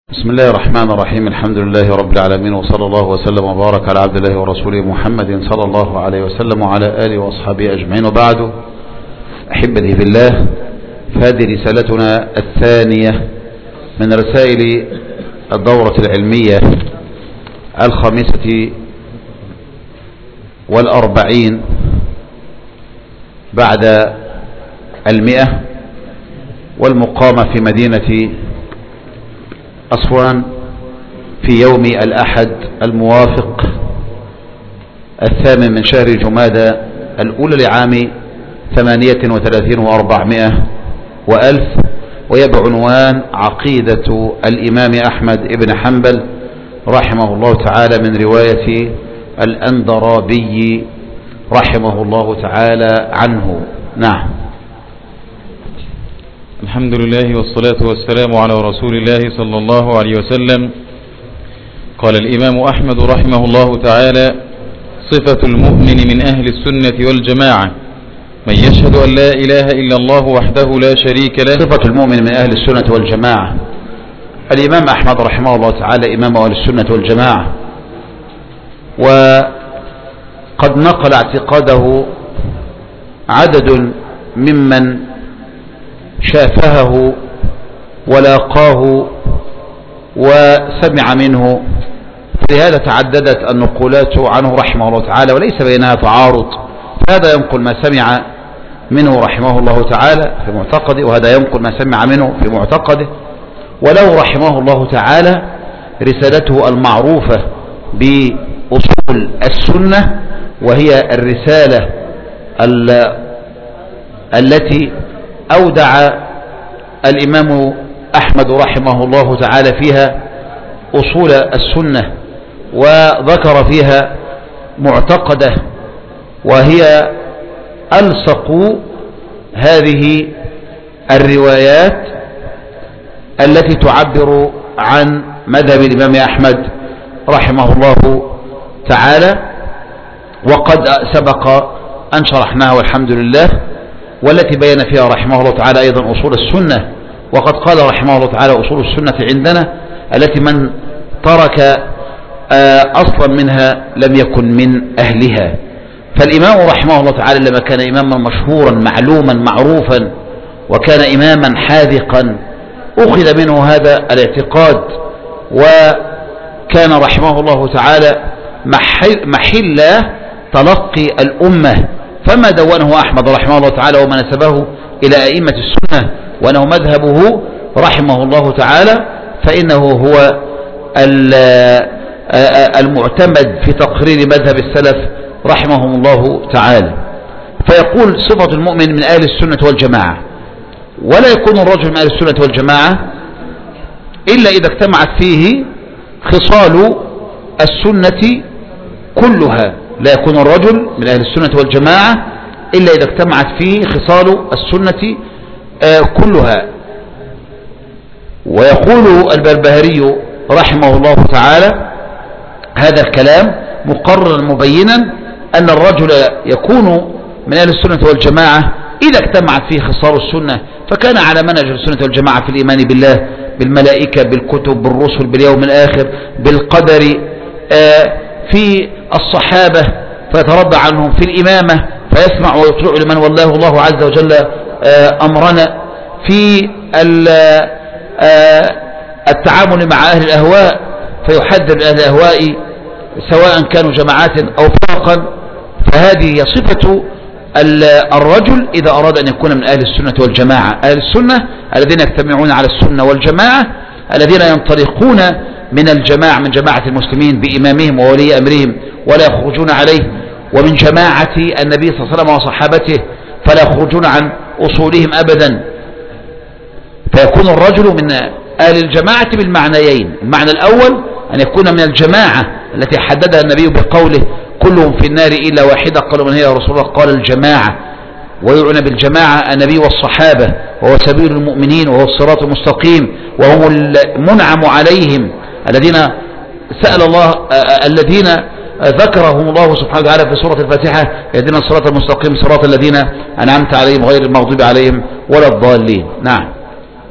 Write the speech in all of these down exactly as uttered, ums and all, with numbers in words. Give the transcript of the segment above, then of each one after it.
بسم الله الرحمن الرحيم. الحمد لله رب العالمين، وصلى الله وسلم وبارك على عبد الله ورسوله محمد صلى الله عليه وسلم وعلى آله وأصحابه أجمعين، وبعد. أحبتي بالله، فهذه رسالتنا الثانية من رسائل الدورة العلمية الخامسة والأربعين بعد المئة، والمقامة في مدينة أسوان في يوم الأحد الموافق الثامن من شهر جمادى الأولى لعام ثمانية وثلاثين وأربعمائة وألف، وهي بعنوان عقيدة الإمام أحمد بن حنبل رحمه الله تعالى من رواية الأندرابي رحمه الله تعالى عنه. نعم. الحمد لله والصلاة والسلام على رسول الله صلى الله عليه وسلم. قال الإمام أحمد رحمه الله تعالى: صفة المؤمن من أهل السنة والجماعة من يشهد أن لا إله إلا الله وحده لا شريك له. صفة المؤمن من أهل السنة والجماعة. الإمام أحمد رحمه الله تعالى إمام أهل السنة والجماعة، وقد نقل اعتقاده عدد ممن شافهه ولاقاه وسمع منه، فلهذا تعددت النقولات عنه رحمه الله تعالى وليس بينها تعارض، فهذا ينقل ما سمع منه رحمه الله تعالى في معتقده، وهذا ينقل ما سمع منه في معتقده. ولو رحمه الله تعالى رسالته المعروفة بأصول السنة، وهي الرسالة التي أودع الإمام أحمد رحمه الله تعالى فيها أصول السنة، وذكر فيها معتقده، وهي ألصق هذه الروايات التي تعبر عن مذهب الإمام أحمد رحمه الله تعالى، وقد سبق أن شرحناها والحمد لله، والتي بين فيها رحمه الله تعالى أيضا أصول السنة. وقد قال رحمه الله تعالى: أصول السنة عندنا التي من ترك أصلا منها لم يكن من أهلها. فالإمام رحمه الله تعالى لما كان إماما مشهورا معلوما معروفا، وكان إماما حاذقا، أخذ منه هذا الاعتقاد، وكان رحمه الله تعالى محل تلقي الأمة. فما دونه أحمد رحمه الله تعالى وما نسبه إلى أئمة السنة وأنه مذهبه رحمه الله تعالى، فإنه هو المعتمد في تقرير مذهب السلف رحمهم الله تعالى. فيقول: صفة المؤمن من أهل السنة والجماعة، ولا يكون الرجل من أهل السنة والجماعة إلا إذا اجتمعت فيه خصال السنة كلها. لا يكون الرجل من أهل السنة والجماعة إلا إذا اجتمعت فيه خصال السنة كلها. ويقول البربهاري رحمه الله تعالى هذا الكلام مقررا مبينا أن الرجل يكون من أهل السنة والجماعة إذا اجتمعت فيه خصال السنة، فكان على منهج السنة والجماعة في الإيمان بالله، بالملائكة، بالكتب، بالرسل، باليوم الآخر، بالقدر، في الصحابة فيتربى عنهم، في الإمامة فيسمع ويطلع لمن والله الله عز وجل أمرنا، في التعامل مع أهل الأهواء فيحذر أهل الأهواء سواء كانوا جماعات أو فرقا. فهذه هي صفة الرجل إذا أراد أن يكون من أهل السنة والجماعة. أهل السنة الذين يجتمعون على السنة والجماعة، الذين ينطلقون من الجماعة من جماعة المسلمين بإمامهم وولي أمرهم ولا يخرجون عليه، ومن جماعة النبي صلى الله عليه وسلم وصحابته فلا يخرجون عن أصولهم أبدا. فيكون الرجل من أهل الجماعة بالمعنيين: المعنى الأول أن يكون من الجماعة التي حددها النبي بقوله: كلهم في النار إلا واحدة. قالوا: من هي يا رسول الله؟ قال: الجماعة. ويعنى بالجماعة النبي والصحابة، وهو سبيل المؤمنين، وهو الصراط المستقيم، وهم المنعم عليهم الذين سأل الله الذين ذكرهم الله سبحانه وتعالى في سورة الفاتحة: اهدنا الصراط المستقيم صراط الذين أنعمت عليهم غير المغضوب عليهم ولا الضالين. نعم.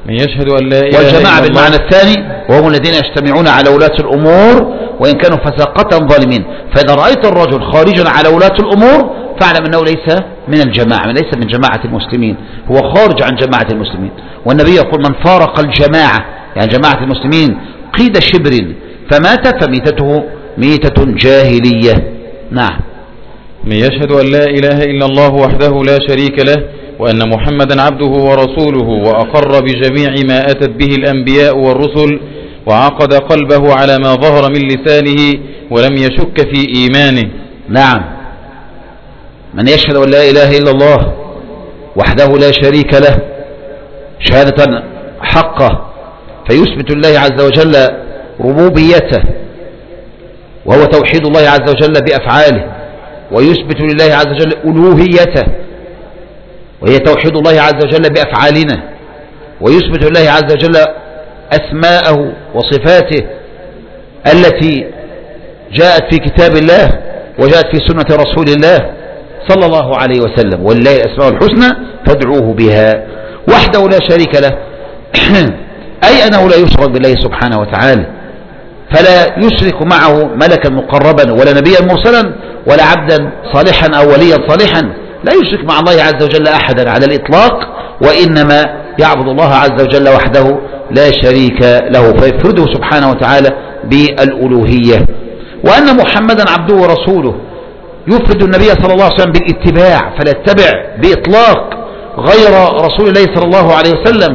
من يشهد أن لا إله والجماعة إلا بالمعنى الله الثاني وهم الذين يجتمعون على ولاة الأمور وإن كانوا فساقة ظالمين. فإذا رأيت الرجل خارجا على ولاة الأمور فاعلم أنه ليس من الجماعة، ليس من جماعة المسلمين، هو خارج عن جماعة المسلمين. والنبي يقول من فارق الجماعة يعني جماعة المسلمين قيد شبر فمات فميتته ميتة جاهلية. نعم. من يشهد أن لا إله إلا الله وحده لا شريك له وأن محمدا عبده ورسوله وأقر بجميع ما أتت به الأنبياء والرسل وعقد قلبه على ما ظهر من لسانه ولم يشك في إيمانه. نعم. من يشهد أن لا إله إلا الله وحده لا شريك له شهادة حقه فيثبت الله عز وجل ربوبيته وهو توحيد الله عز وجل بأفعاله، ويثبت لله عز وجل ألوهيته وهي توحيد الله عز وجل بأفعالنا، ويثبت لله عز وجل أسماءه وصفاته التي جاءت في كتاب الله وجاءت في سنة رسول الله صلى الله عليه وسلم. ولله الأسماء الحسنى فادعوه بها وحده لا شريك له أي أنه لا يشرك بالله سبحانه وتعالى، فلا يشرك معه ملكا مقربا ولا نبيا مرسلا ولا عبدا صالحا أو وليا صالحا، لا يشرك مع الله عز وجل أحدا على الإطلاق، وإنما يعبد الله عز وجل وحده لا شريك له فيفرده سبحانه وتعالى بالألوهية. وأن محمدا عبده ورسوله يفرد النبي صلى الله عليه وسلم بالاتباع فلا يتبع بإطلاق غير رسول الله صلى الله عليه وسلم،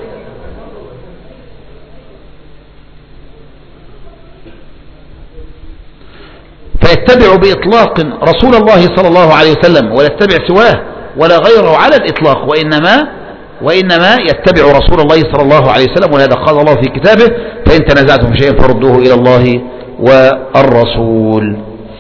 فيتبع بإطلاق رسول الله صلى الله عليه وسلم ولا يتبع سواه ولا غيره على الإطلاق، وإنما وإنما يتبع رسول الله صلى الله عليه وسلم. ولهذا قال الله في كتابه فإن تنازعتم في شيء فردوه إلى الله والرسول.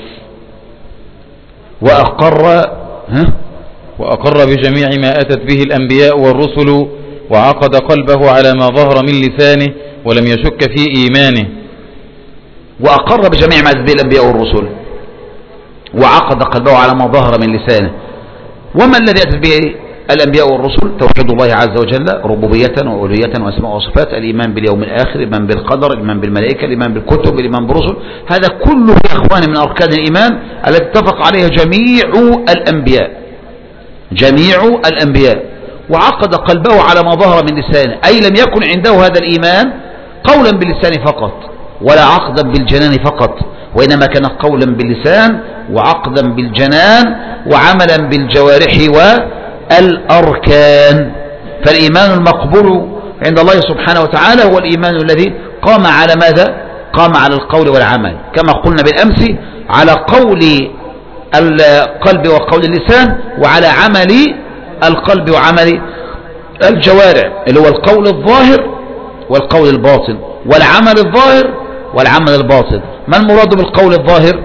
وأقر ها وأقر بجميع ما أتت به الأنبياء والرسل وعقد قلبه على ما ظهر من لسانه ولم يشك في إيمانه. وأقر بجميع ما أتت به الأنبياء والرسل وعقد قلبه على ما ظهر من لسانه. وما الذي أتت به الأنبياء والرسل؟ توحيد الله عز وجل ربوبية وألوهية وأسماء وصفات، الإيمان باليوم الآخر، الإيمان بالقدر، الإيمان بالملائكة، الإيمان بالكتب، الإيمان بالرسل. هذا كله يا إخواني من أركان الإيمان التي اتفق عليها جميع الأنبياء جميع الأنبياء وعقد قلبه على ما ظهر من لسانه، أي لم يكن عنده هذا الإيمان قولا باللسان فقط ولا عقدا بالجنان فقط، وإنما كان قولا باللسان وعقدا بالجنان وعملا بالجوارح والأركان. فالإيمان المقبول عند الله سبحانه وتعالى هو الإيمان الذي قام على ماذا؟ قام على القول والعمل، كما قلنا بالأمس على قول القلب وقول اللسان وعلى عمل القلب وعمل الجوارح، اللي هو القول الظاهر والقول الباطن والعمل الظاهر والعمل الباطن. ما المراد بالقول الظاهر؟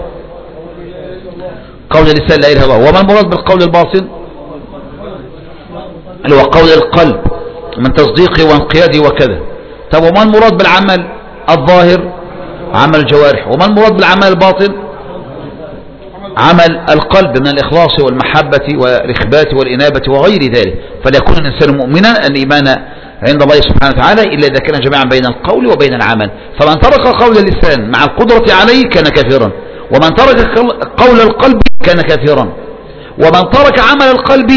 قول اللسان لا إله إلا الله. وما المراد بالقول الباطن؟ اللي هو قول القلب من تصديقه وانقياده وكذا. طب وما المراد بالعمل الظاهر؟ عمل الجوارح. وما المراد بالعمل الباطن؟ عمل القلب من الإخلاص والمحبة والإخبات والإنابة وغير ذلك. فليكون الإنسان مؤمنا أن الإيمان عند الله سبحانه وتعالى إلا إذا كان جميعا بين القول وبين العمل. فمن ترك قول اللسان مع القدرة عليه كان كافرا، ومن ترك قول القلب كان كافرا، ومن ترك عمل القلب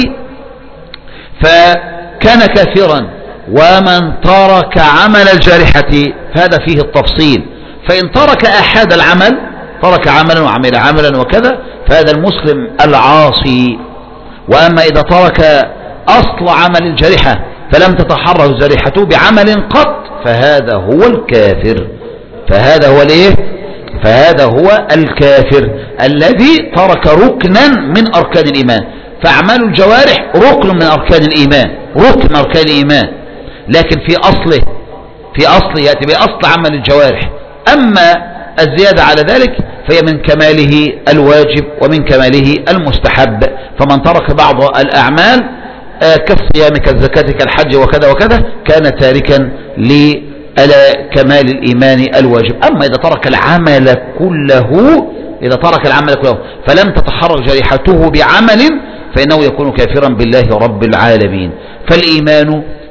فكان كافرا، ومن ترك عمل الجارحة فهذا فيه التفصيل. فإن ترك أحد العمل ترك عملا وعمل عملا وكذا فهذا المسلم العاصي. وأما إذا ترك أصل عمل الجارحة فلم تتحرك جارحته بعمل قط فهذا هو الكافر. فهذا هو الايه؟ فهذا هو الكافر الذي ترك ركنا من أركان الإيمان. فأعمال الجوارح ركن من أركان الإيمان، ركن من أركان الإيمان، لكن في أصله في أصله يأتي بأصل عمل الجوارح. أما الزيادة على ذلك فهي من كماله الواجب ومن كماله المستحب. فمن ترك بعض الأعمال كالصيام كالزكاة كالحج وكذا وكذا كان تاركا لكمال الإيمان الواجب. أما إذا ترك العمل كله إذا ترك العمل كله فلم تتحرك جريحته بعمل فإنه يكون كافرا بالله رب العالمين. فالإيمان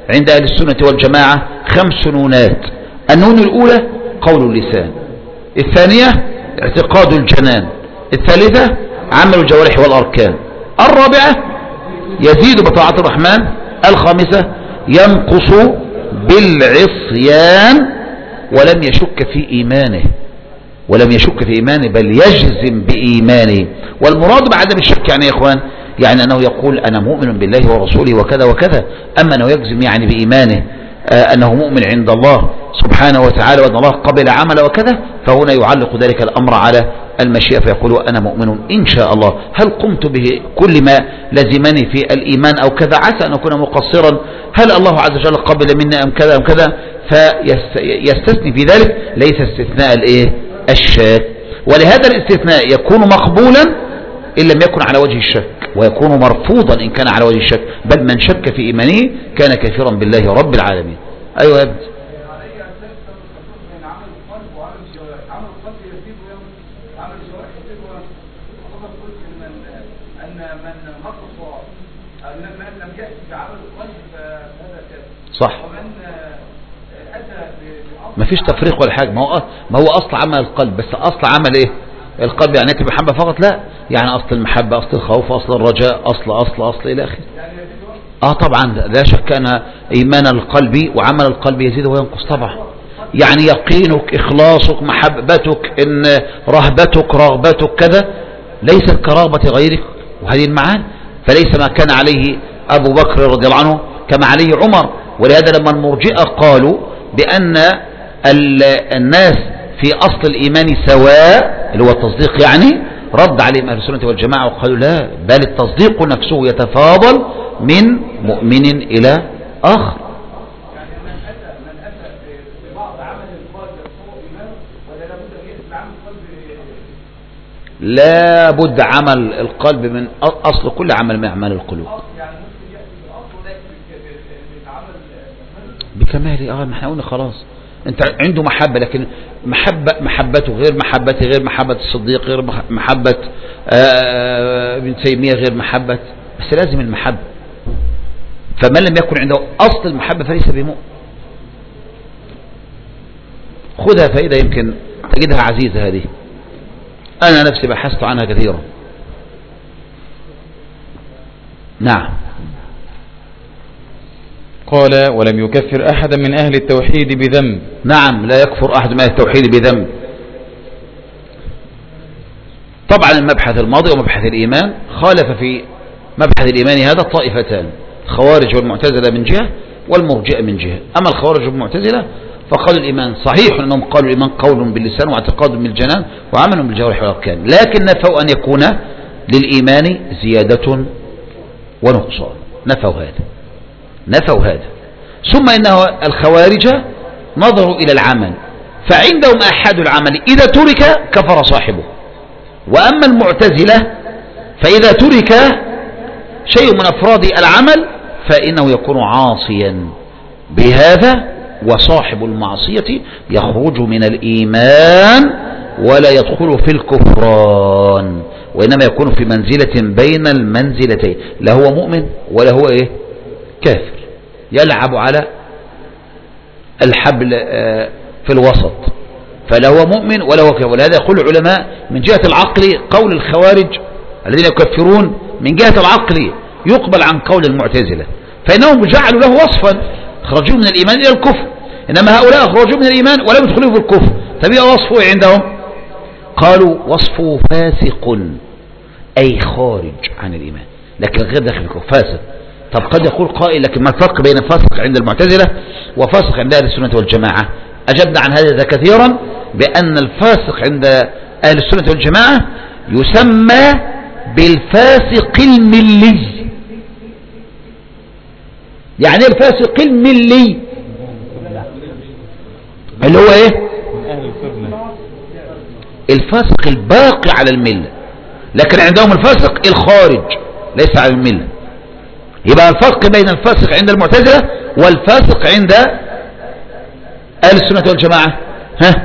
عند أهل السنة والجماعة خمس نونات. النون الأولى قول اللسان، الثانية اعتقاد الجنان، الثالثة عمل الجوارح والأركان، الرابعة يزيد بطاعة الرحمن، الخامسة ينقص بالعصيان ولم يشك في إيمانه، ولم يشك في إيمانه بل يجزم بإيمانه. والمراد بعدم الشك يعني يا إخوان يعني أنه يقول أنا مؤمن بالله ورسوله وكذا وكذا، أما أنه يجزم يعني بإيمانه آه أنه مؤمن عند الله سبحانه وتعالى وأن الله قبل عمل وكذا، فهنا يعلق ذلك الأمر على المشيئة فيقول أنا مؤمن إن شاء الله. هل قمت به كل ما لزمني في الإيمان أو كذا، عسى أن أكون مقصرا، هل الله عز وجل قبل مني أم كذا أم كذا، فيستثني في ذلك ليس استثناء الإيه الشك. ولهذا الاستثناء يكون مقبولا إن لم يكن على وجه الشك، ويكون مرفوضا إن كان على وجه الشك، بل من شك في إيمانه كان كافرا بالله رب العالمين. أيوة يا ابني. صح، ما فيش تفريق ولا حاجة، ما هو ما هو أصل عمل القلب، بس أصل عمل إيه القلب يعني يأتي بمحبة فقط؟ لا، يعني أصل المحبة، أصل الخوف، أصل الرجاء، أصل أصل أصل إلى آخره. آه طبعا لا شك أن إيمان القلب وعمل القلب يزيد وينقص طبعا. يعني يقينك، إخلاصك، محبتك، إن رهبتك، رغبتك كذا ليست كرغبة غيرك، وهذه المعاني. فليس ما كان عليه أبو بكر رضي الله عنه كما عليه عمر. ولهذا لما المرجئة قالوا بأن الناس في أصل الإيمان سواء اللي هو التصديق يعني، رد عليهم أهل السنة والجماعة وقالوا لا، بل التصديق نفسه يتفاضل من مؤمن إلى آخر. لا بد عمل القلب من أصل كل عمل من أعمال القلوب بكماله. اه ما احنا قلنا خلاص، انت عنده محبة، لكن محبة محبته غير محبته، غير محبة الصديق، غير محبة ابن تيمية، غير محبة، بس لازم المحبة. فمن لم يكن عنده أصل المحبة فليس بمؤمن. خذها فائدة يمكن تجدها عزيزة هذه، أنا نفسي بحثت عنها كثيرا. نعم. قال ولم يكفر أحدا من أهل التوحيد بذنب. نعم، لا يكفر أحد من أهل التوحيد بذنب. طبعا المبحث الماضي ومبحث الإيمان خالف في مبحث الإيمان هذا طائفتان، الخوارج والمعتزلة من جهة والمرجئة من جهة. أما الخوارج والمعتزلة فقالوا الإيمان صحيح أنهم قالوا الإيمان قول باللسان واعتقاد بالجنان وعمل بالجوارح والأركان، لكن نفوا أن يكون للإيمان زيادة ونقصان، نفوا هذا نفوا هذا. ثم إنه الخوارج نظروا إلى العمل، فعندهم أحد العمل إذا ترك كفر صاحبه. وأما المعتزلة فإذا ترك شيء من أفراد العمل فإنه يكون عاصيا بهذا، وصاحب المعصية يخرج من الإيمان ولا يدخل في الكفران، وإنما يكون في منزلة بين المنزلتين، لا هو مؤمن ولا هو إيه كافر، يلعب على الحبل في الوسط، فلا هو مؤمن ولا هو كافر. ولهذا يقول العلماء من جهة العقل قول الخوارج الذين يكفرون من جهة العقل يقبل عن قول المعتزلة، فإنهم جعلوا له وصفا، خرجوا من الإيمان إلى الكفر، إنما هؤلاء خرجوا من الإيمان ولم يدخلوا في الكفر، فبقى وصفه عندهم قالوا وصفه فاسق، أي خارج عن الإيمان لكن غير داخل الكفر، فاسق. طب قد يقول قائل لكن ما الفرق بين فاسق عند المعتزلة وفاسق عند أهل السنة والجماعة؟ أجبنا عن هذا كثيرا بأن الفاسق عند أهل السنة والجماعة يسمى بالفاسق الملي. يعني الفاسق الملي اللي هو ايه؟ الفاسق الباقي على الملة، لكن عندهم الفاسق الخارج ليس على الملة. يبقى الفرق بين الفاسق عند المعتزلة والفاسق عند أهل السنة والجماعة ها؟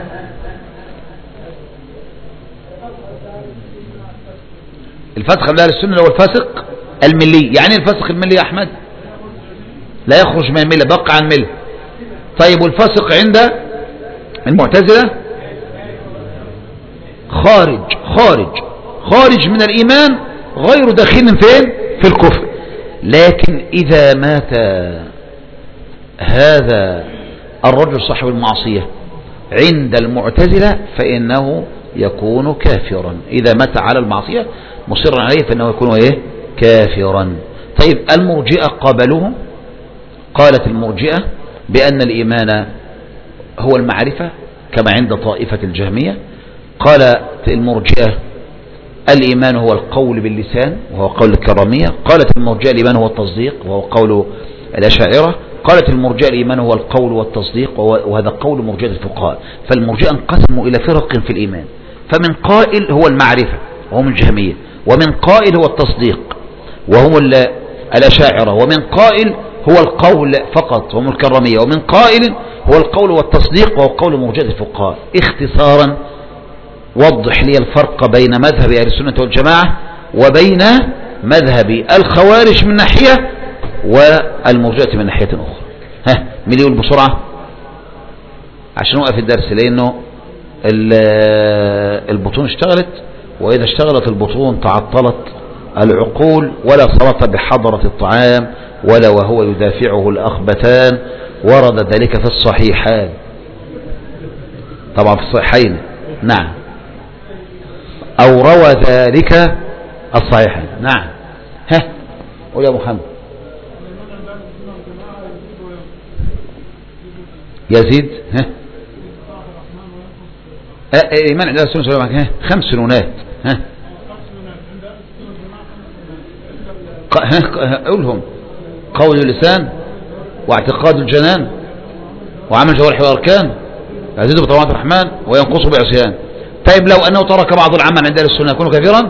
الفاسق عند أهل السنة هو الفاسق الملي. يعني الفاسق الملي يا أحمد لا يخرج من الملة، بقى عن ملة. طيب والفاسق عند المعتزلة خارج خارج خارج من الإيمان، غير داخل فين؟ في الكفر. لكن إذا مات هذا الرجل صاحب المعصية عند المعتزلة فإنه يكون كافرا. إذا مات على المعصية مصرا عليه فإنه يكون إيه؟ كافرا. طيب المرجئة قابلوه، قالت المرجئة بأن الإيمان هو المعرفة كما عند طائفة الجهمية. قالت المرجئة الإيمان هو القول باللسان وهو قول الكرامية. قالت المرجئة الإيمان هو التصديق وهو قول الأشاعرة. قالت المرجئة الإيمان هو القول والتصديق وهذا قول مرجئة الفقهاء. فالمرجئة انقسموا إلى فرق في الإيمان، فمن قائل هو المعرفة وهم الجهمية، ومن قائل هو التصديق وهم الأشاعرة، ومن قائل هو القول فقط وهم الكرامية، ومن قائل هو القول والتصديق وهو قول مرجئة الفقهاء. اختصارا وضح لي الفرق بين مذهب أهل السنة والجماعة وبين مذهب الخوارج من ناحية والمرجئة من ناحية أخرى. ها مين يقول بسرعة عشان نوقف الدرس، لأنه البطون اشتغلت، وإذا اشتغلت البطون تعطلت العقول، ولا صلاة بحضرة الطعام ولا وهو يدافعه الأخبثان. ورد ذلك في الصحيحين، طبعا في الصحيحين نعم، أو روى ذلك الصحيحين نعم. ها قول يا محمد. يزيد ها إيمان عند السنة والجماعة ها خمس نونات. ها ها قولهم: قول اللسان، واعتقاد الجنان، وعمل الجوارح والأركان، يزيد بطاعة الرحمن وينقص بعصيان. طيب لو أنه ترك بعض العمل عند أهل السنة يكون كافرا؟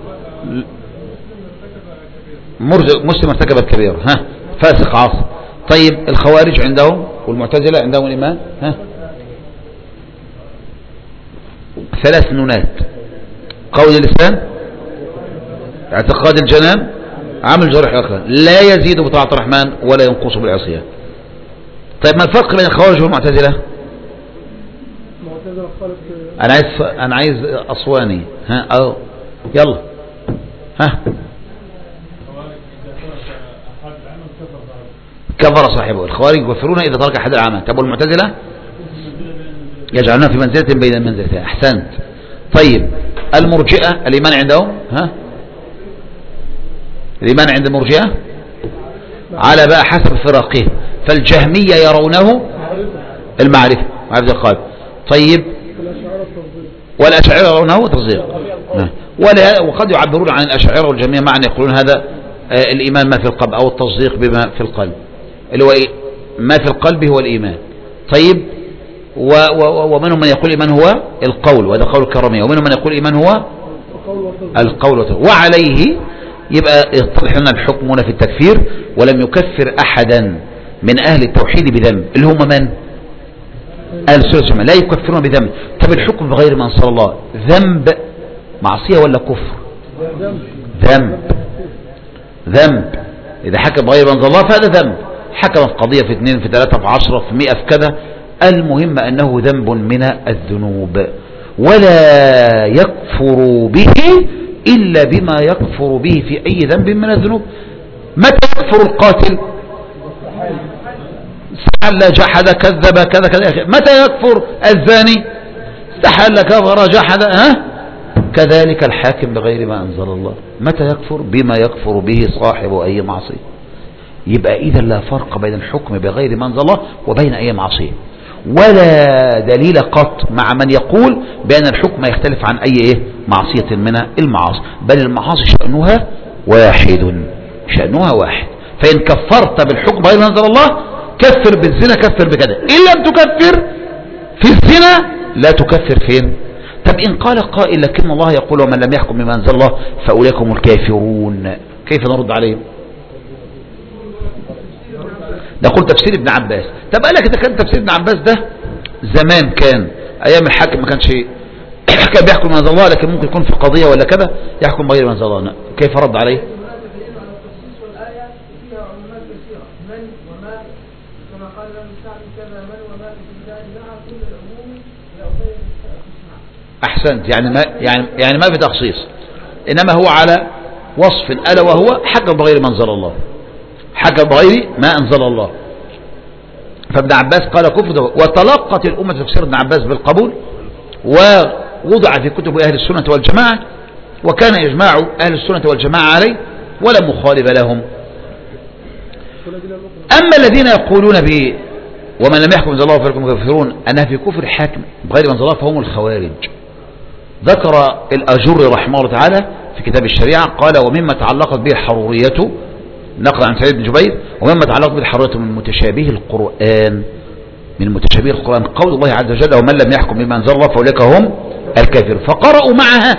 مسلم ارتكب الكبيرة ها فاسق عاصي. طيب الخوارج عندهم والمعتزلة عندهم الإيمان ها ثلاث نونات: قول اللسان، اعتقاد الجنان، عمل الجوارح والأركان، لا يزيد بطاعة الرحمن ولا ينقص بالعصيان. طيب ما الفرق بين الخوارج والمعتزلة؟ انا عايز انا عايز اصواني ها أو يلا ها كفر صاحبه. الخوارج يكفرون اذا ترك احد العمل. طب والمعتزلة يجعلونها في منزلة بين المنزلتين. احسنت. طيب المرجئة الايمان عندهم ها الايمان عند المرجئة على بقى حسب فرقه. فالجهمية يرونه المعرفة معرفة القلب. طيب والأشاعرة يرونه تصديق، وقد يعبرون عن الأشاعرة والجميع معا يقولون هذا الإيمان ما في القلب أو التصديق بما في القلب، اللي هو إيه؟ ما في القلب هو الإيمان. طيب ومنهم من يقول الإيمان هو القول، وهذا قول الكرامية، ومنهم من يقول الإيمان هو القول. وعليه يبقى يتضح لنا الحكم هنا في التكفير. ولم يكفر أحدا من أهل التوحيد بذنب، اللي هم من؟ أهل السنة لا يكفرون بذنب. طب الحكم بغير ما أنزل الله ذنب معصية ولا كفر؟ ذنب ذنب. إذا حكم بغير ما أنزل الله فهذا ذنب. حكم في قضية في اثنين في ثلاثة في عشرة في مئة في كذا، المهم أنه ذنب من الذنوب، ولا يكفر به إلا بما يكفر به في أي ذنب من الذنوب. متى يكفر القاتل؟ استحل جحد كذب كذا كذا. متى يكفر الزاني؟ استحل كفر جحد ها كذلك الحاكم بغير ما أنزل الله. متى يكفر؟ بما يكفر به صاحب أي معصية. يبقى إذا لا فرق بين الحكم بغير ما أنزل الله وبين أي معصية، ولا دليل قط مع من يقول بأن الحكم يختلف عن أي إيه معصية من المعاصي، بل المعاصي شأنها واحد شأنها واحد. فإن كفرت بالحكم بغير ما أنزل الله كفر بالزنا، كفر بكذا. إن لم تكفر في الزنا لا تكفر فين؟ طب إن قال قائل لكن الله يقول ومن لم يحكم بما أنزل الله فأولئك هم الكافرون، كيف نرد عليهم؟ نقول تفسير ابن عباس. طب قال لك إذا كان تفسير ابن عباس ده زمان كان أيام الحاكم ما كانش كان بيحكم بما أنزل الله، لكن ممكن يكون في قضية ولا كذا يحكم بغير ما أنزل الله، كيف رد عليه؟ أحسنت، يعني ما يعني يعني ما في تخصيص، إنما هو على وصف ألا وهو حكم بغير ما أنزل الله، حكم بغير ما أنزل الله. فابن عباس قال كفر، وتلقت الأمة تفسير ابن عباس بالقبول، ووضع في كتب أهل السنة والجماعة، وكان إجماع أهل السنة والجماعة عليه ولا مخالف لهم. أما الذين يقولون ب ومن لم يحكم الله فإنهم كافرون أنها في كفر حاكم بغير ما أنزل الله فهم الخوارج. ذكر الأجري رحمه الله تعالى في كتاب الشريعة قال: ومما تعلقت به الحرورية، نقل عن سعيد بن جبير، ومما تعلقت به الحرورية من متشابه القرآن، من متشابه القرآن قول الله عز وجل: ومن لم يحكم بما أنزل الله فأولئك هم الكافرون. فقرأوا معها: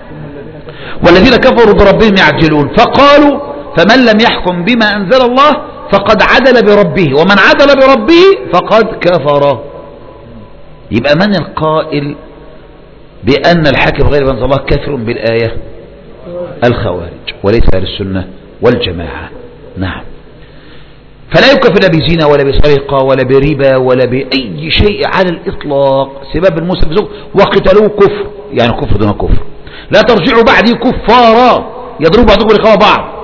والذين كفروا بربهم يعدلون، فقالوا: فمن لم يحكم بما أنزل الله فقد عدل بربه، ومن عدل بربه فقد كفر. يبقى من القائل بأن الحاكم غير ما أنزل الله كافر بالآية؟ الخوارج، وليس أهل السنة والجماعة. نعم. فلا يكفر لا بزنا ولا بسرقة ولا بربا ولا بأي شيء على الإطلاق. سباب المسلم بزوج وقتلوه كفر، يعني كفر دون كفر. لا ترجعوا بعدي كفارا يضرب بعضكم رقاب بعض.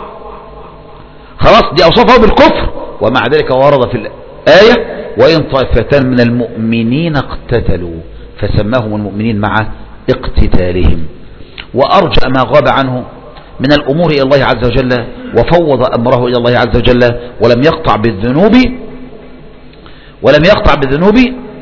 خلاص، دي أوصافه بالكفر. ومع ذلك ورد في الآية: وإن طائفتان من المؤمنين اقتتلوا فسماهم المؤمنين مع اقتتالهم. وأرجأ ما غاب عنه من الأمور إلى الله عز وجل، وفوض أمره إلى الله عز وجل، ولم يقطع بالذنوب ولم يقطع بالذنوب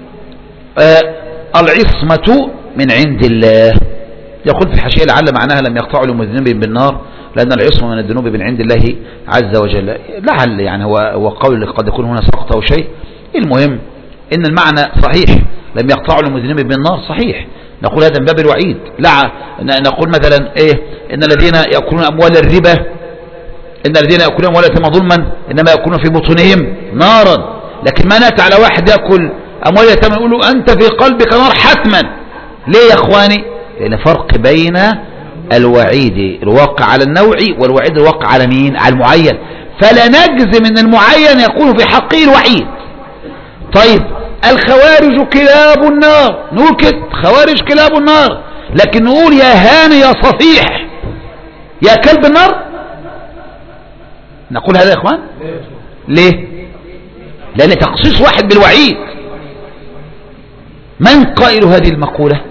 آه العصمة من عند الله. يقول في الحاشية: لعل معناها لم يقطعوا لمذنب بالنار، لأن العصمة من الذنوب من عند الله عز وجل. لعل يعني هو هو قول قد يكون هنا سقط أو شيء. المهم إن المعنى صحيح، لم يقطعوا لمذنب بالنار صحيح. نقول هذا من باب الوعيد. لا نقول مثلا إيه إن الذين يأكلون أموال الربا إن الذين يأكلون أموال اليتامى ظلما إنما يأكلون في بطونهم نارا. لكن ما نأتي على واحد يأكل أموال اليتامى يقول له أنت في قلبك نار حتما. ليه يا إخواني؟ لأن فرق بين الوعيد الواقع على النوعي والوعيد الواقع على مين؟ على المعين. فلا نجزم ان المعين يكون في حقه الوعيد. طيب الخوارج كلاب النار، نقول كده خوارج كلاب النار، لكن نقول يا هاني يا صفيح يا كلب النار؟ نقول هذا يا اخوان؟ ليه؟ لان تخصيص واحد بالوعيد. من قائل هذه المقولة؟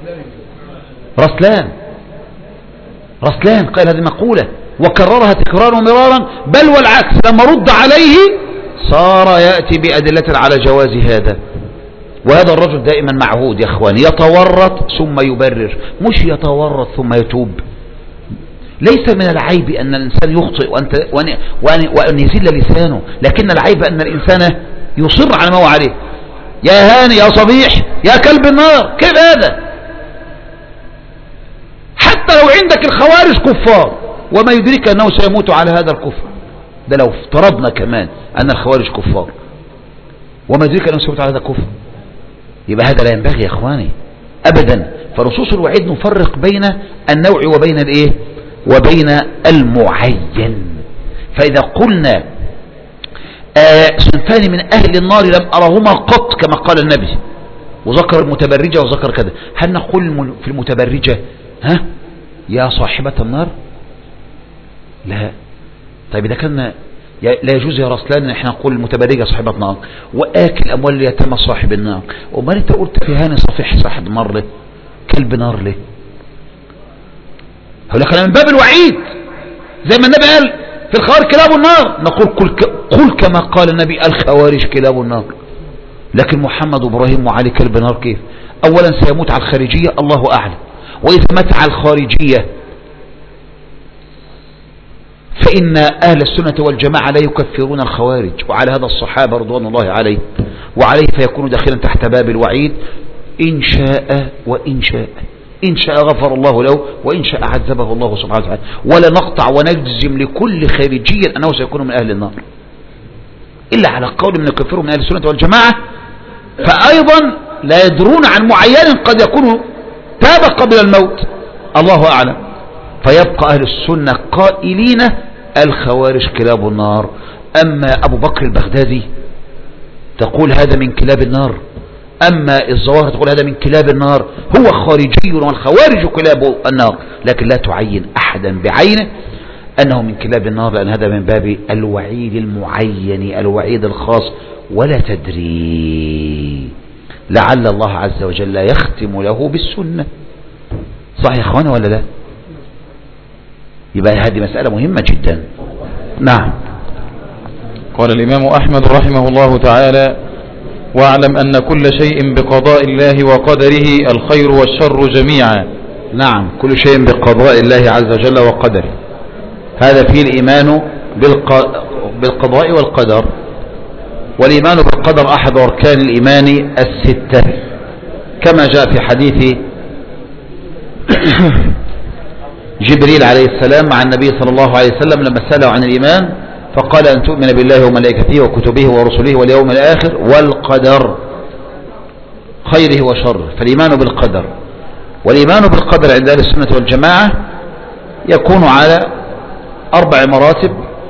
رسلان رسلان قال هذه المقولة وكررها تكرارا مرارا، بل والعكس، لما رد عليه صار يأتي بأدلة على جواز هذا. وهذا الرجل دائما معهود يا اخواني، يتورط ثم يبرر، مش يتورط ثم يتوب. ليس من العيب أن الإنسان يخطئ وأن, وأن, وأن, وأن يزل لسانه، لكن العيب أن الإنسان يصر على ما هو عليه. يا هاني يا صبيح يا كلب النار، كيف هذا؟ حتى لو عندك الخوارج كفار، وما يدريك أنه سيموت على هذا الكفر. ده لو افترضنا كمان أن الخوارج كفار، وما يدريك أنه سيموت على هذا الكفر، يبقى هذا لا ينبغي يا إخواني أبدا. فنصوص الوعيد نفرق بين النوع وبين الإيه وبين المعين. فإذا قلنا آه صنفان من أهل النار لم أرهما قط كما قال النبي، وذكر المتبرجة وذكر كذا، هل نقول في المتبرجة ها يا صاحبة النار؟ لا. طيب إذا كان لا يجوز يا رسلان ان احنا نقول المتبرجة صاحبة نار واكل اموال اليتامى صاحب النار، وما انت قلت في هاني صفيح صاحب نار ليه؟ كلب نار ليه؟ هقول لك انا من باب الوعيد زي ما النبي قال في الخوارج كلاب النار، نقول قل, قل كما قال النبي الخوارج كلاب النار. لكن محمد وابراهيم وعلي كلب نار كيف؟ اولا سيموت على الخارجية الله اعلم، واذا مات على الخارجية فإن أهل السنة والجماعة لا يكفرون الخوارج، وعلى هذا الصحابة رضوان الله عليه وعليه فيكون داخلا تحت باب الوعيد إن شاء وإن شاء. إن شاء غفر الله له وإن شاء عذبه الله سبحانه وتعالى. ولا نقطع ونجزم لكل خارجي أنه سيكون من أهل النار إلا على قول من يكفروا من أهل السنة والجماعة، فأيضا لا يدرون عن معين قد يكون تاب قبل الموت الله أعلم. فيبقى أهل السنة قائلين الخوارج كلاب النار. أما أبو بكر البغدادي تقول هذا من كلاب النار، أما الظواهر تقول هذا من كلاب النار، هو خارجي والخوارج كلاب النار، لكن لا تعين أحدا بعينه أنه من كلاب النار، لأن هذا من باب الوعيد المعين، الوعيد الخاص. ولا تدري لعل الله عز وجل يختم له بالسنة. صح يا اخواني ولا لا؟ يبقى هذه مسألة مهمة جدا. نعم. قال الإمام أحمد رحمه الله تعالى: واعلم أن كل شيء بقضاء الله وقدره الخير والشر جميعا. نعم، كل شيء بقضاء الله عز وجل وقدره، هذا فيه الإيمان بالقضاء والقدر. والإيمان بالقدر أحد أركان الإيمان الستة، كما جاء في حديث جبريل عليه السلام مع النبي صلى الله عليه وسلم لما سأله عن الإيمان، فقال أن تؤمن بالله وملائكته وكتبه ورسله واليوم الآخر والقدر خيره وشره. فالإيمان بالقدر، والإيمان بالقدر عند أهل السنة والجماعة يكون على أربع مراتب،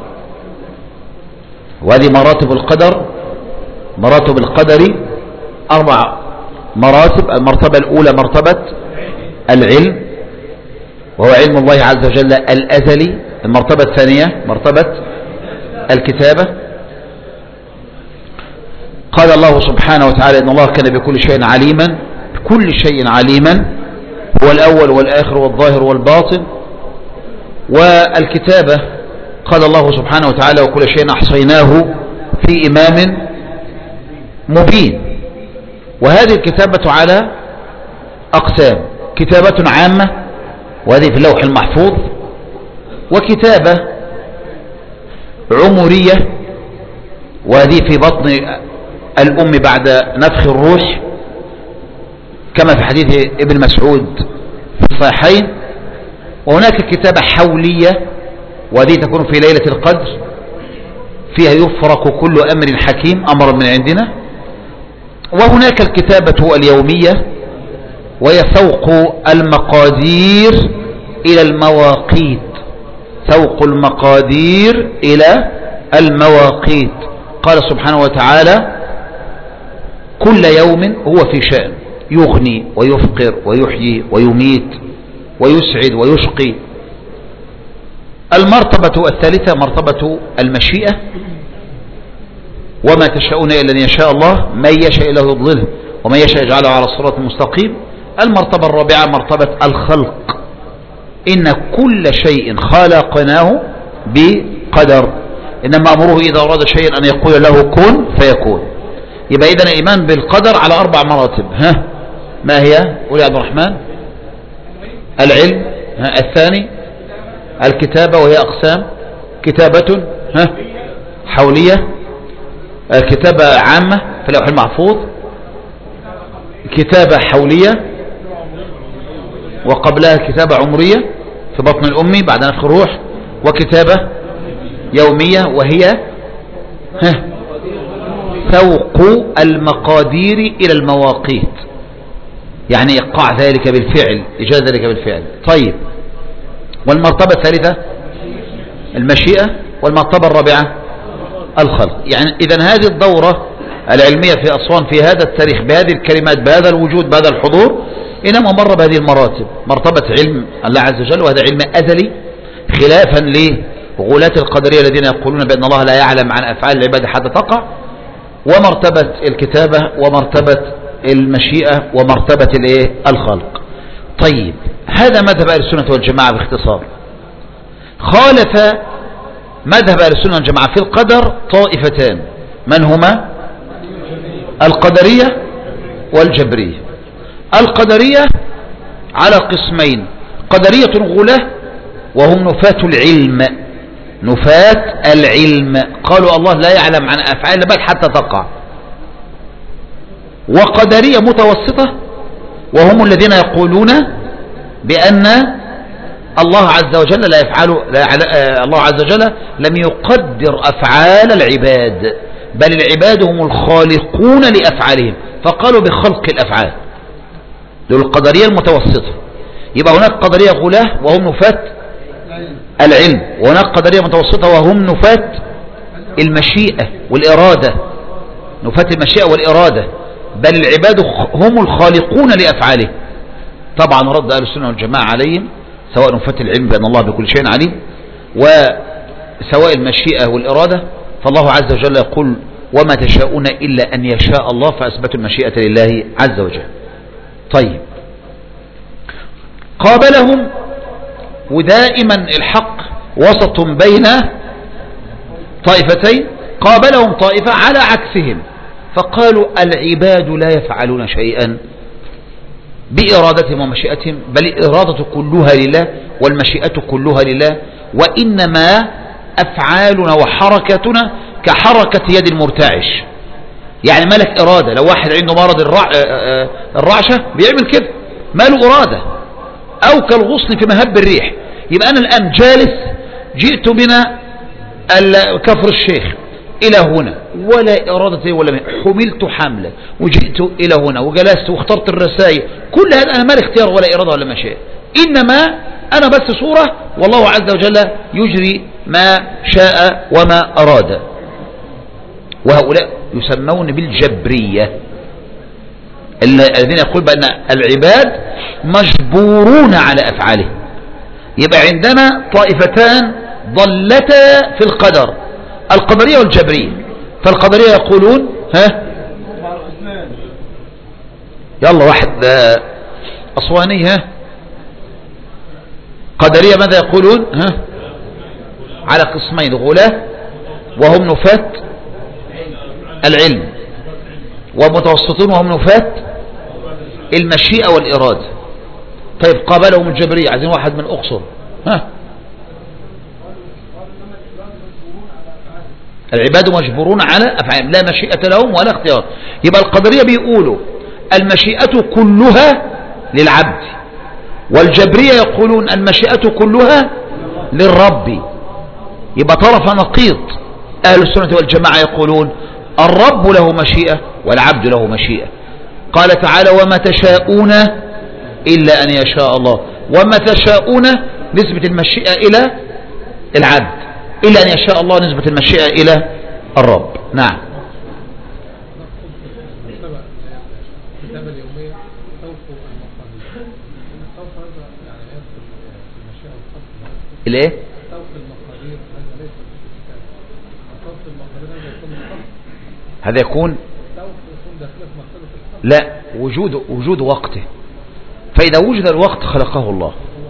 وهذه مراتب القدر مراتب القدر أربع مراتب. المرتبة الأولى مرتبة العلم، وهو علم الله عز وجل الأزلي. المرتبة الثانية مرتبة الكتابة. قال الله سبحانه وتعالى إن الله كان بكل شيء عليما، بكل شيء عليما، هو الأول والآخر والظاهر والباطن. والكتابة قال الله سبحانه وتعالى وكل شيء أحصيناه في إمام مبين. وهذه الكتابة على أقسام: كتابة عامة وهذه في اللوح المحفوظ، وكتابة عمرية وهذه في بطن الأم بعد نفخ الروح، كما في حديث ابن مسعود في الصحيحين. وهناك كتابة حولية وهذه تكون في ليلة القدر، فيها يفرق كل أمر حكيم أمر من عندنا. وهناك الكتابة اليومية وهي سوق المقادير إلى المواقيت، سوق المقادير إلى المواقيت. قال سبحانه وتعالى كل يوم هو في شأن، يغني ويفقر ويحيي ويميت ويسعد ويشقي. المرتبة الثالثة مرتبة المشيئة، وما تشاءون إلا أن يشاء الله، من يشاء الله يضلله ومن يشاء يجعله على الصراط المستقيم. المرتبة الرابعة مرتبة الخلق، إن كل شيء خلقناه بقدر، إنما أمره إذا أراد شيئا أن يقول له كن فيكون. يبقى إذن الإيمان بالقدر على أربع مراتب. ها ما هي؟ قول يا عبد الرحمن. العلم. ها الثاني الكتابة وهي أقسام: كتابة ها حولية، كتابة عامة في اللوح المحفوظ، كتابة حولية وقبلها كتابة عمرية في بطن الأم بعد نفخ الروح، وكتابة يومية وهي ها سوق المقادير إلى المواقيت، يعني إيقاع ذلك بالفعل، إيجاد ذلك بالفعل. طيب، والمرتبة الثالثة المشيئة، والمرتبة الرابعة الخلق. يعني إذن هذه الدورة العلمية في أسوان في هذا التاريخ بهذه الكلمات بهذا الوجود بهذا الحضور إنما مر بهذه المراتب: مرتبة علم الله عز وجل وهذا علم أزلي، خلافا لغلاة القدرية الذين يقولون بأن الله لا يعلم عن أفعال العباد حتى تقع، ومرتبة الكتابة، ومرتبة المشيئة، ومرتبة الايه الخلق. طيب، هذا مذهب أهل السنة والجماعة باختصار. خالف مذهب أهل السنة والجماعة في القدر طائفتان، من هما؟ القدرية والجبرية. القدرية على قسمين: قدرية غلاة وهم نفاة العلم، نفاة العلم، قالوا الله لا يعلم عن أفعال العباد حتى تقع. وقدرية متوسطة وهم الذين يقولون بأن الله عز وجل لا يفعل لا الله عز وجل لم يقدر أفعال العباد، بل العباد هم الخالقون لأفعالهم، فقالوا بخلق الأفعال. دول القدرية المتوسطة. يبقى هناك قدرية غلاة وهم نفاة العلم، وهناك قدرية متوسطة وهم نفاة المشيئة والإرادة، نفاة المشيئة والإرادة. بل العباد هم الخالقون لأفعاله. طبعا رد أهل السنة والجماعة عليهم سواء نفت العلم بأن الله بكل شيء عليم وسواء المشيئة والإرادة، فالله عز وجل يقول وما تشاءون إلا أن يشاء الله، فأثبتوا المشيئة لله عز وجل. طيب قابلهم، ودائما الحق وسط بين طائفتين، قابلهم طائفة على عكسهم فقالوا العباد لا يفعلون شيئا بإرادتهم ومشيئتهم، بل الإرادة كلها لله والمشيئة كلها لله، وإنما أفعالنا وحركتنا كحركة يد المرتعش. يعني مالك إرادة، لو واحد عنده مرض الرع... الرعشة بيعمل كده، ماله إرادة، أو كالغصن في مهب الريح. يبقى أنا الآن جالس جئت من كفر الشيخ إلى هنا ولا إرادة ولا حملت حملة وجئت إلى هنا وجلست واخترت الرسائل، كل هذا أنا ما لي اختيار ولا إرادة ولا مشيئة، إنما أنا بس صورة والله عز وجل يجري ما شاء وما أراد. وهؤلاء يسمون بالجبرية الذين يقول بأن العباد مجبورون على أفعاله. يبقى عندنا طائفتان ضلتا في القدر، القدرية والجبرية. فالقدرية يقولون ها يلا واحد أصواني ها قدرية ماذا يقولون ها على قسمين، غلاة وهم نفاة العلم، ومتوسطون وهم نفاة المشيئة والإرادة. طيب قابلهم الجبرية، عايزين واحد من أقصر ها العباد مجبورون على أفعالهم لا مشيئة لهم ولا اختيار. يبقى القدرية بيقولوا المشيئة كلها للعبد، والجبرية يقولون المشيئة كلها للرب. يبقى طرف نقيض. أهل السنة والجماعة يقولون الرب له مشيئة والعبد له مشيئة. قال تعالى وما تشاءون إلا أن يشاء الله، وما تشاءون نسبة المشيئة إلى العبد، إلا أن يشاء الله نسبة المشيئة إلى الرب. نعم. الايه هذا يكون لا وجود وجود وقته، فإذا وجد الوقت خلقه الله.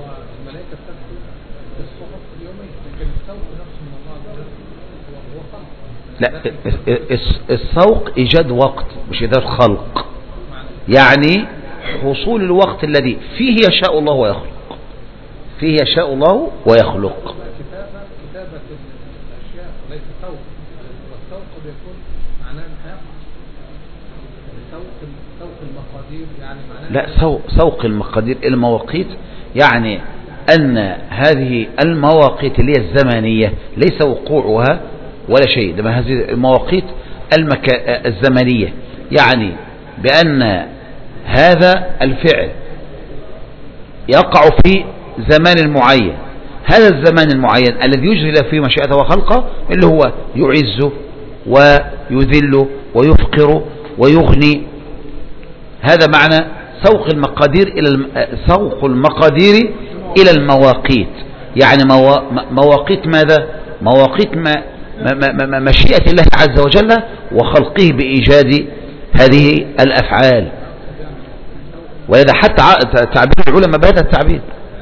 لا السوق إيجاد وقت مش إيجاد خلق، يعني حصول الوقت الذي فيه يشاء الله ويخلق، فيه يشاء الله ويخلق. كتابة الأشياء ليس سوق، والسوق بيكون معناه الحياة، سوق سوق المقادير يعني معناه لا سوق سوق المقادير المواقيت، يعني أن هذه المواقيت اللي هي الزمنية ليس وقوعها ولا شيء، لما هذه المواقيت المكا... الزمنية، يعني بأن هذا الفعل يقع في زمان معين، هذا الزمان المعين الذي يجري له فيه مشيئته وخلقه اللي هو يعز ويذل ويفقر ويغني. هذا معنى سوق المقادير إلى الم... سوق المقادير إلى المواقيت، يعني موا... مواقيت ماذا؟ مواقيت ما... مشيئة الله عز وجل وخلقه بإيجاد هذه الأفعال. ولذا حتى تعبير العلماء بهذا التعبير.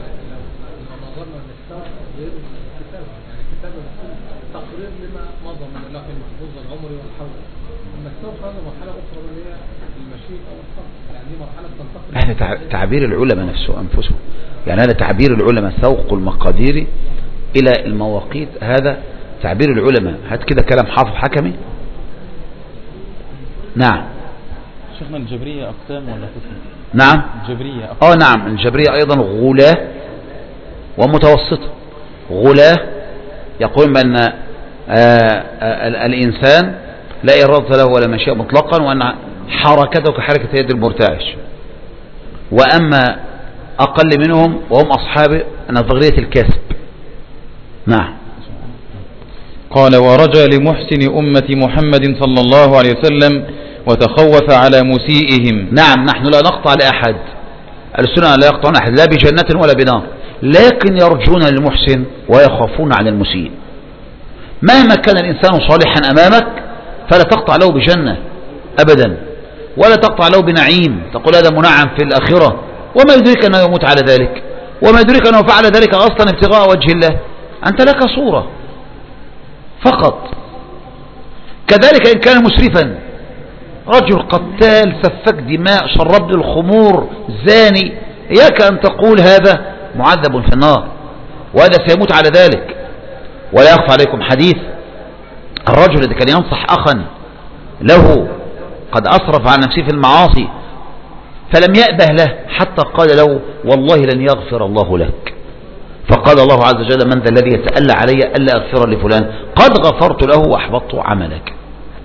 هذا تعبير العلماء نفسه أنفسهم، يعني هذا تعبير العلماء سوق المقادير إلى المواقيت، هذا تعبير العلماء. هات كده كلام حافظ حكمي. نعم. شيخنا الجبرية أقسام ولا قسم؟ نعم الجبرية أقسام. اه نعم الجبرية أيضا غلاة ومتوسطة. غلاة يقول بأن آآ آآ الإنسان لا إرادة له ولا مشيئة مطلقا، وأن حركته كحركة يد المرتعش. وأما أقل منهم وهم أصحاب نظرية الكسب. نعم. قال ورجى لمحسن أمة محمد صلى الله عليه وسلم وتخوف على مسيئهم. نعم، نحن لا نقطع لأحد، السنة لا يقطعون أحد لا بجنة ولا بنار، لكن يرجون للمحسن ويخافون على المسيء. مهما كان الإنسان صالحا أمامك فلا تقطع له بجنة أبدا، ولا تقطع له بنعيم تقول هذا منعم في الآخرة، وما يدرك أنه يموت على ذلك، وما يدرك أنه فعل ذلك أصلا ابتغاء وجه الله، أنت لك صورة فقط. كذلك إن كان مسرفا، رجل قتال سفك دماء شرب الخمور زاني، إياك أن تقول هذا معذب في النار وهذا سيموت على ذلك. ولا يخفى عليكم حديث الرجل الذي كان ينصح أخا له قد أسرف عن نفسه في المعاصي فلم يأبه له حتى قال له والله لن يغفر الله لك، فقال الله عز وجل من ذا الذي يتألى علي ألا أغفر لفلان قد غفرت له وأحبطت عملك.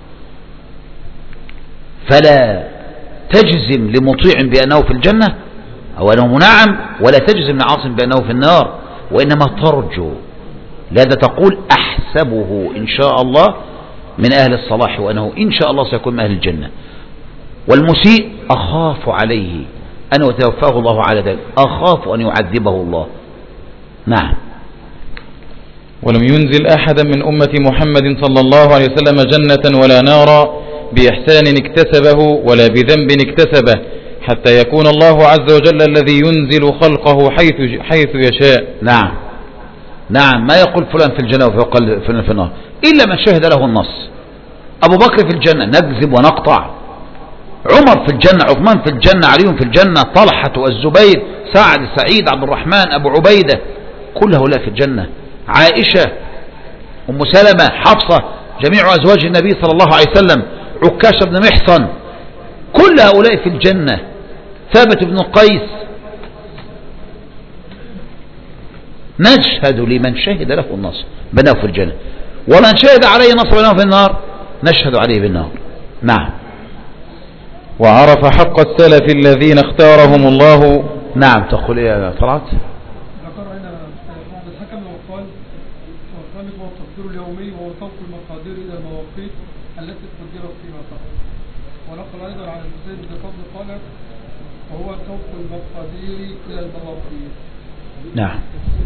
فلا تجزم لمطيع بأنه في الجنة أو أنه منعم، ولا تجزم لعاصم بأنه في النار، وإنما ترجو. لذا تقول أحسبه إن شاء الله من أهل الصلاح وأنه إن شاء الله سيكون من أهل الجنة. والمسيء أخاف عليه أن يتوفاه الله على ذلك، أخاف أن يعذبه الله. نعم. ولم ينزل أحدا من أمة محمد صلى الله عليه وسلم جنة ولا نارا بإحسان اكتسبه ولا بذنب اكتسبه، حتى يكون الله عز وجل الذي ينزل خلقه حيث, حيث يشاء. نعم نعم، ما يقول فلان في الجنة وفلان في النار إلا من شهد له النص. أبو بكر في الجنة نكذب ونقطع، عمر في الجنة، عثمان في الجنة، علي في الجنة، طلحة والزبير، سعد، سعيد، عبد الرحمن، أبو عبيدة، كل هؤلاء في الجنة، عائشة، أم سلمة، حفصة، جميع أزواج النبي صلى الله عليه وسلم، عكاشة بن محصن، كل هؤلاء في الجنة، ثابت بن قيس. نشهد لمن شهد له النصر بأنه في الجنة، ومن شهد عليه النصر بأنه في النار نشهد عليه بالنار. نعم. وعرف حق السلف الذين اختارهم الله. نعم. تقول ايه يا طلعت؟ ذكر هنا بعض الحكم وقال والخامس هو التقدير اليومي وهو سوق المقادير الى المواقيت التي تقدرت فيما سبق. ونقل ايضا عن الحسين بن فضل قال وهو سوق المقادير الى المواقيت. نعم.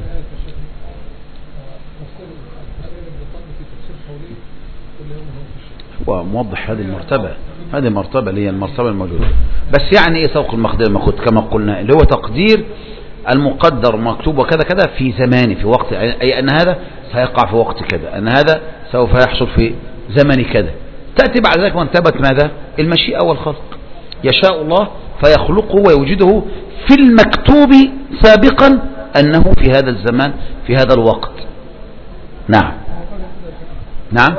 هو موضح هذه المرتبة، هذه المرتبة اللي هي المرتبة الموجودة. بس يعني ايه سوق المقدار المأخوذ كما قلنا اللي هو تقدير المقدر مكتوب وكذا كذا في زمانه في وقت، أي أن هذا سيقع في وقت كذا، أن هذا سوف يحصل في زمن كذا. تأتي بعد ذلك مرتبة ماذا؟ المشيئة والخلق. يشاء الله فيخلقه ويوجده في المكتوب سابقا أنه في هذا الزمان في هذا الوقت. نعم. نعم.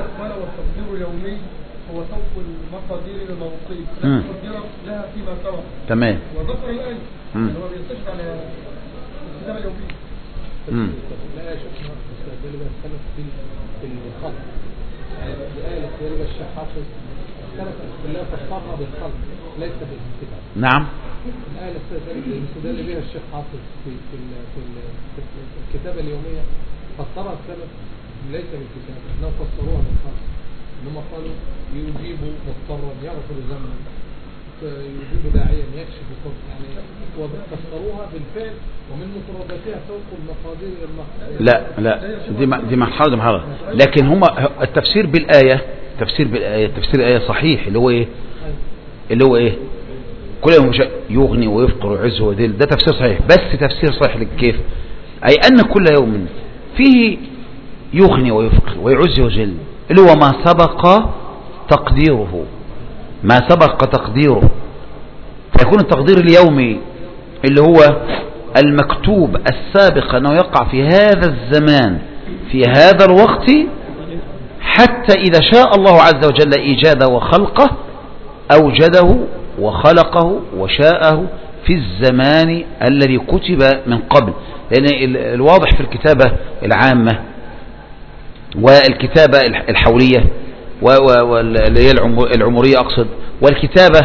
هو سوق المقادير للمواقيت لا تقدر لها فيما سبق. تمام. وذكر الآية هو بيستشهد على الكتاب اليومي. امم لا شفنا استخدام السلف في في الخلق. الآية التي الشيخ حافظ السلف لا تفسرها بالخلق ليس بالكتاب. نعم. الآية التي استدل بها الشيخ حافظ في في في الكتابة اليومية فسرها السلف ليس بالكتاب، انهم فسروها بالخلق. انما قالوا يجيب مضطرا يغفر ذنبا يجيب داعيا يكشف الكفر، يعني وفسروها بالفعل ومن مفرداتها سوق المقادير المقادير. لا لا دي دي مرحله دي مرحله، لكن هم التفسير بالايه تفسير بالايه تفسير الايه صحيح اللي هو ايه؟ اللي هو ايه؟ كل يوم يغني ويفقر ويعز ويذل، ده تفسير صحيح، بس تفسير صحيح كيف؟ اي ان كل يوم فيه يغني ويفقر ويعز ويذل اللي هو ما سبق تقديره، ما سبق تقديره، فيكون التقدير اليومي اللي هو المكتوب السابق أنه يقع في هذا الزمان في هذا الوقت، حتى إذا شاء الله عز وجل إيجاده وخلقه أوجده وخلقه وشاءه في الزمان الذي كتب من قبل. لأن الواضح في الكتابة العامة والكتابة الحولية واللي هي العمرية أقصد، والكتابة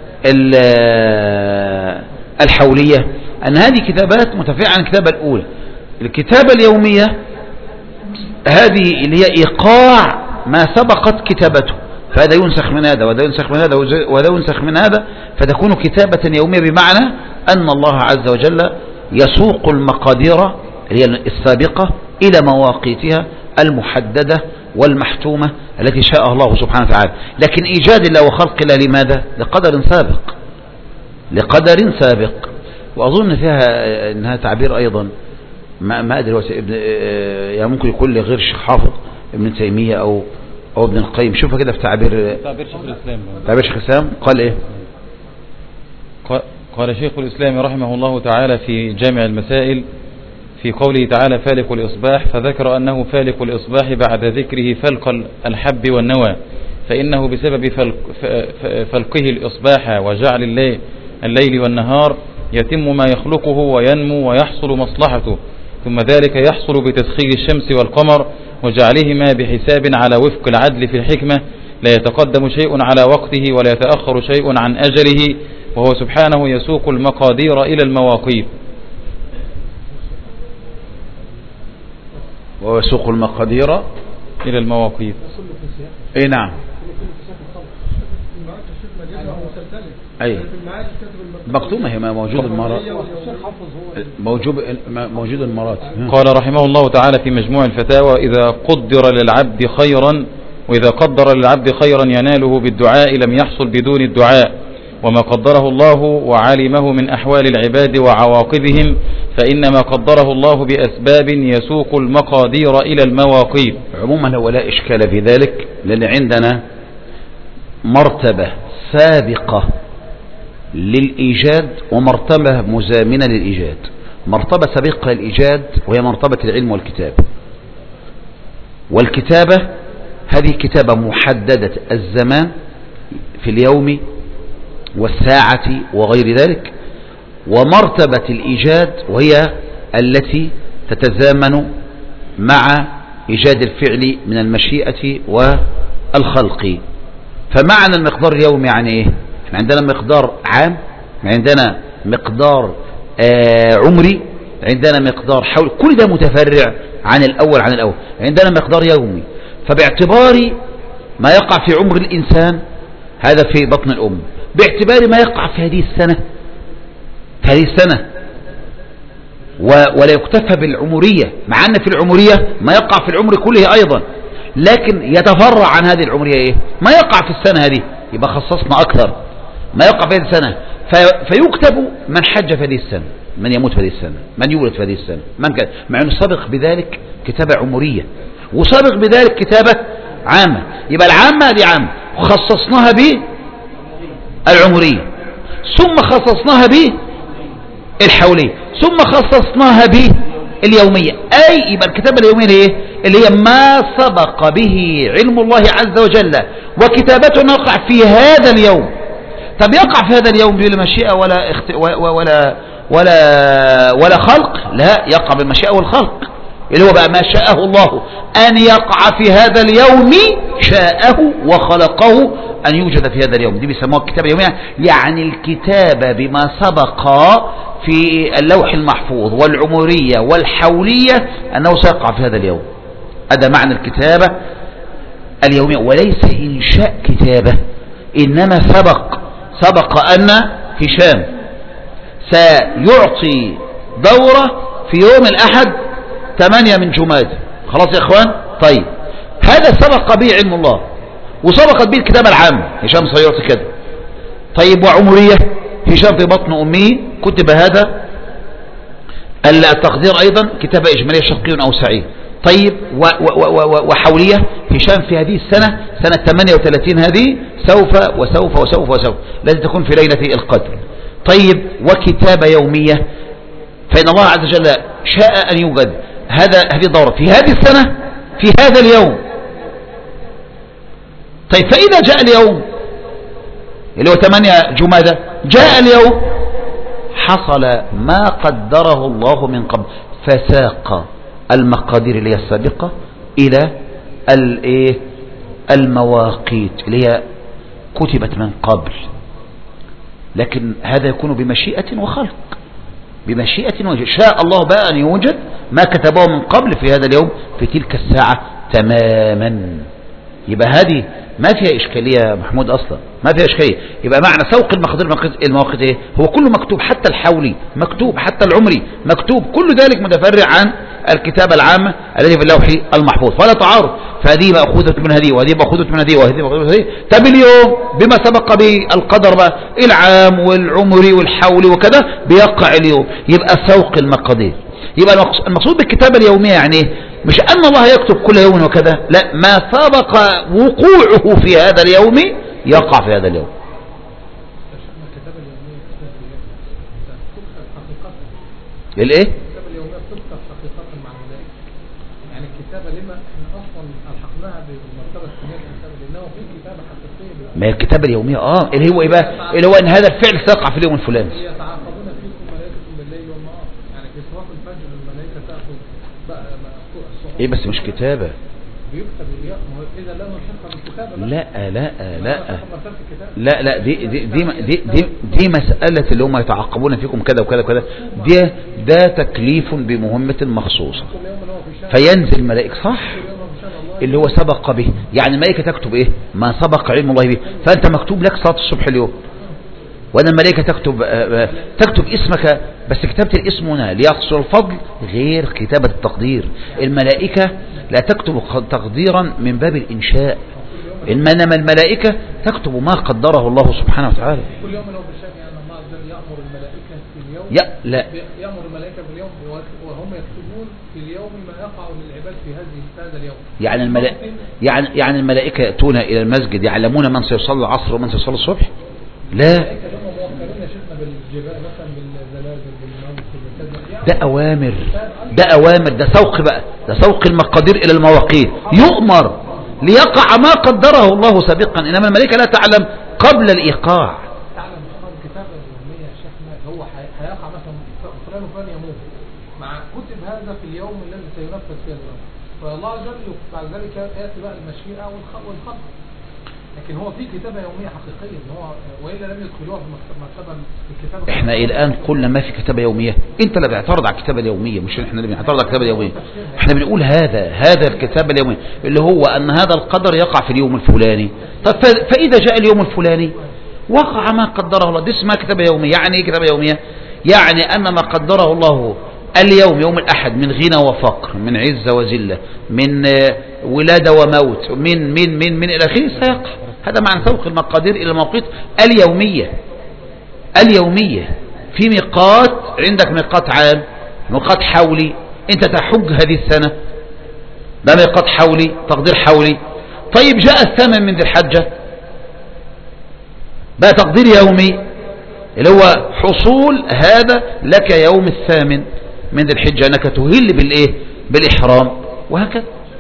الحولية، أن هذه كتابات متفرعة عن الكتابة الأولى. الكتابة اليومية هذه اللي هي إيقاع ما سبقت كتابته، فهذا ينسخ من هذا وهذا ينسخ من هذا وهذا ينسخ من هذا، فتكون كتابة يومية، بمعنى أن الله عز وجل يسوق المقادير هي السابقة إلى مواقيتها المحددة والمحتومة التي شاء الله سبحانه وتعالى. لكن إيجاد الله وخلق الله لماذا؟ لقدر سابق، لقدر سابق. وأظن فيها إنها تعبير أيضا ما ما أدري ابن يعني ممكن يكون لغير الشيخ حافظ ابن تيمية أو أو ابن القيم. شوفها كده في تعبير تعبير شيخ الإسلام. تعبير شيخ الإسلام قال إيه؟ قال شيخ الإسلام رحمه الله تعالى في جامع المسائل في قوله تعالى فالق الإصباح، فذكر أنه فالق الإصباح بعد ذكره فلق الحب والنوى، فإنه بسبب فلق فلقه الإصباح وجعل الليل والنهار يتم ما يخلقه وينمو ويحصل مصلحته، ثم ذلك يحصل بتسخير الشمس والقمر وجعلهما بحساب على وفق العدل في الحكمة، لا يتقدم شيء على وقته ولا يتأخر شيء عن أجله، وهو سبحانه يسوق المقادير إلى المواقيت. وهو يسوق المقادير إلى المواقيت. اي نعم. اي مكتومة هي موجود المرات موجود موجود المرات. قال رحمه الله تعالى في مجموع الفتاوى إذا قدر للعبد خيرا وإذا قدر للعبد خيرا يناله بالدعاء لم يحصل بدون الدعاء، وما قدره الله وعلمه من أحوال العباد وعواقبهم فإنما قدره الله بأسباب يسوق المقادير إلى المواقيت. عموما هو لا إشكال في ذلك، لأن عندنا مرتبة سابقة للإيجاد ومرتبة مزامنة للإيجاد. مرتبة سابقة للإيجاد وهي مرتبة العلم والكتاب، والكتابة هذه كتابة محددة الزمان في اليوم والساعة وغير ذلك، ومرتبة الإيجاد وهي التي تتزامن مع إيجاد الفعل من المشيئة والخلق. فمعنى المقدار اليومي يعني إيه؟ احنا عندنا مقدار عام، عندنا مقدار آه عمري، عندنا مقدار حول، كل ده متفرع عن الأول عن الأول. عندنا مقدار يومي، فباعتبار ما يقع في عمر الإنسان هذا في بطن الأم، باعتبار ما يقع في هذه السنة في هذه السنة ولا يكتفى بالعمرية، مع أن في العمرية ما يقع في العمر كله أيضا، لكن يتفرع عن هذه العمرية إيه؟ ما يقع في السنة هذه، يبقى خصصنا أكثر ما يقع في هذه السنة، فيكتب من حج في هذه السنة، من يموت في هذه السنة، من يولد في هذه السنة، من كان، مع أنه سابق بذلك كتابة عمرية وسابق بذلك كتابة عامة. يبقى العامة هذه عامة خصصناها بالعمرية، ثم خصصناها بالحولية، ثم خصصناها باليومية. أي يبقى الكتابة اليومية هي اللي هي ما سبق به علم الله عز وجل وكتابته نقع في هذا اليوم. طب يقع في هذا اليوم بلا مشيئة ولا اخت... ولا ولا ولا خلق؟ لا، يقع بالمشيئة والخلق، اللي هو بقى ما شاءه الله أن يقع في هذا اليوم، شاءه وخلقه أن يوجد في هذا اليوم. دي بيسموها الكتابة اليومية، يعني الكتابة بما سبق في اللوح المحفوظ والعمرية والحولية أنه سيقع في هذا اليوم. هذا معنى الكتابة اليومية، وليس إنشاء كتابة، إنما سبق سبق أن هشام سيعطي دورة في يوم الأحد ثمانية من جماد. خلاص يا إخوان؟ طيب هذا سبق به علم الله وسبقت به الكتابة العامة، هشام سيعطي كده. طيب وعمرية، هشام في بطن أمه كتب هذا التقدير أيضا كتابة إجمالية شقي أو سعيد. طيب وحولية، هشام في هذه السنة سنة ثمانية وثلاثين هذه سوف وسوف وسوف وسوف لازم تكون في ليلة القدر. طيب وكتابة يومية، فإن الله عز وجل شاء أن يوجد هذا هذه الدورة في هذه السنة في هذا اليوم. طيب فإذا جاء اليوم اللي هو ثمانية جمادة، جاء اليوم حصل ما قدره الله من قبل، فساق المقادير اللي هي السابقة إلى الايه المواقيت اللي هي كتبت من قبل. لكن هذا يكون بمشيئة وخلق، بمشيئة وخلق. شاء الله بقى أن يوجد ما كتبه من قبل في هذا اليوم في تلك الساعة تماما. يبقى هذه ما فيها إشكالية يا محمود أصلا، ما فيها إشكالية. يبقى معنى سوق المقادير المواقيت إيه؟ هو كله مكتوب، حتى الحولي مكتوب، حتى العمري مكتوب، كل ذلك متفرع عن الكتابة العامة التي في اللوح المحفوظ، فلا تعارض. فهذه مأخوذة من هذه وهذه مأخوذة من هذه وهذه مأخوذة من هذه. طب اليوم بما سبق بالقدر بقى العام والعمري والحولي وكذا بيقع اليوم، يبقى سوق المقادير. يبقى المقصود بالكتابة اليومية يعني مش أن الله يكتب كل يوم وكذا، لا، ما سبق وقوعه في هذا اليوم يقع في هذا اليوم. الايه؟ الكتابة اليومية بتذكر حقيقة مع الملائكة. يعني الكتابة لما احنا اصلا الحقناها بالمرتبة الثانية الكتابة، لانه في كتابة حقيقية. ما هي الكتابة اليومية اه اللي هو ايه بقى؟ اللي هو ان هذا الفعل سيقع في اليوم الفلاني. يتعاقبون فيكم ملائكة بالليل والنهار، يعني في صلاة الفجر الملائكة تأخذ بقى الصحف. ايه بس مش كتابة. بيكتب اليوم، اذا لم نحق بالكتابة لا لا لا لا لا دي دي دي دي, دي, دي مسألة اللي هم يتعاقبون فيكم كذا وكذا وكذا، دي ده تكليف بمهمة مخصوصة فينزل ملائكة صح اللي هو سبق به، يعني الملائكة تكتب ايه ما سبق علم الله به. فانت مكتوب لك صلاة الصبح اليوم، وأن الملائكة تكتب تكتب اسمك، بس كتابة الاسم هنا ليحصل الفضل غير كتابة التقدير. الملائكة لا تكتب تقديرا من باب الإنشاء، إنما الملائكة تكتب ما قدره الله سبحانه وتعالى. كل يوم لو بالشأن يعني الله عز وجل يأمر الملائكة في اليوم يا لا يأمر الملائكة في اليوم وهم يكتبون في اليوم ما يقع للعباد في هذه هذا اليوم. يعني الملائكة يعني يعني الملائكة يأتون إلى المسجد يعلمون من سيصلي العصر ومن سيصلي الصبح؟ لا، ده أوامر، ده أوامر، ده سوق بقى، ده سوق المقادير إلى المواقيت، يؤمر ليقع ما قدره الله سابقا، إنما الملائكة لا تعلم قبل الإيقاع. تعلم الكتابة اليومية يا شيخنا، هو هيقع مثلا فلان وفلان يموت، مع كتب هذا في اليوم الذي سينفذ فيه الأمر، فالله عز وجل بعد ذلك يأتي بقى المشيئة والخلق. لكن هو في كتابة يومية حقيقية، ان هو وإلا لم يدخلوها في مكتبة الكتابة. احنا الآن قلنا ما في كتابة يومية، انت اللي بيعترض على الكتابة اليومية، مش احنا اللي بنعترض على الكتابة اليومية. احنا بنقول هذا هذا الكتابة اليومية اللي هو ان هذا القدر يقع في اليوم الفلاني. طب فإذا جاء اليوم الفلاني وقع ما قدره الله، دي اسمها كتابة يومية. يعني ايه كتابة يومية؟ يعني ان ما قدره الله اليوم يوم الأحد من غنى وفقر، من عزة وذلة، من ولادة وموت، من من من من إلى آخره سيقع. هذا معنى سوق المقادير إلى المواقيت اليومية. اليومية في ميقات، عندك ميقات عام، ميقات حولي، أنت تحج هذه السنة، ده ميقات حولي، تقدير حولي. طيب جاء الثامن من ذي الحجة، بقى تقدير يومي اللي هو حصول هذا لك يوم الثامن من ذي الحجة، أنك تهل بالإيه؟ بالإحرام، وهكذا.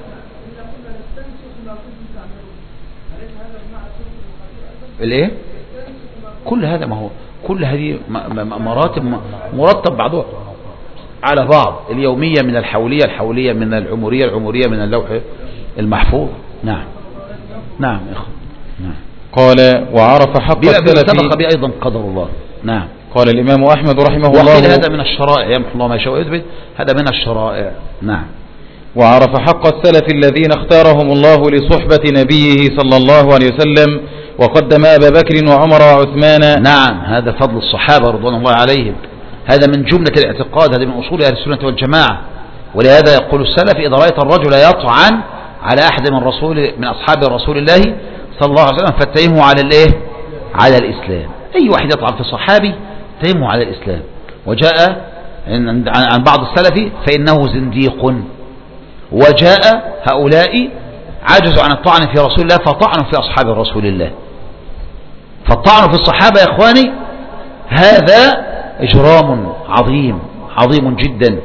الايه؟ كل هذا ما هو كل هذه مراتب مرتب بعضها على بعض، اليومية من الحولية، الحولية من العمرية، العمرية من اللوح المحفوظ. نعم نعم يا اخوان. نعم. قال وعرف حق السلف سبق به ايضا قدر الله. نعم. قال الامام احمد رحمه الله وقيل هذا من الشرائع، يمحو الله ما يشاء ويثبت، هذا من الشرائع. نعم. وعرف حق السلف الذين اختارهم الله لصحبة نبيه صلى الله عليه وسلم، وقدم أبا بكر وعمر وعثمان. نعم، هذا فضل الصحابة رضوان الله عليهم، هذا من جملة الاعتقاد، هذا من أصول أهل السنة والجماعة. ولهذا يقول السلف إذا رأيت الرجل يطعن على أحد من رسول من أصحاب رسول الله صلى الله عليه وسلم فاتهمه على الإيه؟ على الإسلام. أي واحد يطعن في صحابي تهمه على الإسلام. وجاء عن بعض السلف فإنه زنديق. وجاء هؤلاء عجزوا عن الطعن في رسول الله فطعنوا في أصحاب رسول الله. فالطعن في الصحابة يا إخواني هذا إجرام عظيم عظيم جدا.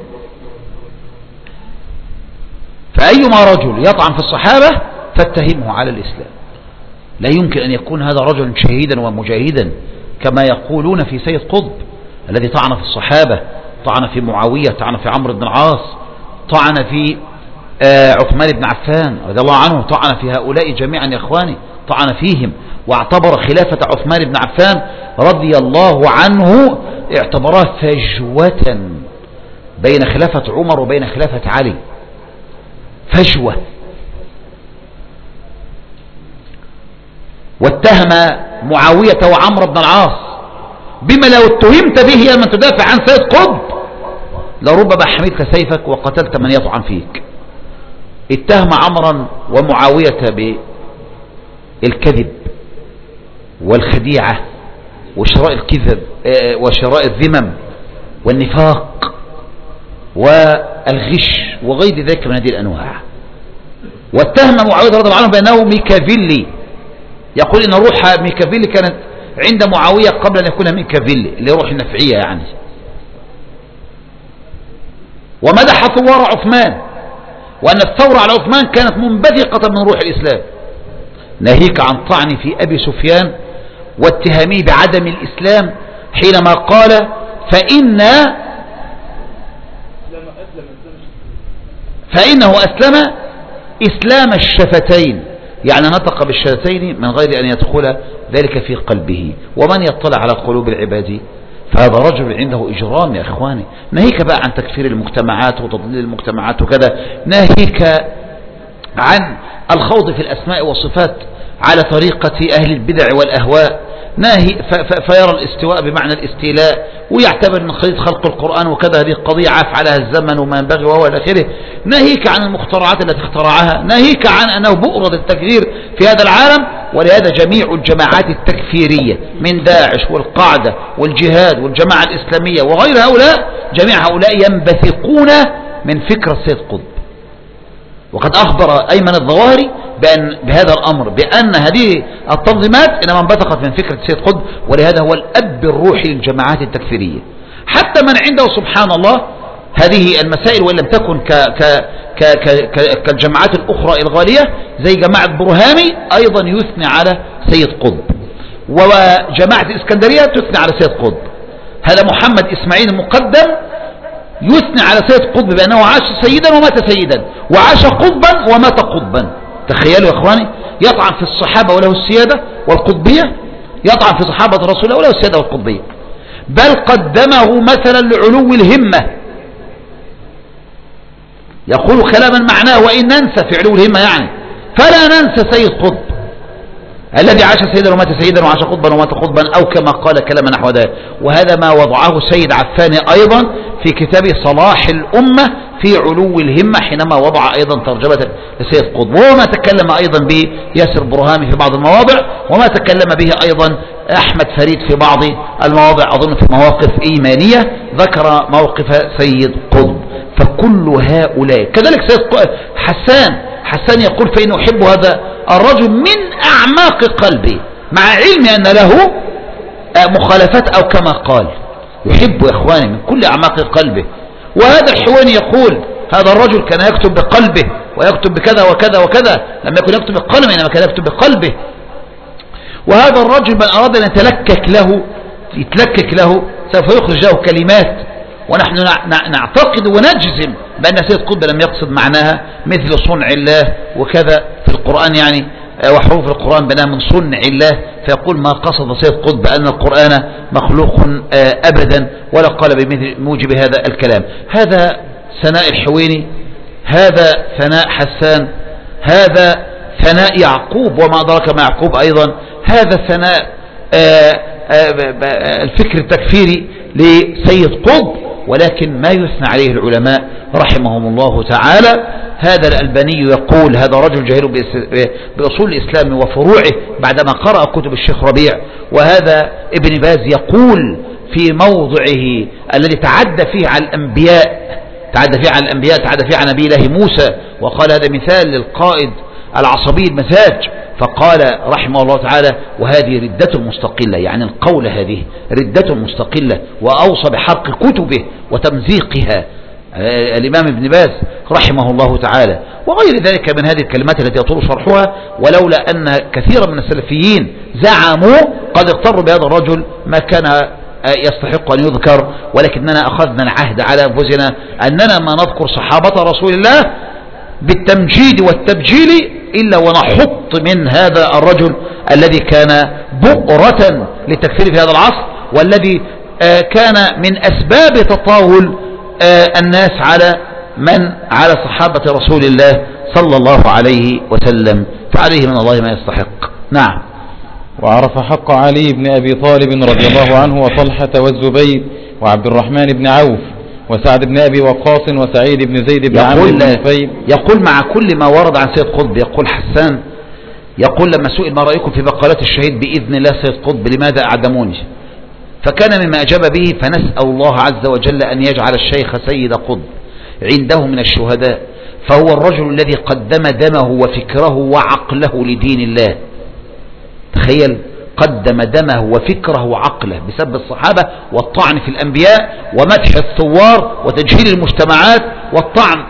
فأيما رجل يطعن في الصحابة فاتهمه على الإسلام. لا يمكن أن يكون هذا رجل شهيدا ومجاهدا كما يقولون في سيد قطب الذي طعن في الصحابة، طعن في معاوية، طعن في عمرو بن العاص، طعن في عثمان بن عفان رضي الله عنه، طعن في هؤلاء جميعا يا إخواني، طعن فيهم، واعتبر خلافة عثمان بن عفان رضي الله عنه اعتبرها فجوة بين خلافة عمر وبين خلافة علي، فجوة. واتهم معاوية وعمرو بن العاص بما لو اتهمت به يا من تدافع عن سيد قطب لربما حملت سيفك وقتلت من يطعن فيك. اتهم عمرا ومعاوية بالكذب والخديعة وشراء الكذب وشراء الذمم والنفاق والغش وغير ذلك من هذه الأنواع. واتهم معاوية رضي الله عنه بأنه ميكافيلي، يقول إن روح ميكافيلي كانت عند معاوية قبل أن يكون ميكافيلي اللي روح النفعية يعني. ومدح ثوار عثمان وأن الثورة على عثمان كانت منبثقة من روح الإسلام، ناهيك عن طعن في أبي سفيان واتهامه بعدم الإسلام حينما قال فإن فإنه أسلم إسلام الشفتين، يعني نطق بالشفتين من غير أن يدخل ذلك في قلبه. ومن يطلع على قلوب العباد فهذا رجل عنده إجرام يا إخواني. ناهيك بقى عن تكفير المجتمعات وتضليل المجتمعات وكذا، ناهيك عن الخوض في الأسماء والصفات على طريقة أهل البدع والأهواء، ناهي فيرى الاستواء بمعنى الاستيلاء ويعتبر من خليط خلق القرآن وكذا هذه قضية عاف عليها الزمن وما ينبغي وهو إلى آخره. ناهيك عن المخترعات التي اخترعها، ناهيك عن أنه بؤرة التكفير في هذا العالم. ولهذا جميع الجماعات التكفيرية من داعش والقاعدة والجهاد والجماعة الإسلامية وغير هؤلاء، جميع هؤلاء ينبثقون من فكرة سيد قطب. وقد أخبر أيمن الظواهري بأن بهذا الأمر بأن هذه التنظيمات إنما انبثقت من فكرة سيد قطب، ولهذا هو الأب الروحي للجماعات التكفيرية. حتى من عنده سبحان الله هذه المسائل وإن لم تكن ك ك ك ك كالجماعات الأخرى الغالية زي جماعة برهامي أيضا يثني على سيد قطب، وجماعة الإسكندرية تثني على سيد قطب. هذا محمد إسماعيل المقدم يثني على سيد قطب بأنه عاش سيدا ومات سيدا، وعاش قطبا ومات قطبا. تخيلوا يا إخواني، يطعن في الصحابة وله السيادة والقطبية، يطعن في صحابة رسول الله وله السيادة والقطبية، بل قدمه مثلا لعلو الهمة. يقول كلاما معناه وإن ننسى في علو الهمة يعني فلا ننسى سيد قطب الذي عاش سيدا ومات سيدا وعاش قطبا ومات قطبا، أو كما قال كلاما نحو ذلك. وهذا ما وضعه سيد عفاني أيضا في كتاب صلاح الأمة في علو الهمة حينما وضع أيضا ترجمة لسيد قطب، وما تكلم أيضا به ياسر برهامي في بعض المواضع، وما تكلم به أيضا أحمد فريد في بعض المواضع أظن في مواقف إيمانية ذكر موقف سيد قطب. فكل هؤلاء كذلك سيد حسان حسان يقول فإنه يحب هذا الرجل من أعماق قلبي مع علم أن له مخالفات، أو كما قال يحب يا إخواني من كل أعماق قلبه. وهذا الحواني يقول هذا الرجل كان يكتب بقلبه ويكتب بكذا وكذا وكذا، لم يكن يكتب بقلمه إنما كان يكتب بقلبه. وهذا الرجل من أراد أن يتلكك له يتلكك له سوف يخرج له كلمات، ونحن نعتقد ونجزم بأن سيد قطب لم يقصد معناها مثل صنع الله وكذا في القرآن، يعني وحروف القرآن بأنها من صنع الله، فيقول ما قصد سيد قطب بأن القرآن مخلوق أبدا، ولا قال بموجب هذا الكلام. هذا ثناء الحويني، هذا ثناء حسان، هذا ثناء يعقوب وما أدراك ما يعقوب أيضا، هذا ثناء الفكر التكفيري لسيد قطب. ولكن ما يثنى عليه العلماء رحمهم الله تعالى. هذا الألباني يقول هذا رجل جاهل بأصول الإسلام وفروعه بعدما قرأ كتب الشيخ ربيع. وهذا ابن باز يقول في موضعه الذي تعدى فيه على الأنبياء تعدى فيه على الأنبياء تعدى فيه على نبي الله موسى، وقال هذا مثال للقائد العصبي المزاج، فقال رحمه الله تعالى وهذه ردة مستقلة، يعني القول هذه ردة مستقلة، وأوصى بحرق كتبه وتمزيقها الإمام ابن باز رحمه الله تعالى، وغير ذلك من هذه الكلمات التي يطول شرحها. ولولا أن كثيرا من السلفيين زعموا قد اغتروا بهذا الرجل ما كان يستحق أن يذكر، ولكننا أخذنا العهد على أنفسنا أننا ما نذكر صحابة رسول الله بالتمجيد والتبجيل إلا ونحط من هذا الرجل الذي كان بؤرة للتكفير في هذا العصر، والذي كان من أسباب تطاول الناس على من على صحابة رسول الله صلى الله عليه وسلم، فعليه من الله ما يستحق. نعم. وعرف حق علي بن أبي طالب رضي الله عنه وطلحة والزبير وعبد الرحمن بن عوف وسعد بن أبي وقاص وسعيد بن زيد بن عمرو بن نفيل. يقول مع كل ما ورد عن سيد قطب، يقول حسان يقول لما سئل ما رأيكم في بقالات الشهيد بإذن الله سيد قطب لماذا أعدموني، فكان مما أجاب به فنسأل الله عز وجل أن يجعل الشيخ سيد قطب عنده من الشهداء، فهو الرجل الذي قدم دمه وفكره وعقله لدين الله. تخيل، قدم دمه وفكره وعقله بسبب الصحابة والطعن في الأنبياء ومدح الثوار وتجهيل المجتمعات والطعن.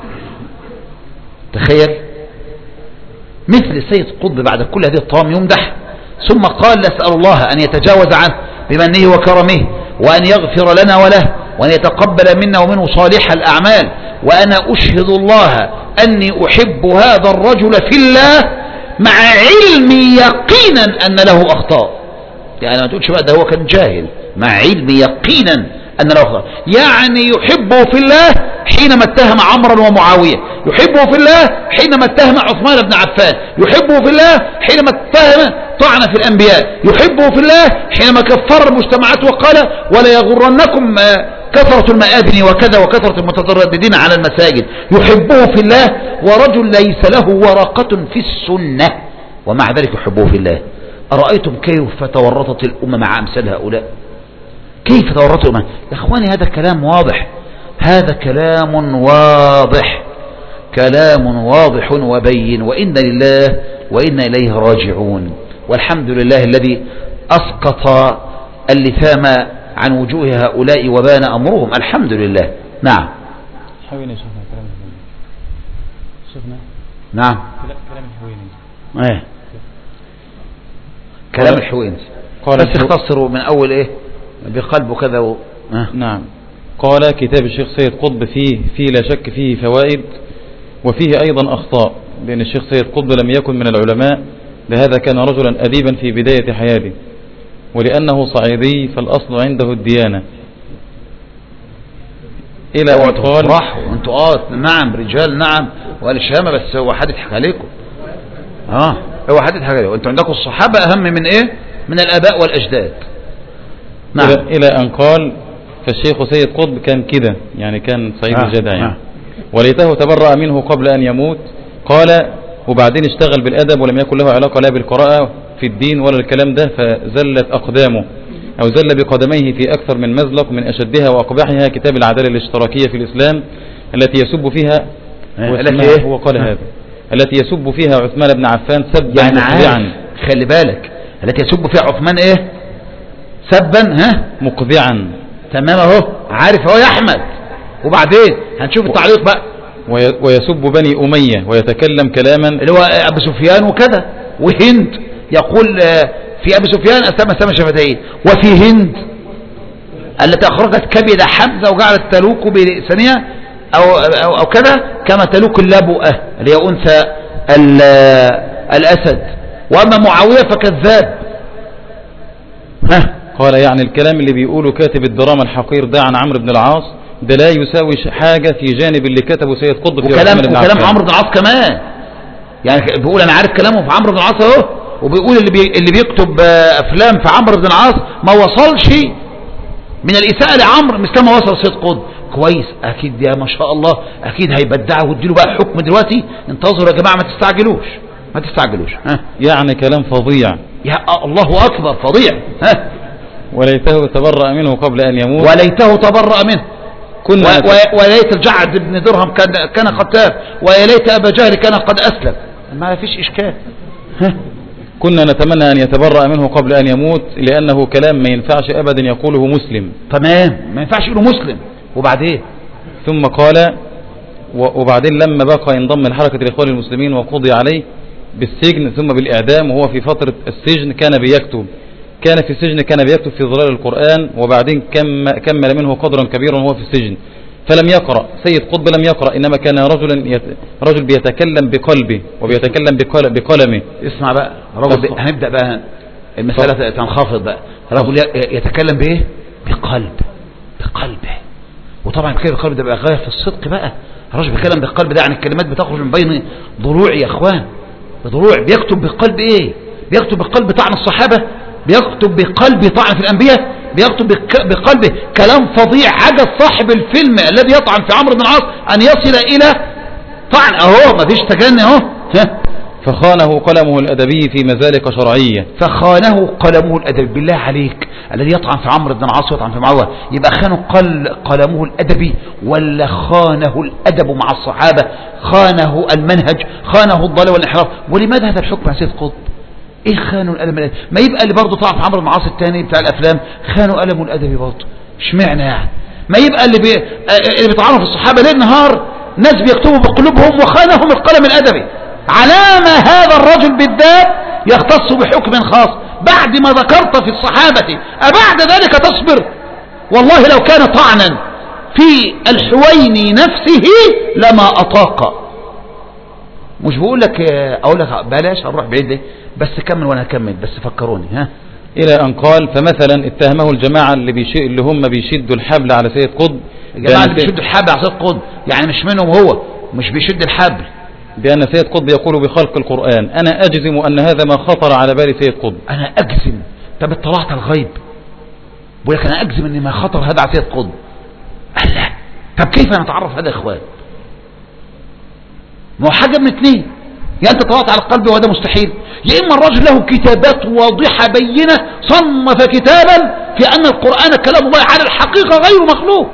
تخيل مثل سيد قطب بعد كل هذه الطعام يمدح، ثم قال نسأل الله أن يتجاوز عنه بمنه وكرمه، وأن يغفر لنا وله، وأن يتقبل منا ومنه صالح الأعمال، وأنا أشهد الله أني أحب هذا الرجل في الله مع علمي يقينا أن له أخطاء. يعني ما تقولش بقى ده هو كان جاهل، مع علمي يقينا أن له أخطاء. يعني يحبه في الله حينما اتهم عمرا ومعاوية، يحبه في الله حينما اتهم عثمان بن عفان، يحبه في الله حينما اتهم طعن في الأنبياء، يحبه في الله حينما كفر المجتمعات وقال ولا يغرنكم كثرة المآذن وكذا وكثرة المترددين على المساجد. يحبه في الله ورجل ليس له ورقة في السنة ومع ذلك يحبه في الله. أرأيتم كيف تورطت الأمة مع أمثال هؤلاء؟ كيف تورطت الأمة؟ يا أخواني هذا كلام واضح، هذا كلام واضح، كلام واضح وبين، وإنا لله وإنا إليه راجعون. والحمد لله الذي أسقط اللثام عن وجوه هؤلاء وبان أمرهم، الحمد لله. نعم حويني شفنا كلام الحويني، شفنا نعم كلام الحويني ايه كلام الحويني، بس اختصروا من أول إيه بقلبه كذا و... آه. نعم. قال كتاب الشيخ سيد قطب فيه فيه لا شك فيه فوائد وفيه أيضا أخطاء، لأن الشيخ سيد قطب لم يكن من العلماء، لهذا كان رجلا أديبا في بداية حياته، ولأنه صعيدي فالأصل عنده الديانة. إلى أن قال انتوا اه نعم رجال نعم والشهامة، بس هو حد يضحك عليكم. اه هو حد يضحك عليكم، انتوا عندكم الصحابة أهم من إيه؟ من الآباء والأجداد. نعم. إلى, إلى أن قال فالشيخ سيد قطب كان كده، يعني كان صعيد آه. الجدع يعني. آه. وليته تبرأ منه قبل أن يموت. قال وبعدين اشتغل بالأدب ولم يكن له علاقة لا بالقراءة في الدين ولا الكلام ده، فزلت أقدامه أو زل بقدميه في أكثر من مزلق، من أشدها وأقبحها كتاب العدالة الاشتراكية في الإسلام التي يسب فيها التي هو قال هذا التي يسب فيها عثمان بن عفان سبا يعني مقذعا. خلي بالك، التي يسب فيها عثمان إيه سبا ها مقذعا. تمام اهو، عارف اهو يا أحمد. وبعدين هنشوف التعليق بقى. ويسب بني أمية ويتكلم كلاما اللي هو أبو سفيان وكذا، وهند يقول في أبو سفيان أسامة سامة شفتين، وفي هند التي أخرجت كبد حمزة وجعلت تلوك بلسانها أو, أو, أو كذا كما تلوك اللبؤة اللي هي أنثى الأسد. وأما معاوية فكذاب. ها قال يعني الكلام اللي بيقوله كاتب الدراما الحقير ده عن عمرو بن العاص ده لا يساوي حاجة في جانب اللي كتبه سيد قطب في وكلام, وكلام عمرو بن العاص كمان. يعني بيقول أنا عارف كلامه في عمرو بن العاص اهو، وبيقول اللي, بي اللي بيكتب أفلام في عمرو بن العاص ما وصلش من الإساءة لعمرو مثل ما وصل سيد قطب. كويس، أكيد يا ما شاء الله، أكيد هيبدعه واديله بقى حكم دلوقتي. انتظروا يا جماعة ما تستعجلوش ما تستعجلوش. ها يعني كلام فظيع، يا الله أكبر فظيع. ها وليته تبرأ منه قبل أن يموت. وليته تبرأ منه. كنا وليت الجعد بن درهم كان كان قد تاب، وليت أبا جهل كان قد أسلم، ما فيش إشكال. ها كنا نتمنى أن يتبرأ منه قبل أن يموت، لأنه كلام ما ينفعش أبدا يقوله مسلم. تمام، ما ينفعش يقوله مسلم. وبعدين ثم قال وبعدين لما بقى ينضم لحركة الإخوان المسلمين وقضي عليه بالسجن ثم بالإعدام، وهو في فترة السجن كان بيكتب كان في السجن كان بيكتب في ظلال القرآن، وبعدين كم كمل منه قدرا كبيرا وهو في السجن فلم يقرأ. سيد قطب لم يقرأ، إنما كان رجلا يت... رجل بيتكلم بقلبه وبيتكلم بقل... بقلمه. اسمع بقى رجل بي... هنبدأ بقى المسألة تنخفض بقى. رجل يتكلم بإيه؟ بقلب بقلبه. وطبعا كده القلب ده بقى غاية في الصدق بقى. الرجل بيتكلم بالقلب ده يعني الكلمات بتخرج من بين ضلوع يا اخوان، بضلوع. بيكتب بالقلب ايه؟ بيكتب بقلب طعن الصحابة، بيكتب بقلب طعن في الأنبياء، بيكتب بقلب كلام فظيع. عجز صاحب الفيلم الذي يطعن في عمرو بن العاص أن يصل إلى طعن. أهو ما فيش تجني أهو. فخانه قلمه الأدبي في مزالق شرعية. فخانه قلمه الأدبي. بالله عليك، الذي يطعن في عمرو بن العاص ويطعن في معاوية يبقى خانه قل قلمه الأدبي ولا خانه الأدب مع الصحابة؟ خانه المنهج، خانه الضلال والانحراف. ولماذا هذا الحكم يا سيد قطب؟ ايه خانوا الأدب؟ ما يبقى اللي برضه طعن في عمرو بن العاص الثاني بتاع الأفلام خانوا قلمه الأدبي برضه. اشمعنى يعني؟ ما يبقى اللي بي... اللي بيطعنوا في الصحابة ليل نهار ناس بيكتبوا بقلوبهم وخانهم القلم الأدبي. علامة هذا الرجل بالذات يختص بحكم خاص بعد ما ذكرت في الصحابة، أبعد ذلك تصبر؟ والله لو كان طعنا في الحويني نفسه لما أطاق. مش بقول لك أقول لك بلاش هنروح بعيد ليه، بس كمل وأنا هكمل، بس فكروني. ها إلى أن قال فمثلا اتهمه الجماعة اللي, بيشي اللي هم بيشدوا الحبل على سيد قطب. الجماعة اللي بيشدوا الحبل على سيد قطب يعني مش منهم هو، مش بيشد الحبل، بأن سيد قطب يقول بخلق القرآن. أنا أجزم أن هذا ما خطر على بال سيد قطب. أنا أجزم. طب اطلعت الغيب بقول لك أنا أجزم أن ما خطر هذا على سيد قطب. ألا طب كيف نتعرف هذا يا إخوان؟ ما هو حاجة من اثنين، يا أنت طلعت على القلب وهذا مستحيل، يا إما الرجل له كتابات واضحة بينة صنف كتابا في أن القرآن كلام الله على الحقيقة غير مخلوق.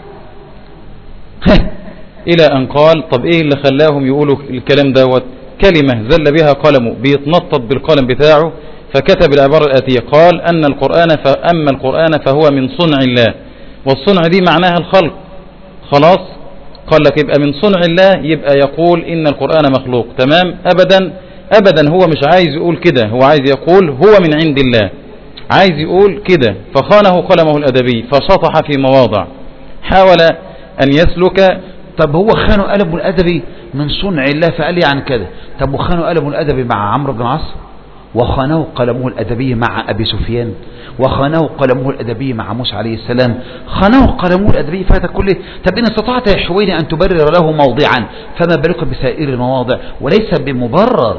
إلى أن قال طب إيه اللي خلاهم يقولوا الكلام دوت؟ كلمة زل بها قلمه بيتنطط بالقلم بتاعه فكتب العبارة الآتية، قال أن القرآن فأما القرآن فهو من صنع الله، والصنع دي معناها الخلق. خلاص قال لك يبقى من صنع الله، يبقى يقول إن القرآن مخلوق. تمام؟ أبدا أبدا، هو مش عايز يقول كده، هو عايز يقول هو من عند الله، عايز يقول كده. فخانه قلمه الأدبي فشطح في مواضع، حاول أن يسلك. طب هو خانه قلمه الأدبي من صنع الله فقال لي عن كده. طب وخانه قلمه الأدبي مع عمرو بن العاص، وخانه قلمه الأدبي مع أبي سفيان، وخانه قلمه الأدبي مع موسى عليه السلام، خانه قلمه الأدبي فات كله. طب إن استطعت يا حويني أن تبرر له موضعا فما بالك بسائر المواضع؟ وليس بمبرر،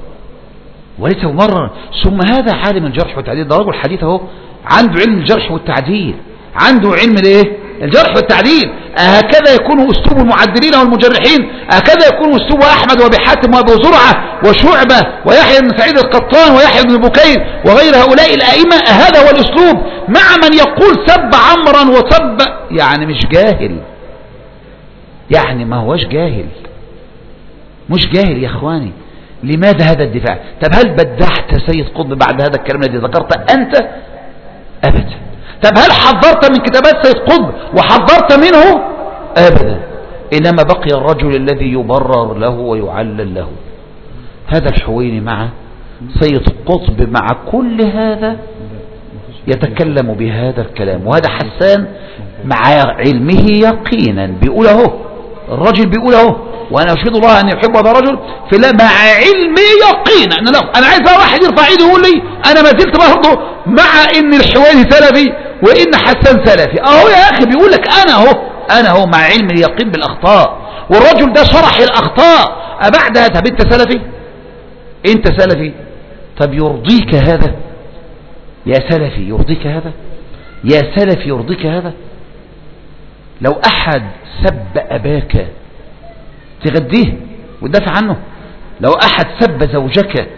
وليس مبرر. ثم هذا عالم الجرح والتعديل، ده رجل حديث اهو، عنده علم الجرح والتعديل، عنده علم الايه؟ الجرح والتعديل. هكذا يكون اسلوب المعدلين والمجرحين، هكذا يكون اسلوب احمد وابي حاتم وابو زرعه وشعبه ويحيى بن سعيد القطان ويحيى بن بكير وغير هؤلاء الائمه. هذا هو الاسلوب مع من يقول سب عمرا وسب، يعني مش جاهل، يعني ما هوش جاهل، مش جاهل يا اخواني. لماذا هذا الدفاع؟ طب هل بدحت سيد قطب بعد هذا الكلام الذي ذكرت أنت؟ أبدا. طب هل حضرت من كتابات سيد قطب وحضرت منه؟ أبدا. إنما بقي الرجل الذي يبرر له ويعلل له. هذا الحويني مع سيد قطب مع كل هذا يتكلم بهذا الكلام، وهذا حسان مع علمه يقينا بيقول اهو، الرجل بيقول اهو، وانا اشهد الله ان يحب هذا الرجل في الله مع علمي يقينا. انا لا انا عايز واحد يرفع ايده يقول لي انا ما زلت برضه مع ان الحويني سلفي وان حسان سلفي. اهو يا اخي بيقول لك انا اهو، انا اهو مع علم اليقين بالاخطاء، والرجل ده شرح الاخطاء. ابعد هذا انت سلفي؟ انت سلفي؟ طب يرضيك هذا يا سلفي؟ يرضيك هذا يا سلفي؟ يرضيك هذا؟ لو احد سب اباك تغديه وتدافع عنه؟ لو احد سب زوجك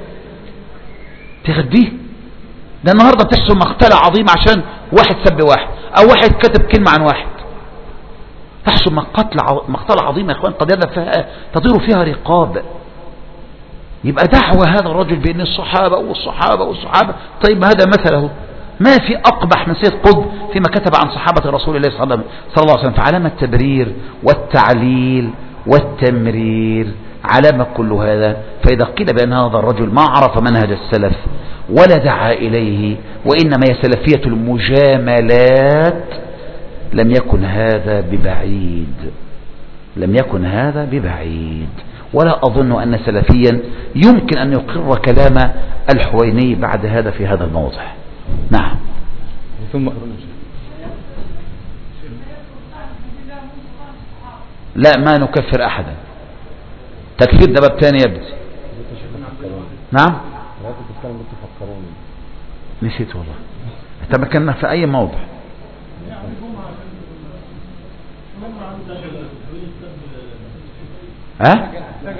تغديه؟ ده النهارده بتحصل مقتله عظيمه عشان واحد سب واحد او واحد كتب كلمه عن واحد، تحصل مقتله عظيمه يا اخوان قد يذهب فيها تطير فيها رقاب. يبقى دعوة هذا الرجل بأن الصحابة والصحابة والصحابة. طيب هذا مثله ما في أقبح من سيد قطب فيما كتب عن صحابة رسول الله صلى الله عليه وسلم. فعلامة التبرير والتعليل والتمرير علامة كل هذا. فإذا قيل بأن هذا الرجل ما عرف منهج السلف ولا دعا إليه وإنما هي سلفية المجاملات، لم يكن هذا ببعيد، لم يكن هذا ببعيد. ولا أظن أن سلفيا يمكن أن يقر كلام الحويني بعد هذا في هذا الموضع. نعم. ثم لا ما نكفر أحدا، تكفير ده باب تاني يبدي. نعم لا تتكلم بس فكروني. نسيت والله. تمكنا في أي موضع؟ ها؟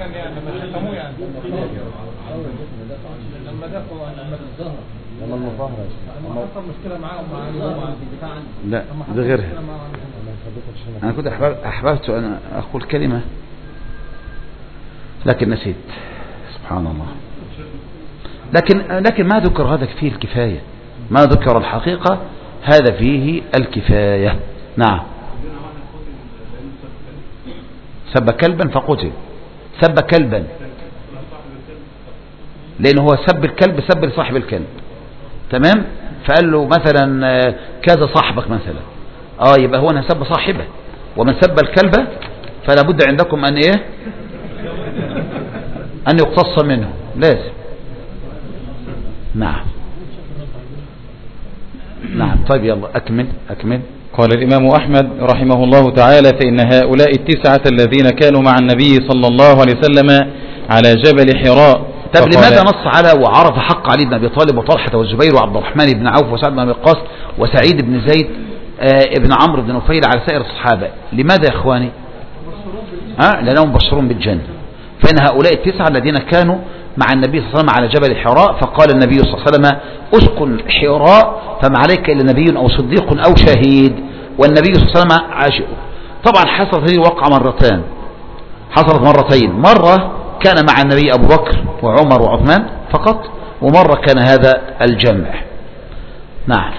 لما دافعوا لما الظهر لما المظاهرة لما حصل مشكلة معاهم مع الجمعة في الدفاع عنه. لا ده غيرها. أنا كنت أحببت أن أقول كلمة لكن نسيت سبحان الله. لكن لكن ما ذكر هذا فيه الكفاية، ما ذكر الحقيقة هذا فيه الكفاية. نعم. سب كلبا فقتل، سب كلبا لأنه هو سب الكلب سب لصاحب الكلب، تمام؟ فقال له مثلا كذا صاحبك مثلا، اه يبقى هو أنا سب صاحبه، ومن سب الكلب فلا بد عندكم أن إيه أن يقتص منه لازم. نعم نعم. طيب يلا أكمل أكمل. قال الإمام أحمد رحمه الله تعالى: فإن هؤلاء التسعة الذين كانوا مع النبي صلى الله عليه وسلم على جبل حراء. طب لماذا نص على وعرف حق علي بن أبي طالب وطلحة والزبير وعبد الرحمن بن عوف وسعد بن أبي وقاص وسعيد بن زيد آه ابن عمرو بن نفيل على سائر الصحابة؟ لماذا يا إخواني؟ آه لأنهم مبشرون بالجنة. فإن هؤلاء التسعة الذين كانوا مع النبي صلى الله عليه وسلم على جبل حراء، فقال النبي صلى الله عليه وسلم: اسكن حراء فما عليك إلا نبي أو صديق أو شهيد. والنبي صلى الله عليه وسلم عاشق. طبعا حصلت هذه الوقعة مرتان، حصلت مرتين، مرة كان مع النبي أبو بكر وعمر وعثمان فقط، ومرة كان هذا الجمع. نعم.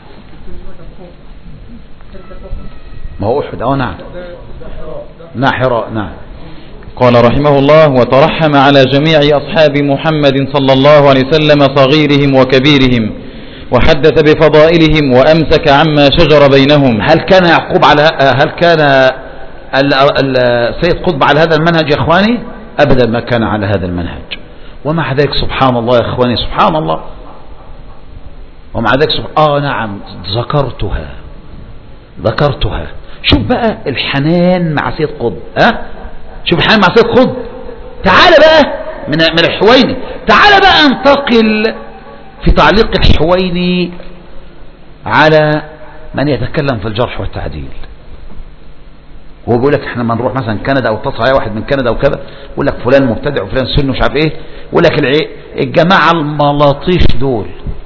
ما هو أحد أو نعم نعم حراء. نعم. قال رحمه الله: وترحم على جميع أصحاب محمد صلى الله عليه وسلم صغيرهم وكبيرهم، وحدث بفضائلهم وأمسك عما شجر بينهم. هل كان يعقوب على هل كان السيد قطب على هذا المنهج يا إخواني؟ أبدا ما كان على هذا المنهج. ومع ذلك سبحان الله يا إخواني سبحان الله، ومع ذلك سبحان آه نعم ذكرتها ذكرتها شوف بقى الحنان مع سيد قطب. ها شوف الحنان مع سيد قطب. تعال بقى من من الحويني، تعال بقى انتقل في تعليق الحويني على من يتكلم في الجرح والتعديل. وهو بيقول لك احنا ما نروح مثلا كندا او اتصل على واحد من كندا او كذا، يقول لك فلان مبتدع وفلان سني ومش عارف ايه، يقول لك الجماعه الملاطيش دول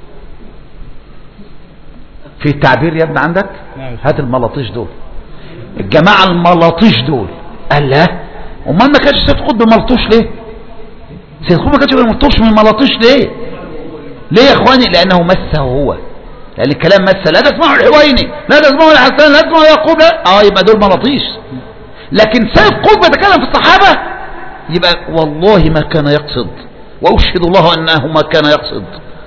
في التعبير يا ابن عندك، هات الملاطيش دول، الجماعه الملاطيش دول. قال لا، امال ما كانش سيد قطب ملطوش ليه؟ سيد قطب ما كانش ملطوش من الملاطيش ليه؟ ليه يا اخواني؟ لانه مسه هو، لان الكلام مسه. لا تسمعوا الحويني، لا تسمعوا الحسن، لا تسمعوا يعقوب، لا اه يبقى دول ملاطيش. لكن سيد قطب يتكلم في الصحابه يبقى والله ما كان يقصد، واشهد الله انه ما كان يقصد.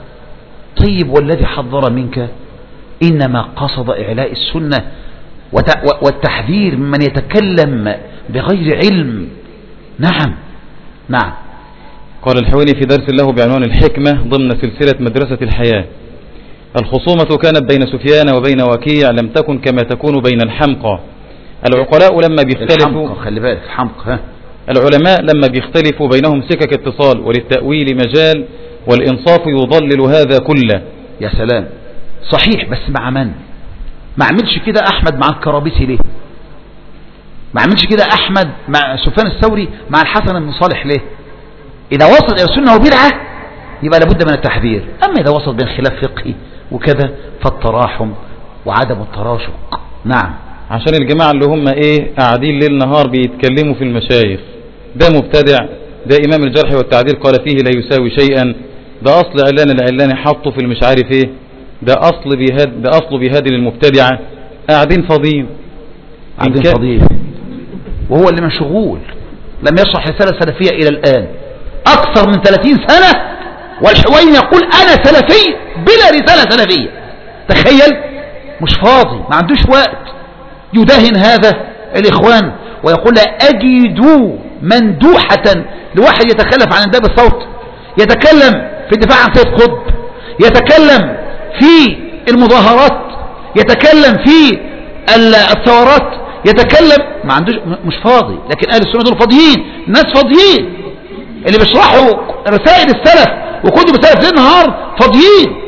طيب والذي حذر منك انما قصد اعلاء السنه والتحذير ممن يتكلم بغير علم. نعم نعم. قال الحويني في درس له بعنوان الحكمة ضمن سلسلة مدرسة الحياة: الخصومة كانت بين سفيان وبين وكيع لم تكن كما تكون بين الحمقى. العقلاء لما بيختلفوا، خلي بالك الحمق، ها العلماء لما بيختلفوا بينهم سكك اتصال، وللتأويل مجال، والإنصاف يضلل هذا كله. يا سلام، صحيح. بس مع من؟ ما عملش كده أحمد مع الكرابيسي ليه؟ ما عملش كده أحمد مع سفيان الثوري مع الحسن بن صالح ليه؟ إذا وصل إلى السنة وبدعة يبقى لابد من التحذير. أما إذا وصل بين خلاف فقهي وكذا فالتراحم وعدم التراشق. نعم. عشان الجماعة اللي هم إيه قاعدين ليل نهار بيتكلموا في المشايخ، ده مبتدع، ده إمام الجرح والتعديل قال فيه لا يساوي شيئا، ده أصل علان العلاني حطه في المش عارف إيه، ده أصل بيهاد، ده أصله بيهادي للمبتدعة. قاعدين فاضيين قاعدين فاضيين، وهو اللي مشغول لم يشرح رسالة سلفية إلى الآن أكثر من ثلاثين سنة، والحويني يقول أنا سلفي بلا رسالة سلفية. تخيل، مش فاضي، ما عندوش وقت يداهن هذا الإخوان ويقول لا أجد مندوحة لواحد يتكلم عن إنداب الصوت، يتكلم في الدفاع عن سيد قطب، يتكلم في المظاهرات، يتكلم في الثورات، يتكلم، ما عندوش، مش فاضي. لكن أهل السنة دول فاضيين، الناس فاضيين، اللي بيشرحوا رسائل السلف وكنتوا بثلاث ليل نهار فاضيين.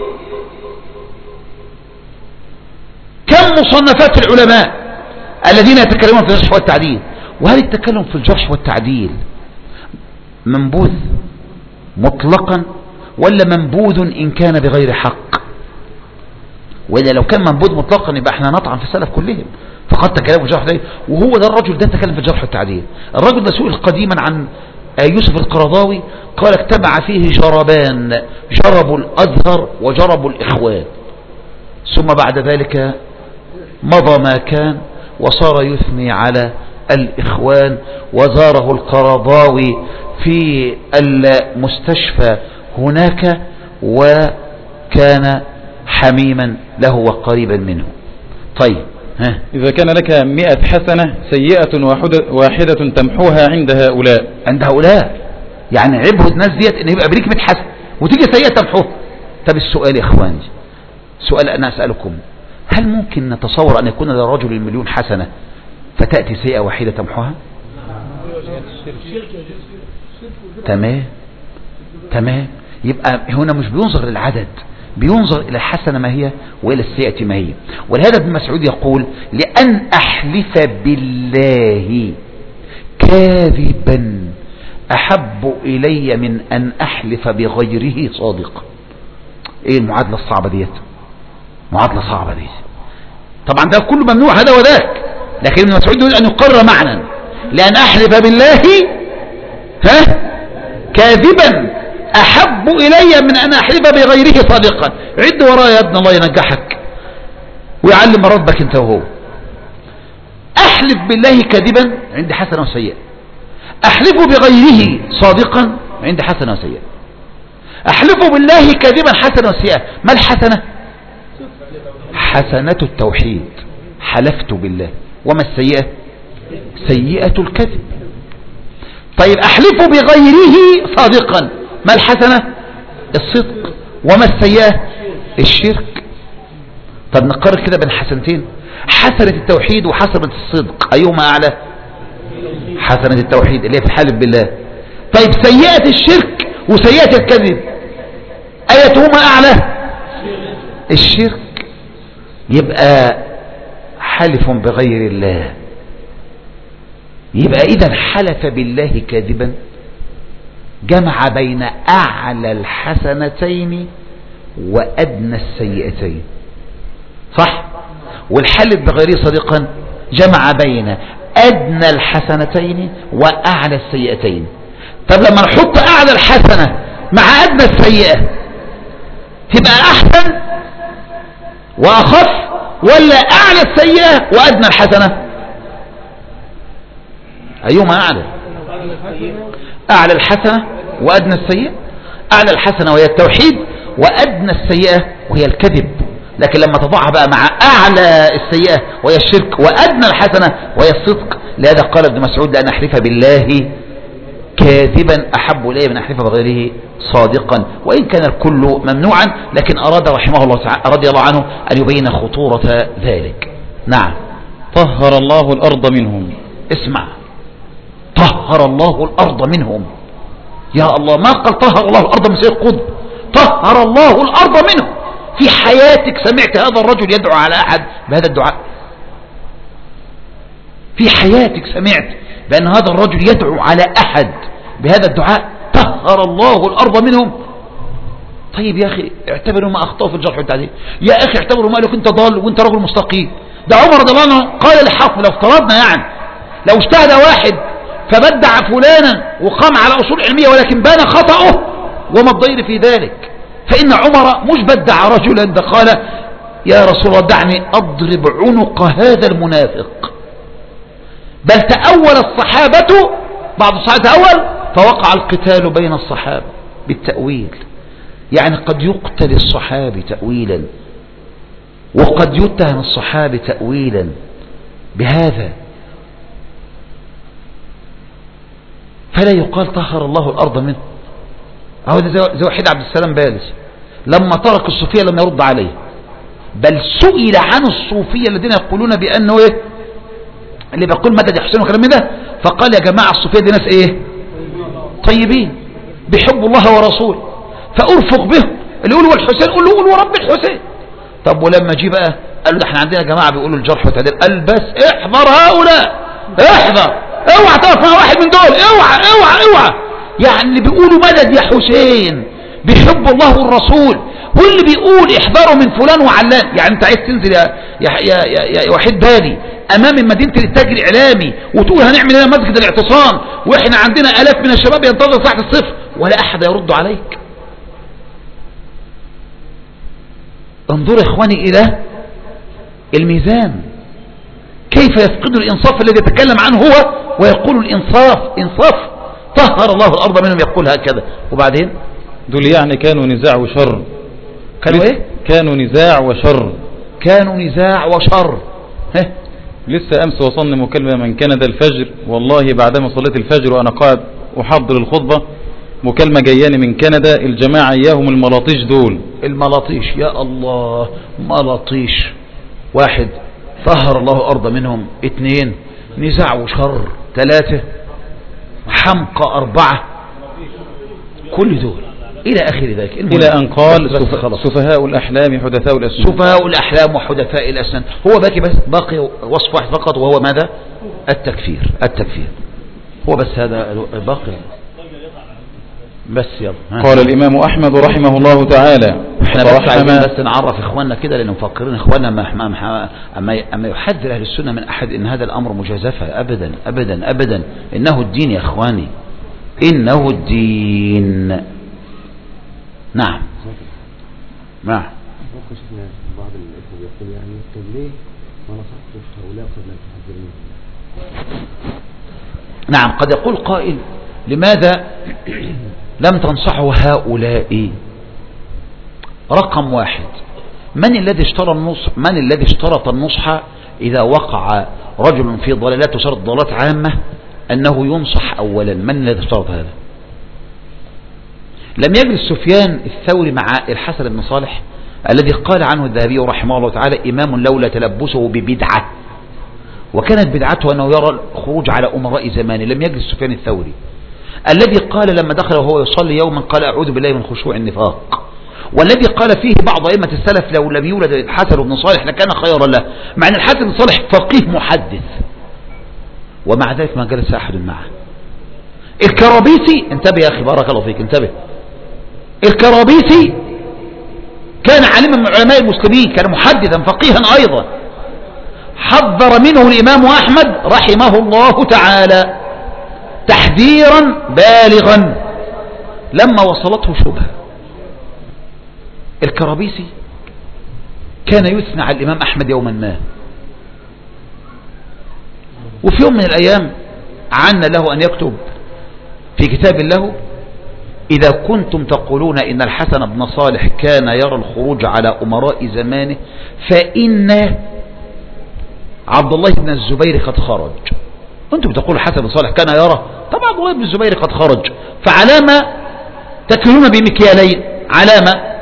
كم مصنفات العلماء الذين يتكلمون في الجرح والتعديل؟ وهل التكلم في الجرح والتعديل منبوذ مطلقا ولا منبوذ إن كان بغير حق؟ وإلا لو كان منبوذ مطلقا يبقى احنا نطعن في السلف كلهم، فقد تكلموا في الجرح والتعديل. وهو ده الرجل ده تكلم في الجرح والتعديل. الرجل ده سئل قديما عن يوسف القرضاوي، قال اجتمع فيه جربان، جرب الأزهر وجرب الإخوان، ثم بعد ذلك مضى ما كان وصار يثني على الإخوان، وزاره القرضاوي في المستشفى هناك وكان حميما له وقريبا منه. طيب ها. إذا كان لك مئة حسنة سيئة واحدة تمحوها عند هؤلاء عند هؤلاء يعني عبه الناس ديت ان يبقى بريك مئة حسنة وتيجي سيئة تمحوها. طب السؤال يا اخواني، سؤال انا اسألكم، هل ممكن نتصور ان يكون للرجل المليون حسنة فتأتي سيئة واحدة تمحوها؟ تمام تمام. يبقى هنا مش بينظر للعدد، بينظر إلى الحسنة ما هي وإلى السيئة ما هي. ولهذا ابن مسعود يقول لأن أحلف بالله كاذبا أحب إلي من أن أحلف بغيره صادقا. إيه المعادلة الصعبة ديت؟ معادلة صعبة دي طبعا، ده كله ممنوع هذا وذاك، لكن ابن مسعود يريد أن يقرر معنى لأن أحلف بالله ها كاذبا أحب إلي من أن أحلف بغيره صادقا. عد ورايا يا ابن الله ينجحك ويعلم ربك انت وهو. أحلف بالله كاذبا عندي حسنة وسيئة، أحلف بغيره صادقا عندي حسنة وسيئة. أحلف بالله كاذبا حسنة وسيئة. ما الحسنة؟ حسنة التوحيد، حلفت بالله. وما السيئة؟ سيئة الكذب. طيب أحلف بغيره صادقا، ما الحسنة؟ الصدق. وما السيئة؟ الشرك. طب نقرر كده بين حسنتين، حسنة التوحيد وحسنة الصدق، أيهما أعلى؟ حسنة التوحيد اللي هي في الحلف بالله. طيب سيئة الشرك وسيئة الكذب أيتهما أعلى؟ الشرك. يبقى حلف بغير الله، يبقى إذا حلف بالله كاذبا جمع بين أعلى الحسنتين وأدنى السيئتين، صح؟ والحلف بغيره صديقا جمع بين أدنى الحسنتين وأعلى السيئتين. طب لما نحط أعلى الحسنة مع أدنى السيئة تبقى أحسن وأخف، ولا أعلى السيئة وأدنى الحسنة؟ أيهما أعلى؟ أعلى الحسنة وأدنى السيئة. أعلى الحسنة وهي التوحيد، وأدنى السيئة وهي الكذب. لكن لما تضعها بقى مع أعلى السيئة وهي الشرك وأدنى الحسنة وهي الصدق، لهذا قال ابن مسعود لأن أحلف بالله كاذبا أحب إلي من أحلف بغيره صادقا. وإن كان الكل ممنوعا، لكن أراد رحمه الله تعالى رضي الله عنه أن يبين خطورة ذلك. نعم. طهر الله الأرض منهم. اسمع، طهر الله الأرض منهم. يا الله، ما قال طهر الله الأرض من سيد قطب، طهر الله الأرض منهم. في حياتك سمعت هذا الرجل يدعو على أحد بهذا الدعاء؟ في حياتك سمعت بأن هذا الرجل يدعو على أحد بهذا الدعاء؟ طهر الله الأرض منهم. طيب يا أخي اعتبروا ما أخطأوا في الجرح والتعديل، يا أخي اعتبروا ما لك أنت ضال وأنت رجل مستقيم. ده عمر رضي الله عنه قال لحق، لو افترضنا يعني لو اجتهد واحد فبدع فلانا وقام على أصول علمية ولكن بان خطأه وما الضير في ذلك، فإن عمر مش بدع رجلا، ده قال يا رسول الله دعني أضرب عنق هذا المنافق. بل تأول الصحابة، بعض الصحابة تأول فوقع القتال بين الصحابة بالتأويل. يعني قد يقتل الصحابي تأويلا وقد يتهم الصحابي تأويلا بهذا، فلا يقال طهر الله الأرض منه. أهو زي وحيد عبد السلام بالس لما ترك الصوفية لم يرد عليه، بل سئل عن الصوفية الذين يقولون بأنه إيه اللي بيقول مدد يا حسين وكلام ده، فقال يا جماعة الصوفية دي ناس إيه طيبين بيحبوا الله ورسوله، فأرفق به. اللي يقول والحسين قول له قول ورب الحسين. طب ولما جه بقى قال له ده احنا عندنا جماعة بيقولوا الجرح والتعديل. قال بس احذر هؤلاء، احذر، اوعى تقف مع واحد من دول، اوعى اوعى اوعى. يعني اللي بيقولوا مدد يا حسين بيحب الله والرسول، واللي بيقول احذروا من فلان وعلان. يعني انت عايز تنزل يا يا يا, يا, يا وحيد بالي امام مدينة الانتاج الاعلامي وتقول هنعمل لنا مسجد الاعتصام واحنا عندنا الاف من الشباب ينتظر ساعة الصفر ولا احد يرد عليك؟ انظر يا اخواني الى الميزان، كيف يفقد الانصاف الذي يتكلم عنه هو ويقول الانصاف انصاف. طهر الله الارض منهم يقول هكذا. وبعدين دول يعني كانوا نزاع وشر. كانوا ايه؟ كانوا نزاع وشر. كانوا نزاع وشر. ها لسه امس وصلني مكالمة من كندا الفجر، والله بعدما صليت الفجر وانا قاعد احضر الخطبة مكالمة جاياني من كندا، الجماعة اياهم الملاطيش دول. الملاطيش يا الله، ملاطيش. واحد طهر الله الارض منهم، اثنين نزاع وشر، ثلاثة حمقى، أربعة كل دول إلى آخر ذلك. إلى أن قال سفهاء الأحلام حدثاء الأسنان. سفهاء الأحلام وحدثاء الأسنان. هو باقي بس باقي وصف واحد فقط وهو ماذا؟ التكفير. التكفير هو بس هذا باقي بس. يلا قال الإمام أحمد رحمه الله تعالى. احنا بس عايزين بس نعرف إخواننا كده، لأنهم مفكرين إخواننا ما أما يحذر أهل السنة من أحد إن هذا الأمر مجازفة. أبدا أبدا أبدا، إنه الدين يا إخواني، إنه الدين. نعم نعم. شفنا بعض الإخوة يقول يعني طب ليه ما نصحتش هؤلاء قبل أن تحذرني؟ نعم، قد يقول قائل لماذا لم تنصحوا هؤلاء؟ رقم واحد، من الذي اشترى النصح؟ من الذي اشترط النصح إذا وقع رجل في ضلالات وصارت ضلالات عامة أنه ينصح أولا؟ من الذي اشترط هذا؟ لم يجلس سفيان الثوري مع الحسن بن صالح الذي قال عنه الذهبي رحمه الله تعالى إمام لولا تلبسه ببدعة، وكانت بدعته أنه يرى الخروج على أمراء زمانه. لم يجلس سفيان الثوري الذي قال لما دخل وهو يصلي يوما قال أعوذ بالله من خشوع النفاق، والذي قال فيه بعض أئمة السلف لو لم يولد الحسن بن صالح لكان خيرا له، مع أن الحسن بن صالح فقيه محدث، ومع ذلك ما جلس أحد معه. الكرابيسي، انتبه يا أخي بارك الله فيك، انتبه. الكرابيسي كان عالما من علماء المسلمين، كان محدثا فقيها أيضا، حذر منه الإمام أحمد رحمه الله تعالى تحذيرا بالغا لما وصلته شبهة. الكرابيسي كان يثنى على الإمام أحمد يوما ما، وفي يوم من الأيام عن له أن يكتب في كتاب له إذا كنتم تقولون إن الحسن بن صالح كان يرى الخروج على أمراء زمانه فإن عبد الله بن الزبير قد خرج. أنتم بتقولوا الحسن بن صالح كان يرى، طبعا عبد الله بن الزبير قد خرج، فعلامة تكلون بمكيالين، علامة.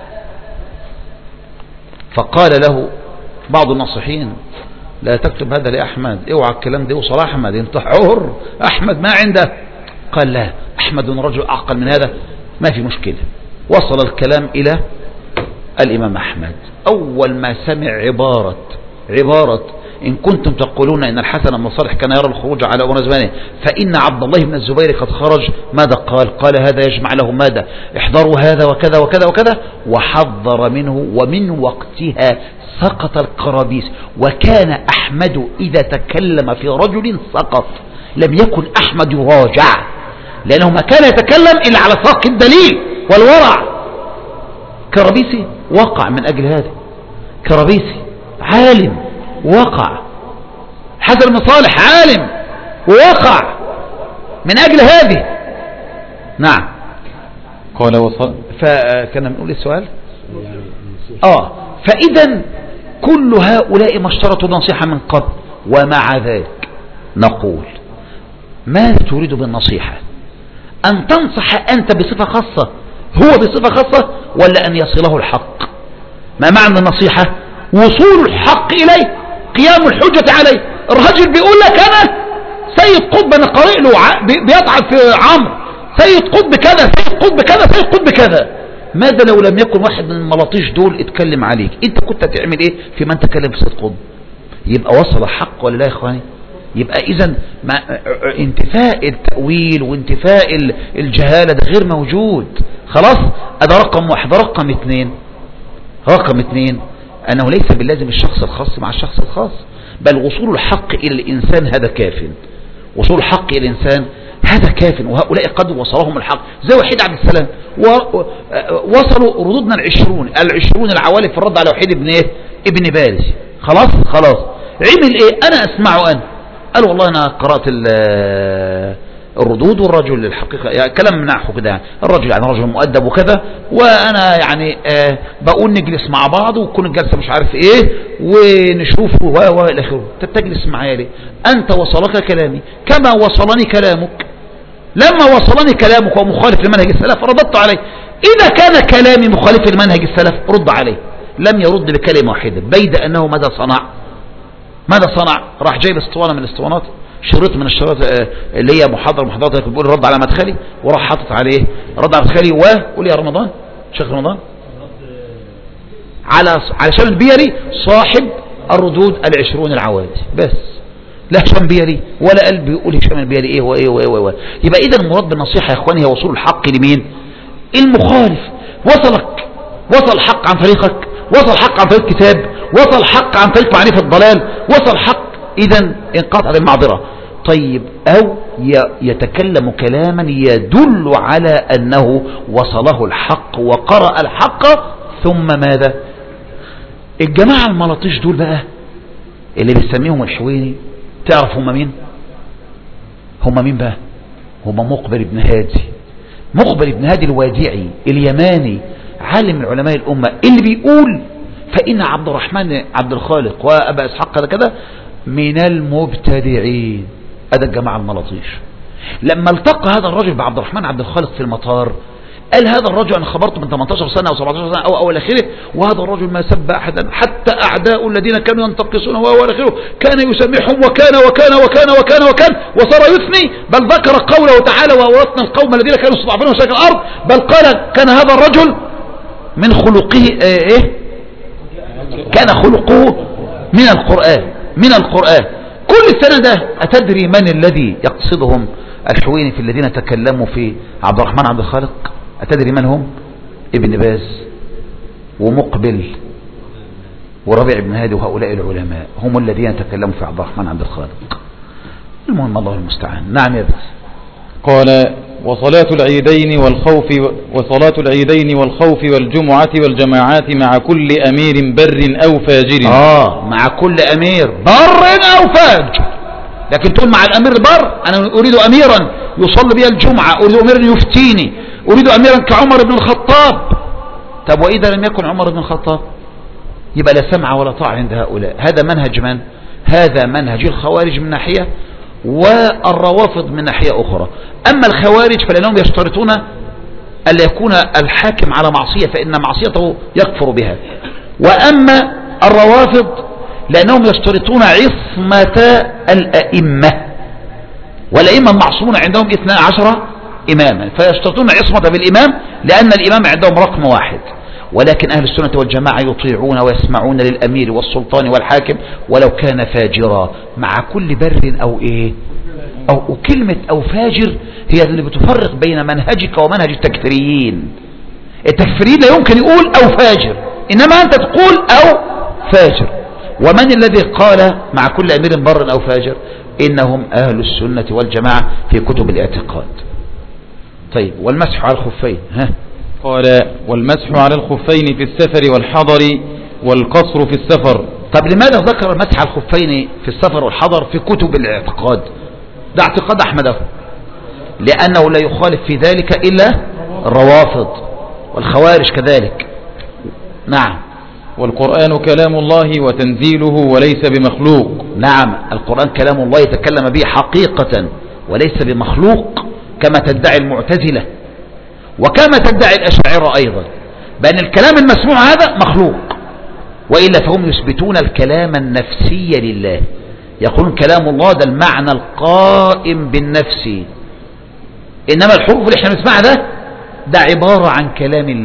فقال له بعض الناصحين لا تكتب هذا لأحمد، اوعى الكلام ده يوصل أحمد، انت حر، أحمد ما عنده. قال لا، أحمد رجل أعقل من هذا، ما في مشكلة. وصل الكلام إلى الإمام أحمد. أول ما سمع عبارة عبارة إن كنتم تقولون إن الحسن بن صالح كان يرى الخروج على أمر زمانه فإن عبد الله بن الزبير قد خرج، ماذا قال؟ قال هذا يجمع له ماذا؟ احذروا هذا وكذا وكذا وكذا، وحذر منه. ومن وقتها سقط الكرابيس، وكان أحمد إذا تكلم في رجل سقط، لم يكن أحمد يراجع، لأنه ما كان يتكلم إلا على ساق الدليل والورع. كرابيسي وقع من أجل هذا، كرابيسي عالم وقع، حسن بن صالح عالم ووقع من أجل هذه. نعم. قال وصل. فكان بنقول السؤال آه فإذا كل هؤلاء ما اشترطوا النصيحة من قبل، ومع ذلك نقول ماذا تريد بالنصيحة؟ أن تنصح أنت بصفة خاصة، هو بصفة خاصة، ولا أن يصله الحق؟ ما معنى النصيحة؟ وصول الحق إليه، قيام الحجة عليه. الرجل بيقول لك أنا سيد قطب، أنا قارئ له بيطعن في عمرو، سيد قطب كذا، سيد قطب كذا، سيد قطب كذا، ماذا لو لم يكن واحد من الملاطيش دول اتكلم عليك، انت كنت هتعمل ايه في من تكلم في سيد قطب؟ يبقى وصل حق ولا لا يا اخواني؟ يبقى اذا انتفاء التأويل وانتفاء الجهالة ده غير موجود. خلاص، هذا رقم واحد. رقم اثنين رقم اثنين انه ليس باللازم الشخص الخاص مع الشخص الخاص، بل وصول الحق الى الانسان هذا كاف. وصول الحق الى الانسان هذا كاف، وهؤلاء قد وصلهم الحق زي وحيد عبد السلام، ووصلوا ردودنا العشرون العشرون العوالي في الرد على وحيد ابن ايه ابن باز. خلاص خلاص عمل ايه؟ انا اسمعه انا قال والله انا قرأت الردود والرجل الحقيقة يعني كلام نحو كده، الرجل يعني رجل مؤدب وكذا، وانا يعني آه بقول نجلس مع بعض وتكون الجلسة مش عارف ايه ونشوفه و و الى اخره. انت بتجلس معايا ليه؟ انت وصلك كلامي كما وصلني كلامك. لما وصلني كلامك ومخالف لمنهج السلف رددت عليه. اذا كان كلامي مخالف لمنهج السلف رد عليه. لم يرد بكلمة واحدة، بيد انه ماذا صنع؟ ماذا صنع؟ راح جايب اسطوانة من الاسطوانات، شريط من الشريط اللي هي محاضرة محاضرات بيقول رد على مدخلي، وراح حاطط عليه رد على مدخلي وقول يا رمضان شيخ رمضان على على هشام البيلي صاحب الردود العشرون العوادي. بس لا هشام بيلي ولا قلب يقول هشام البيلي ايه وايه وايه وايه. يبقى اذا المراد بالنصيحة يا اخواني هي وصول الحق لمين؟ المخالف. وصلك وصل الحق عن طريقك، وصل الحق عن طريق كتاب، وصل الحق عن طريق معرفة الضلال، وصل الحق إذن انقطعت المعذرة. طيب أو يتكلم كلاما يدل على أنه وصله الحق وقرأ الحق ثم ماذا؟ الجماعة الملاطيش دول بقى اللي بيسميهم الحويني، تعرف هم مين؟ هم مين بقى؟ هم مقبل ابن هادي. مقبل ابن هادي الوادعي اليماني عالم من علماء الأمة اللي بيقول فإن عبد الرحمن عبد الخالق وأبا إسحاق كذا كذا من المبتدعين. هذا الجماعة الملاطيش. لما التقى هذا الرجل بعبد الرحمن عبد الخالق في المطار قال هذا الرجل أنا خبرته من ثمانية عشر سنة أو سبعة عشر سنة أو أول آخره، وهذا الرجل ما سب أحدا حتى أعداء الذين كانوا ينتقصونه وأول آخره كان يسميهم وكان وكان وكان وكان وكان وصار يثني، بل ذكر قوله تعالى وأورثنا القوم الذين كانوا يستضعفون مشاكل الأرض، بل قال كان هذا الرجل من خلقه إيه؟ كان خلقه من القرآن من القرآن. كل السنة ده أتدري من الذي يقصدهم الحويني في الذين تكلموا في عبد الرحمن عبد الخالق؟ أتدري من هم؟ ابن باز ومقبل وربيع بن هادي وهؤلاء العلماء هم الذين تكلموا في عبد الرحمن عبد الخالق. المهم الله المستعان. نعم يا بس. قال وصلاة العيدين والخوف وصلاة العيدين والخوف والجمعة والجماعات مع كل أمير بر أو فاجر. آه مع كل أمير بر أو فاجر. لكن تقول مع الأمير بر أنا أريد أميرا يصلي بي الجمعة، أريد أميرا يفتيني، أريد أميرا كعمر بن الخطاب. طب وإذا لم يكن عمر بن الخطاب يبقى لا سمع ولا طاعة عند هؤلاء. هذا منهج من؟ هذا منهج الخوارج من ناحية والروافض من ناحية أخرى. أما الخوارج فلأنهم يشترطون أن يكون الحاكم على معصية فإن معصيته يكفر بها، وأما الروافض لأنهم يشترطون عصمة الأئمة، والأئمة المعصومون عندهم اثنا عشر إماما، فيشترطون عصمة بالإمام لأن الإمام عندهم رقم واحد. ولكن أهل السنة والجماعة يطيعون ويسمعون للأمير والسلطان والحاكم ولو كان فاجرا مع كل بر أو إيه أو كلمة أو فاجر هي اللي بتفرق بين منهجك ومنهج التكفيريين. التكفيريين لا يمكن يقول أو فاجر، إنما أنت تقول أو فاجر. ومن الذي قال مع كل أمير بر أو فاجر؟ إنهم أهل السنة والجماعة في كتب الاعتقاد. طيب والمسح على الخفين ها؟ قال والمسح على الخفين في السفر والحضر والقصر في السفر. طب لماذا ذكر المسح على الخفين في السفر والحضر في كتب الاعتقاد؟ ده اعتقاد أحمد أهو، لأنه لا يخالف في ذلك إلا الروافض والخوارج كذلك. نعم. والقرآن كلام الله وتنزيله وليس بمخلوق. نعم القرآن كلام الله يتكلم به حقيقة وليس بمخلوق كما تدعي المعتزلة وكما تدعي الأشاعرة أيضا، بأن الكلام المسموع هذا مخلوق، وإلا فهم يثبتون الكلام النفسي لله، يقولون كلام الله ده المعنى القائم بالنفس، إنما الحروف اللي احنا بنسمعها ده ده عبارة عن كلام الله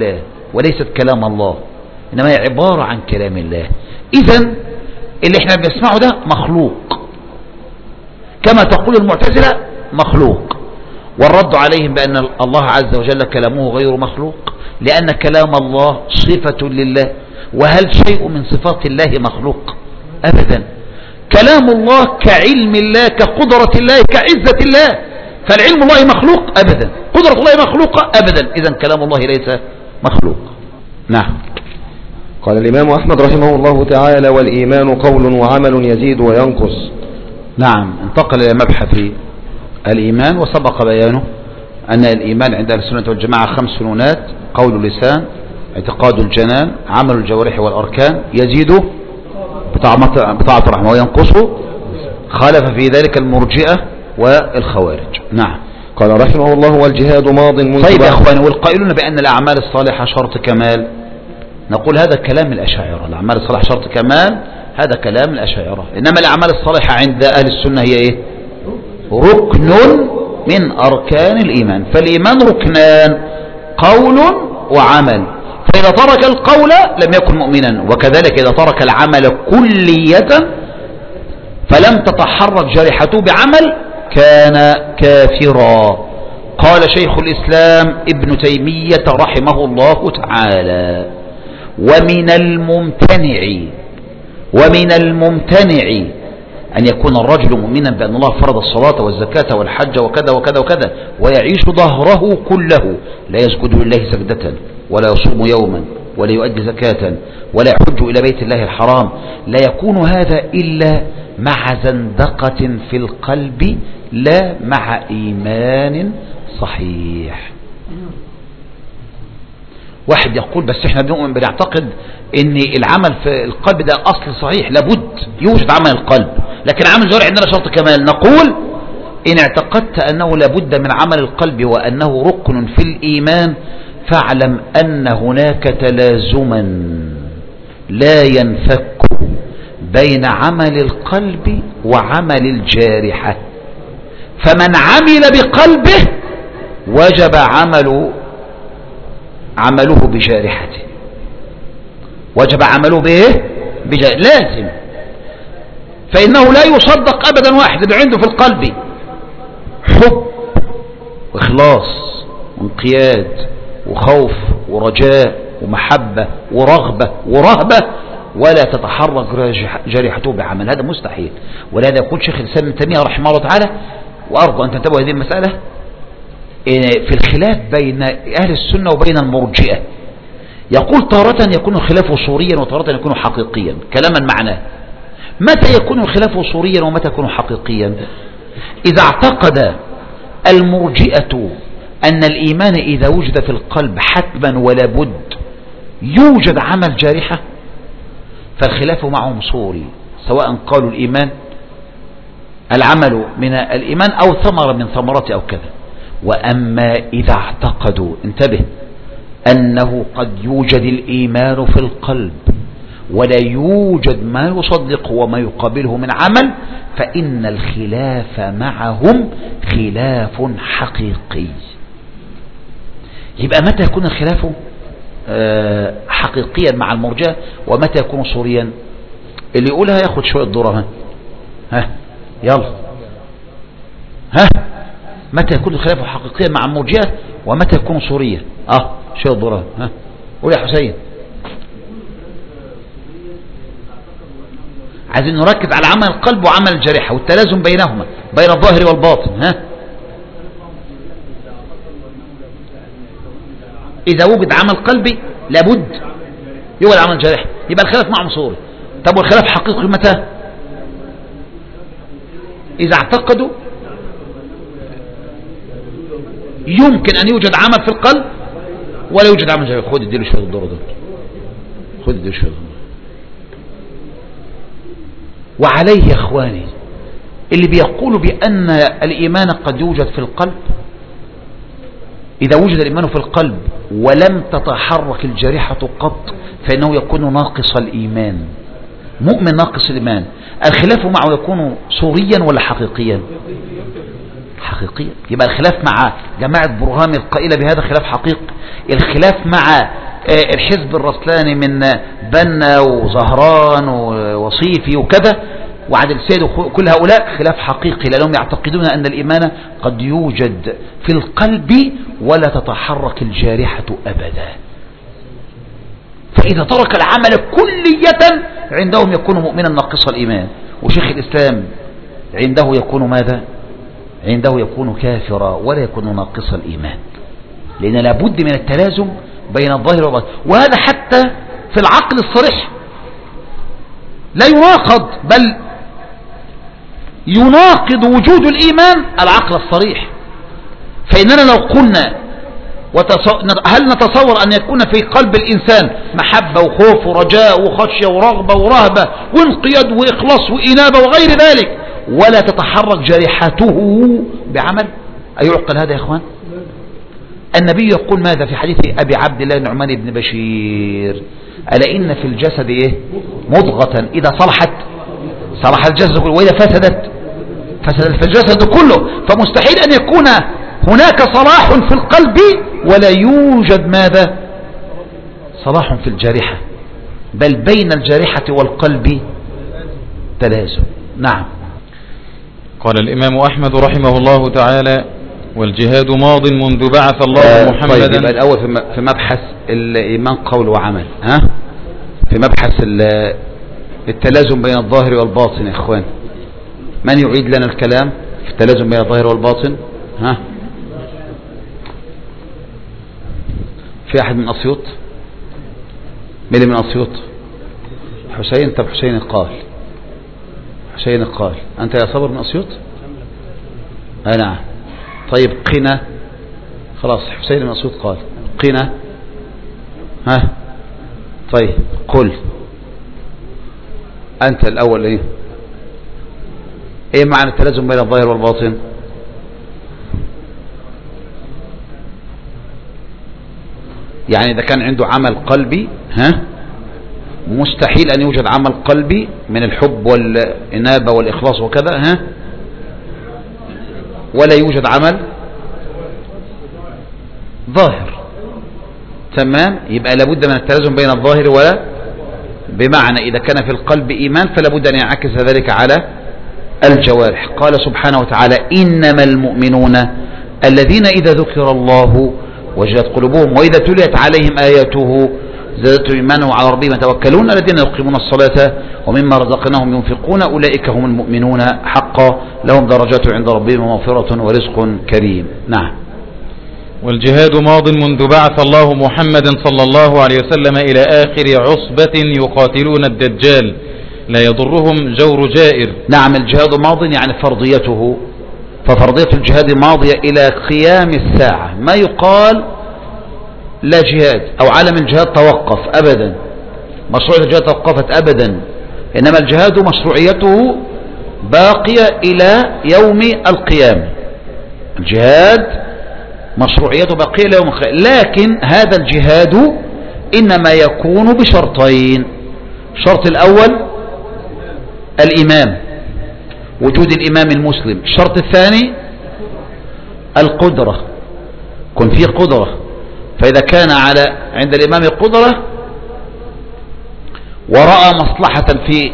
وليست كلام الله، إنما هي عبارة عن كلام الله. إذن اللي احنا بنسمعه ده مخلوق كما تقول المعتزلة مخلوق، والرد عليهم بأن الله عز وجل كلامه غير مخلوق، لأن كلام الله صفة لله. وهل شيء من صفات الله مخلوق؟ أبدا. كلام الله كعلم الله، كقدرة الله، كعزة الله. فالعلم الله مخلوق؟ أبدا. قدرة الله مخلوقة؟ أبدا. إذن كلام الله ليس مخلوق. نعم. قال الإمام أحمد رحمه الله تعالى: والإيمان قول وعمل يزيد وينقص. نعم. انتقل إلى مبحث الإيمان، وسبق بيانه أن الإيمان عند أهل السنة والجماعة خمس نونات: قول اللسان، اعتقاد الجنان، عمل الجوارح والأركان، يزيد بطاعة الرحمة وينقص خالف في ذلك المرجئة والخوارج. نعم. قال رحمه الله: والجهاد ماض منذ. طيب يا أخواني، والقائلون بأن الأعمال الصالحة شرط كمال، نقول هذا كلام الأشاعرة. الأعمال الصالحة شرط كمال، هذا كلام الأشاعرة. إنما الأعمال الصالحة عند أهل السنة هي إيه؟ ركن من أركان الإيمان. فالإيمان ركنان: قول وعمل. فإذا ترك القول لم يكن مؤمنا، وكذلك إذا ترك العمل كلية فلم تتحرك جارحته بعمل كان كافرا. قال شيخ الإسلام ابن تيمية رحمه الله تعالى: ومن الممتنع ومن الممتنع أن يكون الرجل مؤمنا بأن الله فرض الصلاة والزكاة والحج وكذا وكذا وكذا، ويعيش ظهره كله لا يسجد لله سجدة، ولا يصوم يوما، ولا يؤدي زكاة، ولا يحج إلى بيت الله الحرام، لا يكون هذا إلا مع زندقة في القلب، لا مع إيمان صحيح. واحد يقول: بس احنا بنؤمن بنعتقد ان العمل في القلب ده اصل صحيح، لابد يوجد عمل القلب، لكن عمل الجوارح عندنا شرط كمال. نقول: ان اعتقدت انه لابد من عمل القلب وانه ركن في الايمان، فاعلم ان هناك تلازما لا ينفك بين عمل القلب وعمل الجارحة. فمن عمل بقلبه وجب عمل عمله بجارحته، وجب عمله به بجارحته، لازم. فإنه لا يصدق أبدا واحد اللي عنده في القلب حب وإخلاص وانقياد وخوف ورجاء ومحبة ورغبة ورهبة ولا تتحرك جارحته بعمل، هذا مستحيل. ولهذا يقول شيخ الإسلام ابن تيمية رحمه الله تعالى، وأرجو أن تنتبهوا هذه المسألة، في الخلاف بين أهل السنة وبين المرجئة. يقول: تارة يكون الخلاف صوريا وتارة يكون حقيقيا. كلاما معناه: متى يكون الخلاف صوريا ومتى يكون حقيقيا؟ إذا اعتقد المرجئة أن الإيمان إذا وجد في القلب حتما ولا بد يوجد عمل جارحة، فالخلاف معهم صوري، سواء قالوا الإيمان العمل من الإيمان أو ثمرة من ثمرات أو كذا. وأما إذا اعتقدوا، انتبه، أنه قد يوجد الإيمان في القلب ولا يوجد ما يصدق وما يقابله من عمل، فإن الخلاف معهم خلاف حقيقي. يبقى متى يكون الخلاف حقيقيا مع المرجئة ومتى يكون صوريا؟ اللي يقولها ياخد شوية ذرة. ها يلا ها متى يكون الخلاف حقيقيا مع المرجئة ومتى يكون صوريا؟ اه شوية ذرة. ها قول يا حسين. عايزين نركز على عمل القلب وعمل الجارحة والتلازم بينهما، بين الظاهر والباطن. ها إذا وجد عمل قلبي لابد يوجد عمل جارحة، يبقى الخلاف معهم صوري. طب والخلاف حقيقي متى؟ إذا اعتقدوا يمكن أن يوجد عمل في القلب ولا يوجد عمل جارحة. خد اديله شوية الدور ده، خد اديله شوية. وعليه يا اخواني اللي بيقولوا بأن الإيمان قد يوجد في القلب، إذا وجد الإيمان في القلب ولم تتحرك الجارحة قط فإنه يكون ناقص الإيمان، مؤمن ناقص الإيمان. الخلاف معه يكون صوريا ولا حقيقيا؟ حقيقيا. يبقى الخلاف مع جماعة برهام القائلة بهذا خلاف حقيقي. الخلاف مع الحزب الرسلاني من بنا وزهران ووصيفي وكذا وعدل السيد وكل هؤلاء خلاف حقيقي، لأنهم يعتقدون أن الإيمان قد يوجد في القلب ولا تتحرك الجارحة أبدا، فإذا ترك العمل كلية عندهم يكون مؤمنا ناقص الإيمان، وشيخ الإسلام عنده يكون ماذا؟ عنده يكون كافرا ولا يكون ناقص الإيمان، لأن لابد من التلازم بين الظاهر والباطن، وهذا حتى في العقل الصريح لا يناقض، بل يناقض وجود الإيمان العقل الصريح. فإننا لو قلنا هل نتصور أن يكون في قلب الإنسان محبة وخوف ورجاء وخشية ورغبة ورهبة وانقياد وإخلاص وإنابة وغير ذلك ولا تتحرك جارحته بعمل؟ أيعقل هذا يا إخوان؟ النبي يقول ماذا في حديث أبي عبد الله النعمان بن بشير؟ ألا إن في الجسد إيه؟ مضغة إذا صلحت صلح الجسد كله وإذا فسدت فسد في الجسد كله. فمستحيل أن يكون هناك صلاح في القلب ولا يوجد ماذا؟ صلاح في الجارحة، بل بين الجارحة والقلب تلازم. نعم. قال الإمام أحمد رحمه الله تعالى: والجهاد ماض منذ بعث الله محمدا. طيب يبقى الأول في مبحث الإيمان قول وعمل، ها في مبحث التلازم بين الظاهر والباطن. يا إخوان من يعيد لنا الكلام في التلازم بين الظاهر والباطن؟ ها في أحد من أسيوط؟ مين من أسيوط؟ حسين. طب حسين قال حسين قال أنت يا صبر من أسيوط؟ أي نعم. طيب قنا. خلاص حسين من أسيوط قال قنا. ها طيب قل أنت الأول. إيه إيه معنى التلازم بين الظاهر والباطن؟ يعني إذا كان عنده عمل قلبي، ها مستحيل أن يوجد عمل قلبي من الحب والإنابة والإخلاص وكذا، ها ولا يوجد عمل ظاهر. تمام. يبقى لابد من التلازم بين الظاهر ولا، بمعنى إذا كان في القلب إيمان فلا بد أن ينعكس ذلك على الجوارح. قال سبحانه وتعالى: إنما المؤمنون الذين إذا ذكر الله وجلت قلوبهم وإذا تليت عليهم آياته زادتهم إيمانا وعلى ربهم يتوكلون الذين يقيمون الصلاة ومما رزقناهم ينفقون أولئك هم المؤمنون حقا لهم درجات عند ربهم ومغفرة ورزق كريم. نعم. والجهاد ماض منذ بعث الله محمدا صلى الله عليه وسلم إلى آخر عصبة يقاتلون الدجال لا يضرهم جور جائر. نعم. الجهاد ماض يعني فرضيته، ففرضية الجهاد ماضية إلى قيام الساعة. ما يقال لا جهاد أو علم الجهاد توقف أبدا، مشروعية الجهاد توقفت أبدا، إنما الجهاد مشروعيته باقية إلى يوم القيامة. الجهاد مشروعيته باقية إلى يوم القيامة، لكن هذا الجهاد إنما يكون بشرطين. الشرط الأول الإمام، وجود الإمام المسلم. الشرط الثاني القدرة، كن فيه قدرة. فإذا كان على عند الإمام قدرة ورأى مصلحة في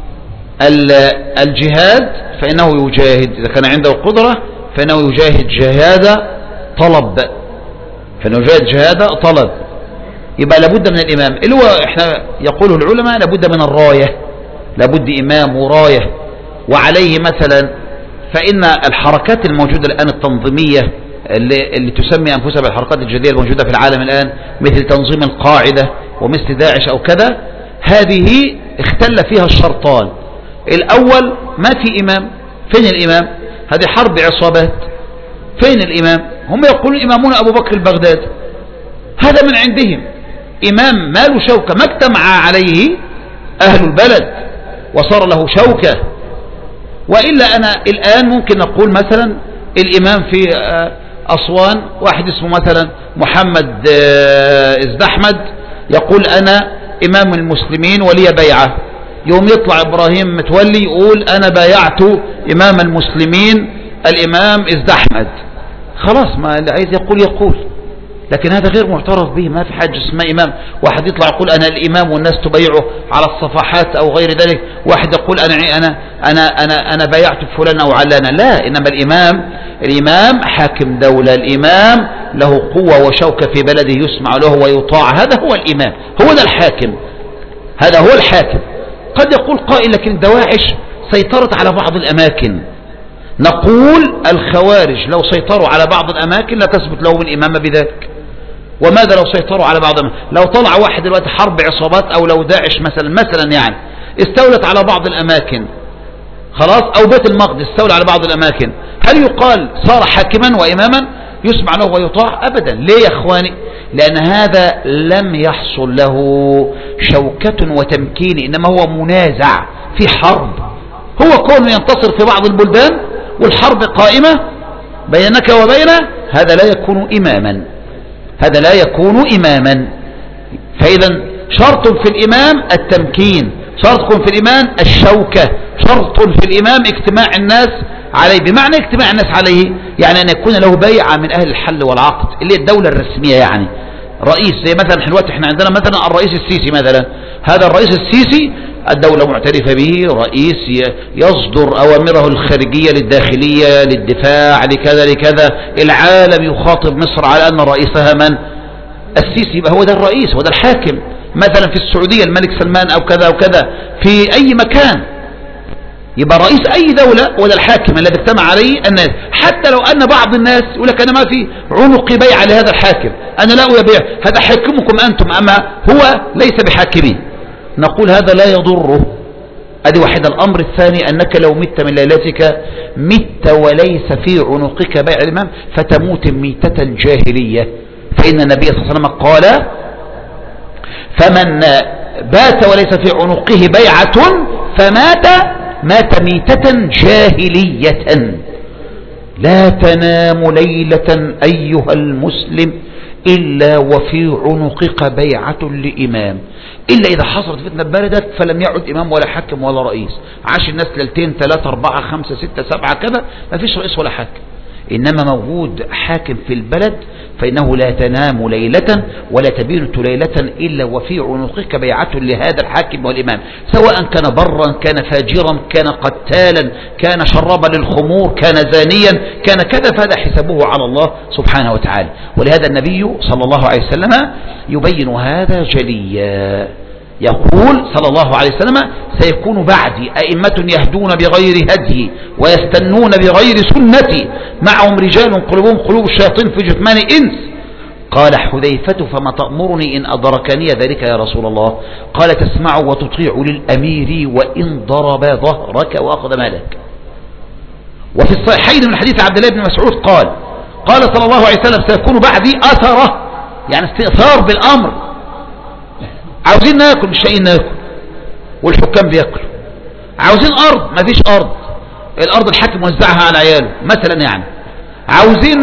الجهاد فإنه يجاهد. إذا كان عنده قدرة فإنه يجاهد جهاد طلب، فإنه يجاهد جهاد طلب. يبقى لابد من الإمام اللي هو إحنا يقوله العلماء لابد من الراية، لابد إمام وراية. وعليه مثلا فإن الحركات الموجودة الآن التنظيمية اللي, اللي تسمي أنفسها بالحركات الجديدة الموجودة في العالم الآن، مثل تنظيم القاعدة ومثل داعش أو كذا، هذه اختل فيها الشرطان. الأول ما في إمام. فين الإمام؟ هذه حرب عصابات. فين الإمام؟ هم يقولون إمامون أبو بكر البغدادي، هذا من عندهم إمام ما له شوكة، ما اجتمع عليه أهل البلد وصار له شوكة. وإلا أنا الآن ممكن نقول مثلا الإمام في أسوان واحد اسمه مثلا محمد ازدحمد يقول أنا إمام المسلمين ولي بيعة، يوم يطلع إبراهيم متولي يقول أنا بايعت إمام المسلمين الإمام ازدحمد. خلاص ما اللي عايز يقول يقول، لكن هذا غير معترف به، ما في حاجة اسمها إمام. واحد يطلع يقول أنا الإمام والناس تبايعه على الصفحات أو غير ذلك، واحد يقول أنا أنا أنا أنا, أنا بايعت فلان أو علانا. لا، إنما الإمام الإمام حاكم دولة، الإمام له قوة وشوكة في بلده يسمع له ويطاع، هذا هو الإمام، هو ده الحاكم، هذا هو الحاكم. قد يقول قائل لكن الدواعش سيطرت على بعض الأماكن. نقول الخوارج لو سيطروا على بعض الأماكن لا تثبت لهم الإمامة بذلك. وماذا لو سيطروا على بعض الأماكن؟ لو طلع واحد دلوقتي حرب عصابات، أو لو داعش مثلا مثلا يعني استولت على بعض الأماكن خلاص، أو بيت المقدس استولى على بعض الأماكن، هل يقال صار حاكما وإماما يسمع له ويطاع؟ أبدا. ليه يا إخواني؟ لأن هذا لم يحصل له شوكة وتمكين، إنما هو منازع في حرب. هو كون ينتصر في بعض البلدان والحرب قائمة بينك وبينه، هذا لا يكون إماما، هذا لا يكون إماما. فإذا شرط في الإمام التمكين، شرط في الإمام الشوكة، شرط في الإمام اجتماع الناس عليه. بمعنى اجتماع الناس عليه يعني أن يكون له بيعة من أهل الحل والعقد اللي هي الدولة الرسمية، يعني رئيس. زي مثلا دلوقتي احنا عندنا مثلا الرئيس السيسي مثلا، هذا الرئيس السيسي الدولة معترفة به، رئيس يصدر أوامره الخارجية للداخلية للدفاع لكذا لكذا، العالم يخاطب مصر على أن رئيسها من؟ السيسي. يبقى هو ده الرئيس، هو ده الحاكم. مثلا في السعودية الملك سلمان أو كذا أو كذا، في أي مكان يبقى رئيس أي دولة هو ده الحاكم الذي اجتمع عليه الناس. حتى لو أن بعض الناس يقول لك أنا ما في عنق بيع لهذا الحاكم، أنا لا أبيع، هذا حاكمكم أنتم، أما هو ليس بحاكمين، نقول هذا لا يضره. أدي واحد. الأمر الثاني أنك لو مت من ليلتك مت وليس في عنقك بيع الإمام فتموت ميتة جاهلية، فإن النبي صلى الله عليه وسلم قال فمن بات وليس في عنقه بيعة فمات مات ميتة جاهلية. لا تنام ليلة أيها المسلم إلا وفي عنقك بيعة لإمام، إلا إذا حصلت فتنة بردت فلم يعد إمام ولا حاكم ولا رئيس، عاش الناس ليلتين ثلاثة أربعة خمسة ستة سبعة كذا، ما فيش رئيس ولا حاكم. إنما موجود حاكم في البلد فإنه لا تنام ليلة ولا تبيت ليلة إلا وفي عنقك بيعة لهذا الحاكم والإمام، سواء كان برا كان فاجرا كان قتالا كان شربا للخمور كان زانيا كان كذا، فهذا حسابه على الله سبحانه وتعالى. ولهذا النبي صلى الله عليه وسلم يبين هذا جليا، يقول صلى الله عليه وسلم سيكون بعدي أئمة يهدون بغير هدي ويستنون بغير سنتي معهم رجال قلوبهم قلوب الشياطين في جثمان إنس. قال حذيفة فما تأمرني إن أدركني ذلك يا رسول الله؟ قال تسمع وتطيع للأمير وإن ضرب ظهرك وأخذ مالك. وفي الصحيحين من حديث عبد الله بن مسعود قال قال صلى الله عليه وسلم سيكون بعدي أثرة، يعني استئثار بالأمر، عاوزين ناكل مش لاقيين ناكل والحكام بياكلوا، عاوزين أرض ما فيش أرض، الأرض الحاكم وزعها على عياله مثلا، يعني عاوزين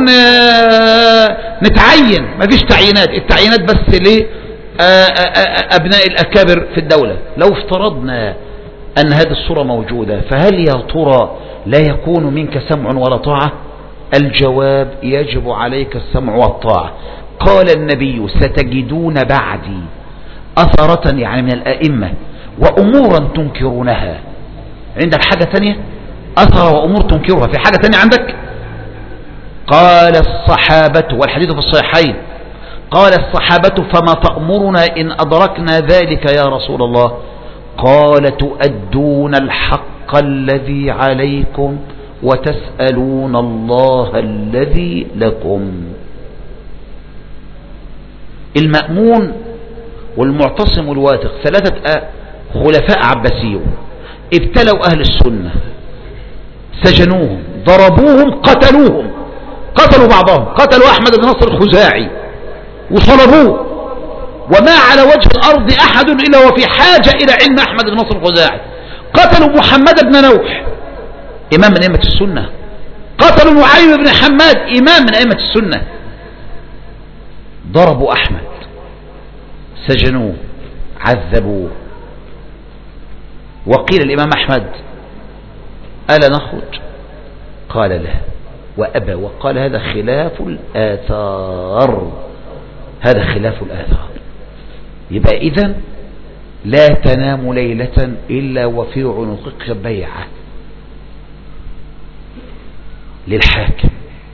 نتعين ما فيش تعيينات، التعيينات بس لأبناء الأكابر في الدولة. لو افترضنا أن هذه الصورة موجودة فهل يا ترى لا يكون منك سمع ولا طاعة؟ الجواب يجب عليك السمع والطاعة. قال النبي ستجدون بعدي أثرة يعني من الأئمة وأمورا تنكرونها. عندك حاجة ثانية؟ أثر وأمور تنكرها، في حاجة ثانية عندك؟ قال الصحابة والحديث في الصحيحين قال الصحابة فما تأمرنا إن أدركنا ذلك يا رسول الله؟ قال تؤدون الحق الذي عليكم وتسألون الله الذي لكم. المأمون والمعتصم والواثق ثلاثة خلفاء عباسيون ابتلوا أهل السنة، سجنوهم ضربوهم قتلوهم، قتلوا بعضهم، قتلوا أحمد بن نصر الخزاعي وصلبوه، وما على وجه الأرض أحد إلا وفي حاجة إلى علم أحمد بن نصر الخزاعي. قتلوا محمد بن نوح إمام من أئمة السنة، قتلوا نعيم بن حماد إمام من أئمة السنة، ضربوا أحمد، سجنوه، عذبوه. وقيل الإمام أحمد ألا نخرج؟ قال لا وأبى، وقال هذا خلاف الآثار، هذا خلاف الآثار. يبقى إذن لا تنام ليلة إلا وفي عنقك بيعة للحاكم.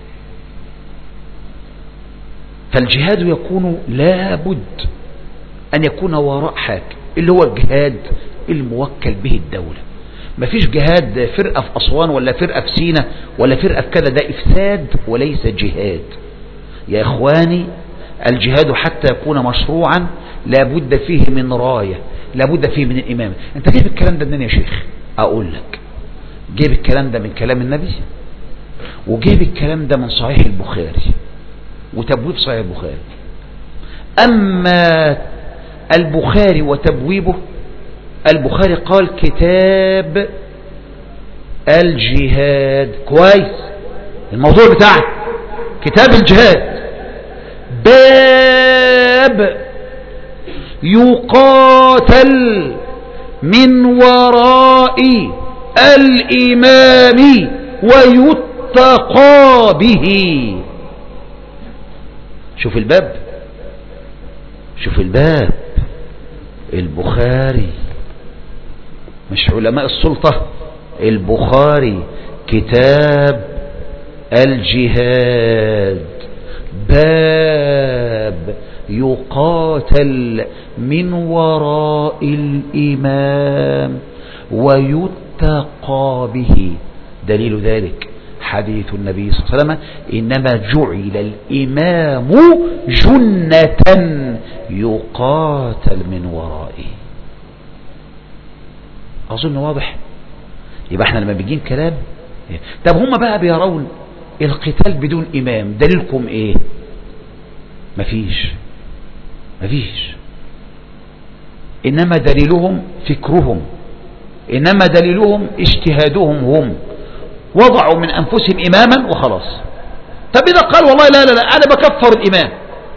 فالجهاد يكون لابد أن يكون وراء حاكم، اللي هو الجهاد الموكل به الدولة. ما فيش جهاد فرقة في أسوان ولا فرقة في سينا ولا فرقة في كذا، ده إفساد وليس جهاد. يا إخواني، الجهاد حتى يكون مشروعا لابد فيه من راية، لابد فيه من الإمام. أنت جايب الكلام ده منين يا شيخ؟ أقول لك، جايب الكلام ده من كلام النبي، وجايب الكلام ده من صحيح البخاري وتبويب صحيح البخاري. أما البخاري وتبويبه، البخاري قال كتاب الجهاد، كويس، الموضوع بتاعه كتاب الجهاد، باب يقاتل من وراء الإمام ويتقى به. شوف الباب، شوف الباب، البخاري، مش علماء السلطة، البخاري كتاب الجهاد، باب يقاتل من وراء الإمام ويتقى به. دليل ذلك حديث النبي صلى الله عليه وسلم: إنما جعل الإمام جنة يقاتل من ورائه. أظن واضح. يبقى احنا لما بيجين كلام، طب هم بقى بيرون القتال بدون إمام، دليلكم ايه؟ مفيش مفيش إنما دليلهم فكرهم، إنما دليلهم اجتهادهم، هم وضعوا من أنفسهم إماما وخلاص. طب إذا قال والله لا لا لا أنا بكفر الإمام،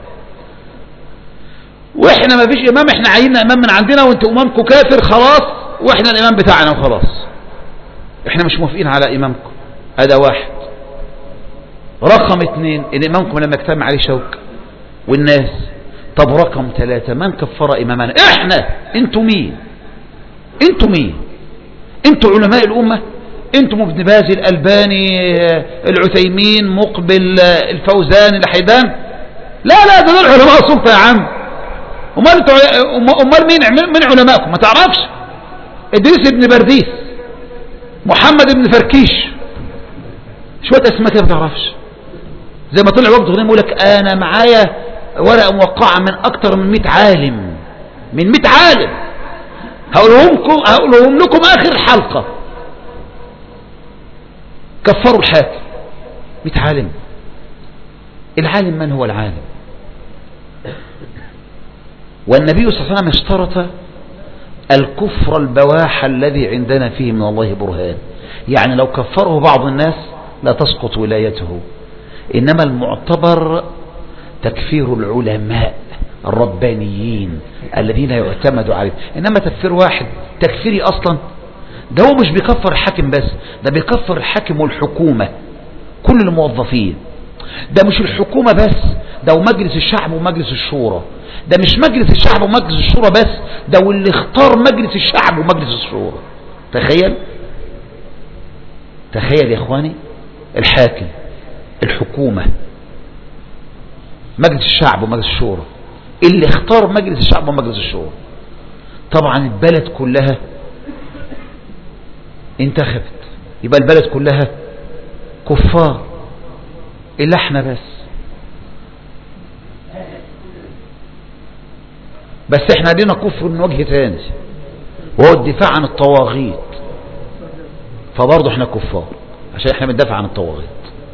وإحنا ما فيش إمام، إحنا عيننا إمام من عندنا وإنتوا إمامكم كافر خلاص، وإحنا الإمام بتاعنا وخلاص، إحنا مش موافقين على إمامكم. هذا واحد. رقم اثنين، إن إمامكم لما اجتمع عليه شوك والناس. طب رقم ثلاثة، من كفر إمامنا؟ إحنا. إنتوا مين؟ إنتوا مين؟ إنتوا علماء الأمة؟ انتم ابن باز، الألباني، العثيمين، مقبل، الفوزان، الحيدان؟ لا لا، ده دول علماء سلطة يا عم. امال امال مين من علمائكم؟ ما تعرفش؟ ادريس ابن برديس، محمد ابن فركيش، شويه اسماء كده ما تعرفش. زي ما طلع وقت غنيم يقول لك انا معايا ورقه موقعه من اكتر من مئة عالم، من مئة عالم، هقولهم لكم هقولهم لكم اخر الحلقه. كفروا الحاكم. مئة عالم. العالم من هو العالم؟ والنبي صلى الله عليه وسلم اشترط الكفر البواح الذي عندنا فيه من الله برهان. يعني لو كفره بعض الناس لا تسقط ولايته، إنما المعتبر تكفير العلماء الربانيين الذين يعتمد عليهم. إنما تكفير واحد تكفيري أصلا، ده هو مش بيكفر الحاكم بس، ده بيكفر الحاكم والحكومة، كل الموظفين. ده مش الحكومة بس، ده ومجلس الشعب ومجلس الشورى. ده مش مجلس الشعب ومجلس الشورى بس، ده واللي اختار مجلس الشعب ومجلس الشورى. تخيل تخيل يا اخواني، الحاكم، الحكومة، مجلس الشعب ومجلس الشورى، اللي اختار مجلس الشعب ومجلس الشورى. طبعا البلد كلها انتخبت، يبقى البلد كلها كفار إلا احنا بس. بس احنا لنا كفر من وجه ثاني، وهو الدفاع عن الطواغيت، فبرضه احنا كفار عشان احنا بندافع عن الطواغيت.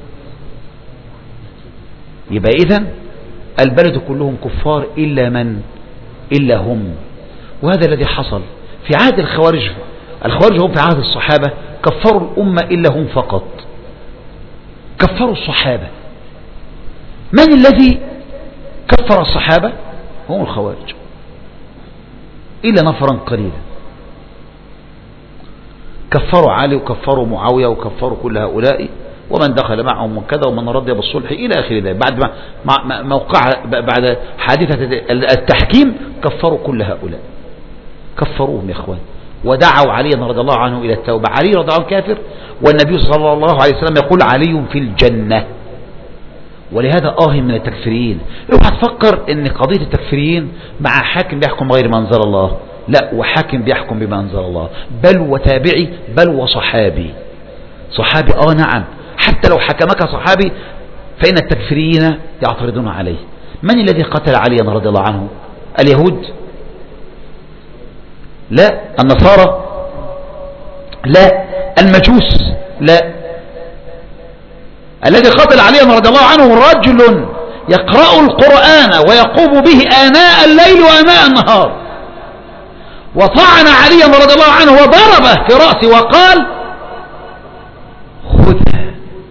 يبقى اذن البلد كلهم كفار إلا من؟ إلا هم. وهذا الذي حصل في عهد الخوارج. الخوارج هم في عهد الصحابة كفروا الأمة إلا هم فقط، كفروا الصحابة. من الذي كفر الصحابة؟ هم الخوارج، إلا نفرا قليلا. كفروا علي وكفروا معاوية وكفروا كل هؤلاء ومن دخل معهم من كذا ومن رضي بالصلح إلى آخر ذلك. بعد ما موقع بعد حادثة التحكيم كفروا كل هؤلاء، كفروهم يا إخوان، ودعوا عليا رضي الله عنه إلى التوبة. علي رضي الله عنه كافر، والنبي صلى الله عليه وسلم يقول علي في الجنة. ولهذا آه من التكفيريين. اوعى تفكر ان قضية التكفيريين مع حاكم بيحكم غير ما انزل الله، لا، وحاكم بيحكم بما انزل الله، بل وتابعي، بل وصحابي. صحابي اه نعم، حتى لو حكمك صحابي فإن التكفيريين يعترضون عليه. من الذي قتل عليا رضي الله عنه؟ اليهود؟ لا. النصارى؟ لا. المجوس؟ لا. الذي قتل عليا رضي الله عنه رجل يقرأ القرآن ويقوم به آناء الليل وآناء النهار، وطعن عليا رضي الله عنه وضربه في رأسه وقال خذها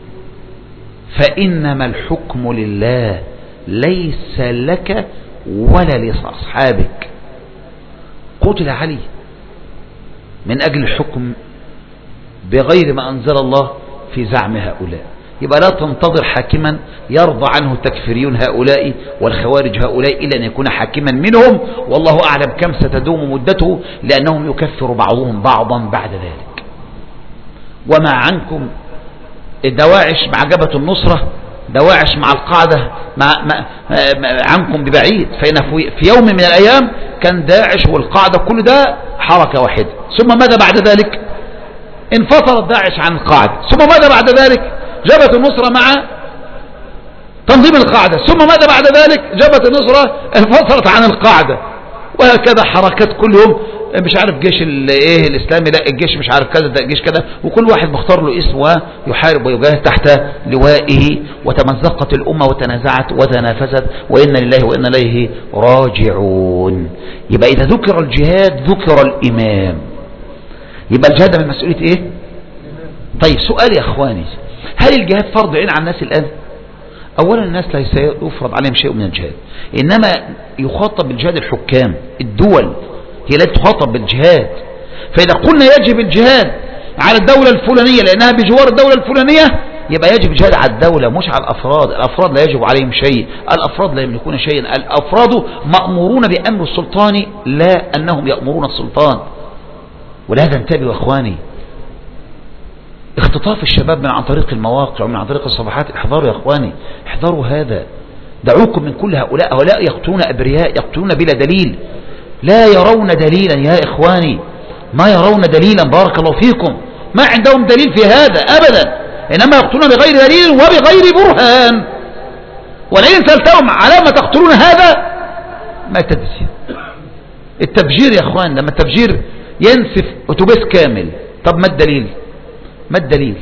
فإنما الحكم لله ليس لك ولا لأصحابك. قتل علي من أجل الحكم بغير ما أنزل الله في زعم هؤلاء. يبقى لا تنتظر حاكما يرضى عنه التكفيريون هؤلاء والخوارج هؤلاء إلا أن يكون حاكما منهم، والله أعلم كم ستدوم مدته، لأنهم يكفر بعضهم بعضا بعد ذلك. وما عنكم الدواعش مع جبهة النصرة، دواعش مع القاعدة مع مع عنكم ببعيد، فإن في يوم من الأيام كان داعش والقاعدة كل ده حركة واحدة. ثم ماذا بعد ذلك؟ انفصلت داعش عن القاعدة. ثم ماذا بعد ذلك؟ جبهة النصرة مع تنظيم القاعدة. ثم ماذا بعد ذلك؟ جبهة النصرة انفصلت عن القاعدة. وهكذا حركات كل يوم، مش عارف جيش الايه الاسلامي، لا الجيش مش عارف كذا، ده الجيش كذا، وكل واحد مختار له اسم ويحارب ويجاهد تحت لوائه. وتمزقت الأمة وتنازعت وتنافست، وإنا لله وإنا إليه راجعون. يبقى إذا ذكر الجهاد ذكر الإمام، يبقى الجهاد من مسؤولية ايه؟ طيب سؤال يا اخواني، هل الجهاد فرض عين على الناس الآن؟ أولا الناس لا يفرض عليهم شيء من الجهاد، إنما يخاطب بالجهاد الحكام، الدول هي التي تخاطب بالجهاد. فإذا قلنا يجب الجهاد على الدولة الفلانية لأنها بجوار الدولة الفلانية، يبقى يجب الجهاد على الدولة مش على الأفراد. الأفراد لا يجب عليهم شيء، الأفراد لا يملكون شيئا، الأفراد مأمورون بأمر السلطان لا أنهم يأمرون السلطان. ولهذا انتبهوا يا أخواني، اختطاف الشباب من عن طريق المواقع ومن عن طريق الصفحات، احذروا يا اخواني، احذروا هذا. دعوكم من كل هؤلاء، هؤلاء يقتلون ابرياء، يقتلون بلا دليل، لا يرون دليلا يا اخواني، ما يرون دليلا، بارك الله فيكم، ما عندهم دليل في هذا ابدا، انما يقتلون بغير دليل وبغير برهان. ولئن سألتهم على ما تقتلون هذا ما تدري. التفجير يا اخوان، لما التفجير ينسف اتوبيس كامل، طب ما الدليل؟ ما الدليل؟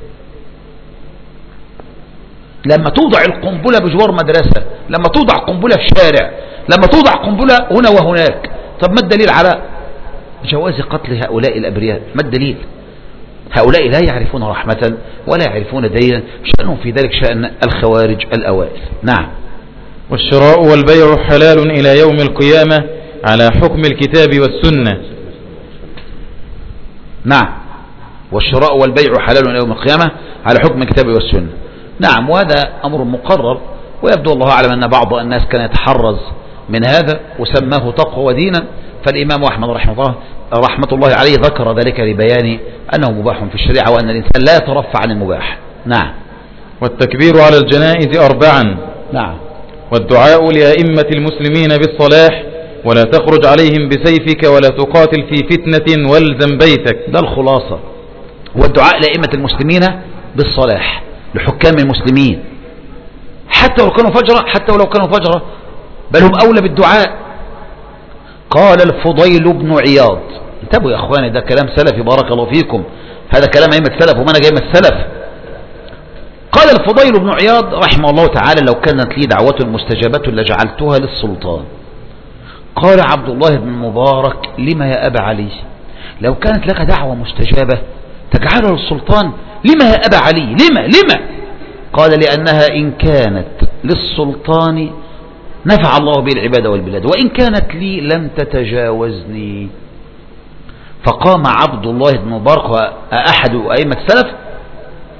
لما توضع القنبلة بجوار مدرسة، لما توضع قنبلة في شارع، لما توضع قنبلة هنا وهناك، طب ما الدليل على جواز قتل هؤلاء الأبرياء؟ ما الدليل؟ هؤلاء لا يعرفون رحمة ولا يعرفون دليلا، شأنهم في ذلك شأن الخوارج الأوائل. نعم. والشراء والبيع حلال إلى يوم القيامة على حكم الكتاب والسنة. نعم، والشراء والبيع حلال إلى يوم القيامة على حكم الكتاب والسنة. نعم، وهذا أمر مقرر، ويبدو الله أعلم أن بعض الناس كان يتحرز من هذا وسماه تقوى دينا. فالإمام أحمد رحمه الله رحمة الله عليه ذكر ذلك لبيان أنه مباح في الشريعة وأن الإنسان لا يترفع عن المباح. نعم. والتكبير على الجنائز أربعا. نعم. والدعاء لأئمة المسلمين بالصلاح، ولا تخرج عليهم بسيفك ولا تقاتل في فتنة والزم بيتك. ده الخلاصة. والدعاء لأئمة المسلمين بالصلاح، لحكام المسلمين، حتى لو كانوا فجرة، حتى ولو كانوا فجرة، بل هم أولى بالدعاء. قال الفضيل بن عياض، انتبهوا يا أخواني، ده كلام سلفي بارك الله فيكم، هذا كلام أئمة السلف وما أنا جاي من السلف. قال الفضيل بن عياض رحمه الله تعالى: لو كانت لي دعوة مستجابة لجعلتها للسلطان. قال عبد الله بن مبارك: لما يا أبا علي؟ لو كانت لك دعوة مستجابة تجعلها للسلطان، لما يا أبا علي؟ لما لما؟ قال: لأنها إن كانت للسلطان نفع الله به العباد والبلاد، وإن كانت لي لم تتجاوزني. فقام عبد الله بن مبارك أحد أئمة السلف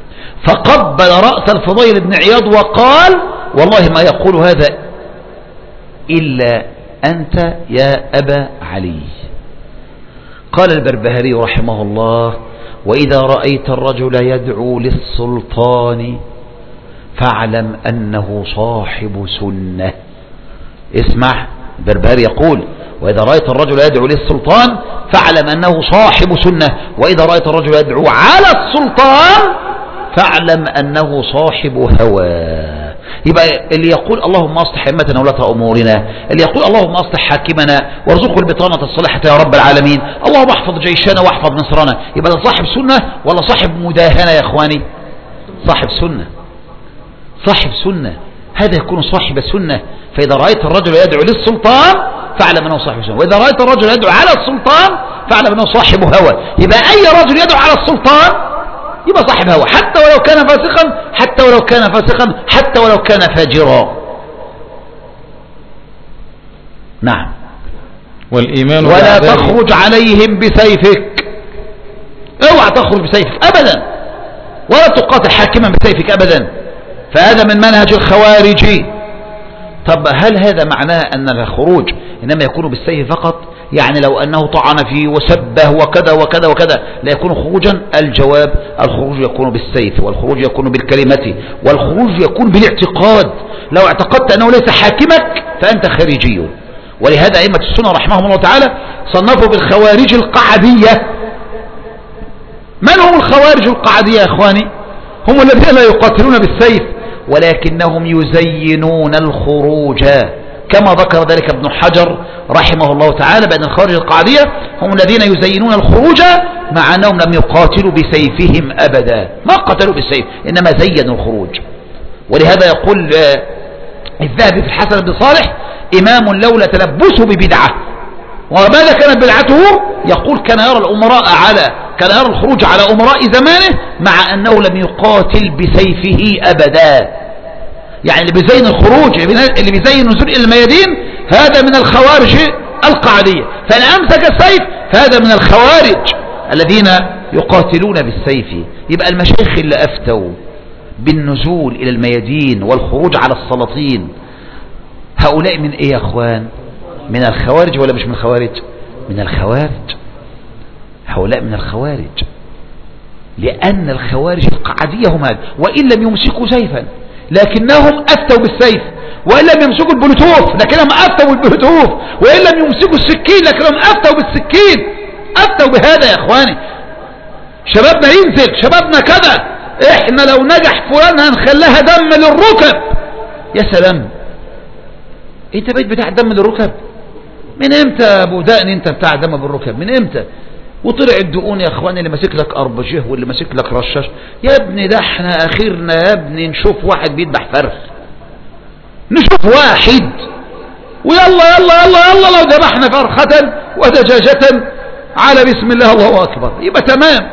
فقبل رأس الفضيل بن عياض وقال والله ما يقول هذا إلا أنت يا أبا علي. قال البربهاري رحمه الله وإذا رأيت الرجل يدعو للسلطان فاعلم أنه صاحب سنة. اسمع، البربهاري يقول وإذا رأيت الرجل يدعو للسلطان فاعلم أنه صاحب سنة، وإذا رأيت الرجل يدعو على السلطان فاعلم أنه صاحب هوى. يبقى اللي يقول اللهم أصلح أئمتنا ولاة أمورنا، اللي يقول اللهم أصلح حاكمنا وارزقه البطانة الصالحة يا رب العالمين، اللهم احفظ جيشنا واحفظ نصرنا، يبقى ده صاحب سنة ولا صاحب مداهنة يا إخواني؟ صاحب سنة، صاحب سنة، هذا يكون صاحب سنة. فإذا رأيت الرجل يدعو للسلطان فاعلم أنه صاحب سنة، وإذا رأيت الرجل يدعو على السلطان فاعلم أنه صاحب هوى. يبقى أي رجل يدعو على السلطان يبقى صاحب هوى، حتى ولو كان فاسقا، حتى ولو كان فاسقا، حتى ولو كان فاجرا. نعم. والإيمان ولا تخرج عليهم بسيفك، اوعى تخرج بسيفك أبدا، ولا تقاتل حاكما بسيفك أبدا، فهذا من منهج الخوارج. طب هل هذا معناه أن الخروج إنما يكون بالسيف فقط؟ يعني لو أنه طعن فيه وسبه وكذا وكذا وكذا لا يكون خروجا؟ الجواب الخروج يكون بالسيف، والخروج يكون بالكلمة، والخروج يكون بالاعتقاد. لو اعتقدت أنه ليس حاكمك فأنت خارجي. ولهذا أئمة السنة رحمهم الله تعالى صنفوا بالخوارج القعدية. من هم الخوارج القعدية يا إخواني؟ هم الذين لا يقاتلون بالسيف ولكنهم يزينون الخروج، كما ذكر ذلك ابن حجر رحمه الله تعالى بأن الخوارج القعدية هم الذين يزينون الخروج مع أنهم لم يقاتلوا بسيفهم أبدا، ما قتلوا بالسيف إنما زينوا الخروج. ولهذا يقول الذهبي في الحسن بن صالح إمام لولا تلبسه ببدعة. وماذا كانت بدعته؟ يقول كان يرى الأمراء على كان يرى الخروج على أمراء زمانه مع أنه لم يقاتل بسيفه أبدا. يعني اللي بيزين الخروج، اللي بيزين نزول إلى الميادين، هذا من الخوارج القعدية. فإن أمسك السيف فهذا من الخوارج الذين يقاتلون بالسيف. يبقى المشايخ اللي أفتوا بالنزول إلى الميادين والخروج على السلاطين هؤلاء من إيه يا أخوان؟ من الخوارج ولا مش من الخوارج؟ من الخوارج، هؤلاء من الخوارج، لأن الخوارج القعدية هم هذا. وإن لم يمسكوا سيفا لكنهم أفتوا بالسيف، وإن لم يمسكوا البلوتوف لكنهم أفتوا بالبلوتوف، وإن لم يمسكوا السكين لكنهم أفتوا بالسكين. أفتوا بهذا يا إخواني. شبابنا ينزل، شبابنا كذا، إحنا لو نجح فلان هنخليها دم للركب. يا سلام، انت بقيت بتاع دم للركب من امتى يا ابو دقن؟ انت بتاع دم بالركب من امتى؟ وطلع الدقون يا اخواني اللي ماسك لك اربجيه واللي ماسك لك رشاش. يا ابني ده احنا اخيرنا يا ابني نشوف واحد بيذبح فرخ، نشوف واحد ويلا يلا يلا يلا لو ذبحنا فرخة ودجاجة على بسم الله الله اكبر يبقى تمام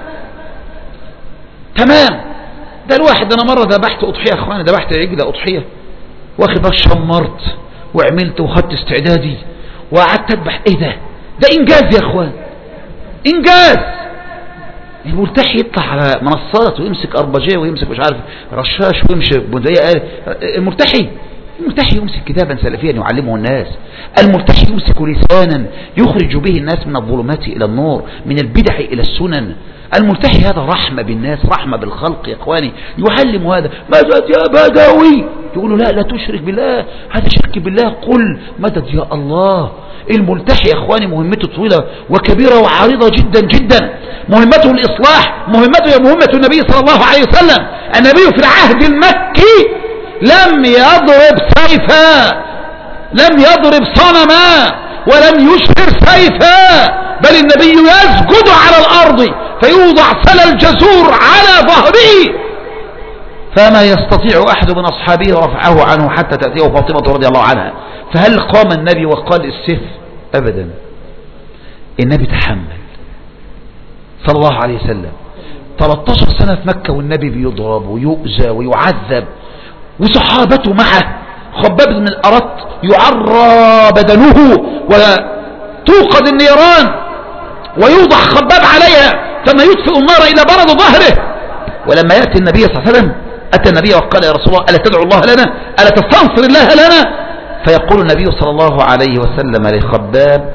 تمام. ده الواحد انا مرة ذبحت اضحية يا اخواني، ذبحت عجلة اضحية واخد بقى شمرت وعملت وخدت استعدادي وقعدت اذبح. ايه ده؟ ده انجاز يا اخوان، انجاز. الملتحي يطلع على منصات ويمسك اربجيه ويمسك مش عارف رشاش ويمشي بندقية. الملتحي الملتحي يمسك كتابا سلفيا يعلمه الناس. الملتحي يمسك لسانا يخرج به الناس من الظلمات الى النور، من البدع الى السنن. الملتحي هذا رحمة بالناس، رحمة بالخلق يا اخواني. يعلم هذا مدد يا بدوي، يقولوا لا لا تشرك بالله، هذا شرك بالله، قل مدد يا الله. الملتحي يا اخواني مهمته طويلة وكبيرة وعريضة جدا جدا. مهمته الاصلاح، مهمته هي مهمة النبي صلى الله عليه وسلم. النبي في العهد المكي لم يضرب سيفا، لم يضرب صنما، ولم يشهر سيفا، بل النبي يسجد على الارض فيوضع سل الجزور على ظهره فما يستطيع احد من اصحابه رفعه عنه حتى تأتيه فاطمة رضي الله عنها. فهل قام النبي وقال السيف؟ ابدا. النبي تحمل صلى الله عليه وسلم ثلاثة عشر سنة في مكة والنبي بيضرب ويؤذى ويعذب وصحابته معه. خباب بن الأرط يعرى بدنه وتوقد النيران ويوضع خباب عليها ثم يدفئ النار إلى برد ظهره، ولما يأتي النبي صلى الله عليه وسلم أتى النبي وقال يا رسول الله ألا تدعو الله لنا ألا تستنصر الله لنا؟ فيقول النبي صلى الله عليه وسلم لخباب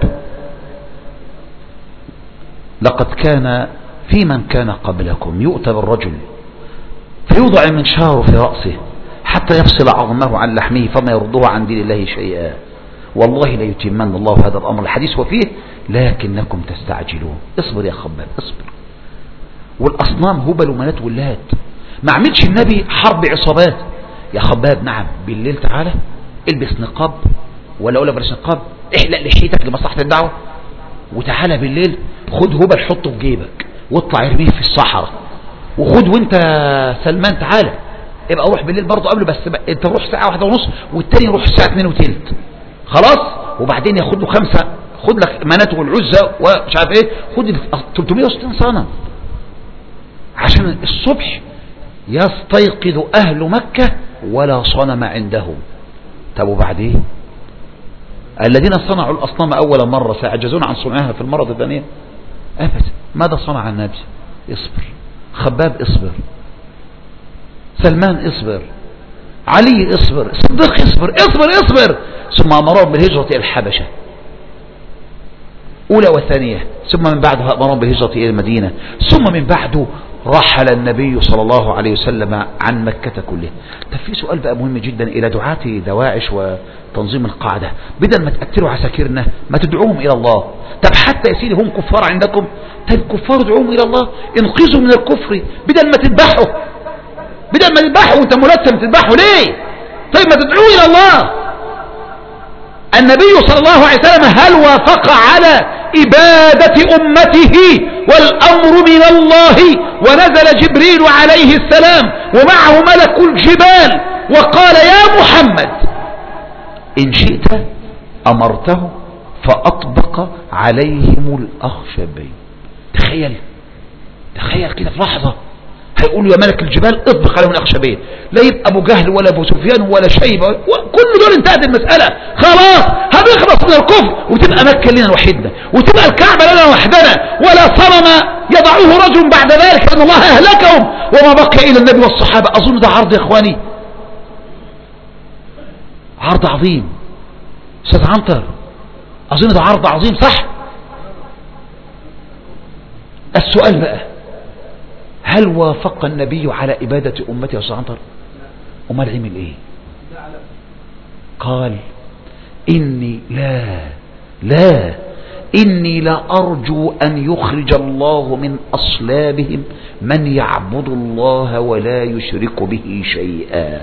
لقد كان في من كان قبلكم يؤتى بالرجل فيوضع منشار في رأسه حتى يفصل عظمه عن لحمه فما يرضه عن دين الله شيئا والله لا يتمن الله هذا الأمر. الحديث وفيه لكنكم تستعجلون. اصبر يا خباب اصبر. والأصنام هبل ومنات ولات. ما عملش النبي حرب عصابات يا خباب. نعم بالليل تعالى البس نقاب ولا اقول لك بلاش نقاب احلق لحيتك لمصلحة الدعوة وتعالى بالليل خد هبل حطه في جيبك واطلع ارميه في الصحراء وخد وانت سلمان تعالى ابقى روح بالليل برضه قبله بس انت روح ساعة واحدة ونص والتاني يروح الساعة اتنين وتلت خلاص وبعدين ياخد له خمسة خد لك مناته والعزة ومش عارف ايه خد ثلاثمائة وستين صنم عشان الصبح يستيقظ اهل مكة ولا صنم عندهم. طب وبعدين الذين صنعوا الأصنام أول مرة سيعجزون عن صنعها في المرة الثانية أبدا. ماذا صنع النبي؟ اصبر. خباب اصبر. سلمان اصبر. علي اصبر. صديق اصبر اصبر اصبر. ثم أمرهم بالهجرة إلى الحبشة أولى وثانية ثم من بعدها أمرهم بالهجرة إلى المدينة ثم من بعده رحل النبي صلى الله عليه وسلم عن مكة كلها. طب في سؤال بقى مهم جدا إلى دعاة دواعش وتنظيم القاعدة بدل ما تقتلوا عساكرنا ما تدعوهم إلى الله. طب حتى يا سيدي هم كفار عندكم طيب كفار ادعوهم إلى الله انقذوا من الكفر بدل ما تذبحوا بدل ما تذبحوا وانت ملثم تذبحوا ليه؟ طيب ما تدعوا إلى الله. النبي صلى الله عليه وسلم هل وافق على إبادة أمته والأمر من الله ونزل جبريل عليه السلام ومعه ملك الجبال وقال يا محمد إن شئت أمرته فأطبق عليهم الأخشبين. تخيل تخيل كده في لحظة هيقولوا يا ملك الجبال اطبق عليهم الأخشبين لا يبقى أبو جهل ولا أبو سفيان ولا شيبة كل دول انتهت المسألة خلاص هنخلص من الكفر وتبقى مكة لنا وحدنا وتبقى الكعبة لنا وحدنا ولا صنم يضعوه رجل بعد ذلك لأن الله أهلكهم وما بقي إلى النبي والصحابة. أظن ده عرض يا إخواني عرض عظيم. أستاذ عنتر أظن ده عرض عظيم صح؟ السؤال بقى هل وافق النبي على إبادة أمته يا أستاذ عنتر؟ أمال عمل إيه؟ قال إني لا لا إني لا أرجو أن يخرج الله من أصلابهم من يعبد الله ولا يشرك به شيئا.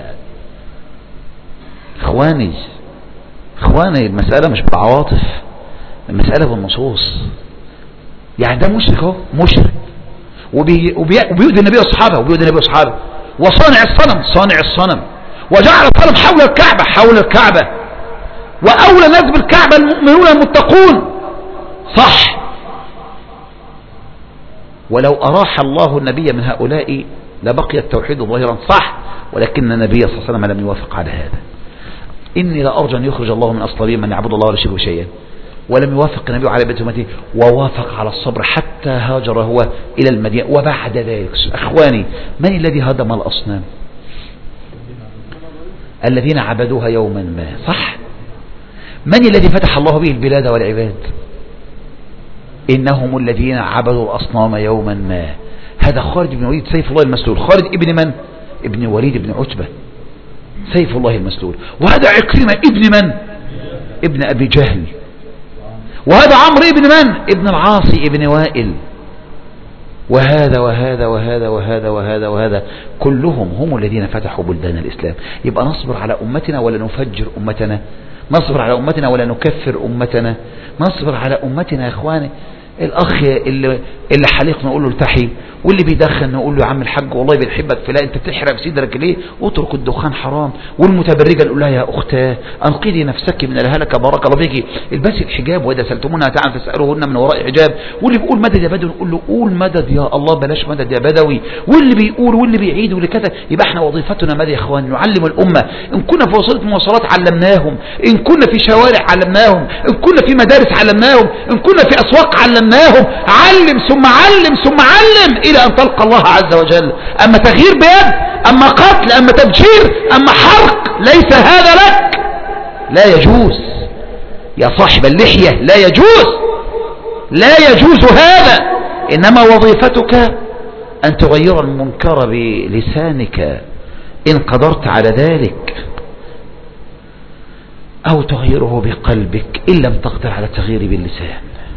إخواني إخواني المسألة مش بالعواطف المسألة بالنصوص. يعني ده مشرك اهو مشرك وبي وبيؤذي النبي والصحابة وبيؤذي النبي والصحابة وصانع الصنم صانع الصنم وجعل الصنم حول الكعبة حول الكعبة وأولى الناس بالكعبة المؤمنون المتقون صح. ولو أراح الله النبي من هؤلاء لبقي التوحيد ظاهرا صح ولكن النبي صلى الله عليه وسلم لم يوافق على هذا. إني لا أرجو أن يخرج الله من أصلابهم من يعبد الله ولا يشرك شيئا ولم يوافق النبي على بيت أمته ووافق على الصبر حتى هاجر هو إلى المدينة. وبعد ذلك أخواني من الذي هدم الأصنام؟ الذين عبدوها يوما ما صح. من الذي فتح الله به البلاد والعباد؟ إنهم الذين عبدوا الأصنام يوما ما. هذا خالد بن وليد سيف الله المسلول. خالد ابن من؟ ابن وليد بن عتبة سيف الله المسلول. وهذا عكرمة ابن من؟ ابن أبي جهل. وهذا عمرو ابن من؟ ابن العاص ابن وائل. وهذا وهذا وهذا وهذا وهذا وهذا كلهم هم الذين فتحوا بلدان الإسلام. يبقى نصبر على أمتنا ولا نفجر أمتنا؟ نصبر على أمتنا ولا نكفر أمتنا؟ نصبر على أمتنا يا إخواني. الأخ اللي, اللي حليق نقول له التحي واللي بيدخن نقول له يا عم الحاج والله بنحبك فلا انت بتحرق صدرك ليه اترك الدخان حرام. والمتبرجه نقول لها يا اختاه انقذي نفسك من الهلكه بارك الله فيكي البسي الحجاب واذا سالتمونها تعالوا تسالوهن من وراء حجاب. واللي بيقول مدد يا بدوي نقول له قول مدد يا الله بلاش مدد يا بدوي. واللي بيقول واللي بيعيد واللي كذا يبقى احنا وظيفتنا ماذا يا اخوان؟ نعلم الامه. ان كنا في وسيله مواصلات علمناهم ان كنا في شوارع علمناهم ان كنا في مدارس علمناهم ان كنا في اسواق علمناهم علمناهم، علم ثم علم ثم علم إلى أن تلقى الله عز وجل. أما تغيير بيد، أما قتل، أما تبشير، أما حرق، ليس هذا لك، لا يجوز يا صاحب اللحية، لا يجوز، لا يجوز هذا. إنما وظيفتك أن تغير المنكر بلسانك إن قدرت على ذلك، أو تغيره بقلبك إن لم تقدر على التغيير باللسان.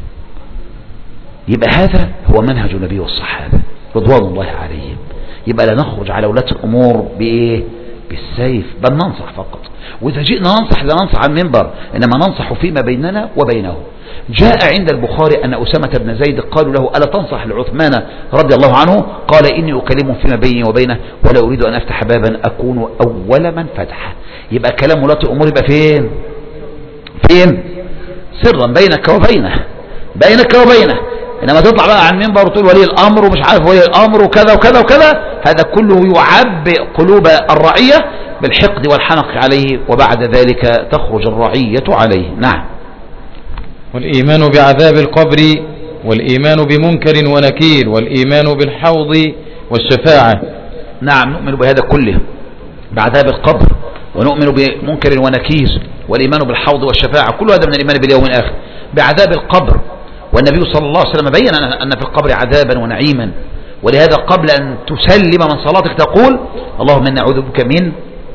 يبقى هذا هو منهج النبي والصحابة رضوان الله عليهم. يبقى لا نخرج على ولاة الأمور بإيه؟ بالسيف، بل ننصح فقط. وإذا جئنا ننصح لا ننصح عن منبر، إنما ننصح فيما بيننا وبينه. جاء عند البخاري أن أسامة بن زيد قالوا له ألا تنصح لعثمان رضي الله عنه؟ قال إني أكلمه فيما بيني وبينه ولا أريد أن أفتح بابا أكون أول من فتحه. يبقى كلام ولاة الأمور يبقى فين؟ فين؟ سرا بينك وبينه، بينك وبينه. إنما تطلع بقى عن منبر وتقول ولي الأمر ومش عارف ولي الأمر وكذا وكذا وكذا، هذا كله يعبئ قلوب الرعية بالحقد والحنق عليه، وبعد ذلك تخرج الرعية عليه. نعم. والإيمان بعذاب القبر، والإيمان بمنكر ونكير، والإيمان بالحوض والشفاعة. نعم، نؤمن بهذا كله، بعذاب القبر، ونؤمن بمنكر ونكير، والإيمان بالحوض والشفاعة، كل هذا من الإيمان باليوم الآخر. بعذاب القبر، والنبي صلى الله عليه وسلم بين أن في القبر عذابا ونعيما، ولهذا قبل أن تسلم من صلاتك تقول اللهم إنا نعوذ بك من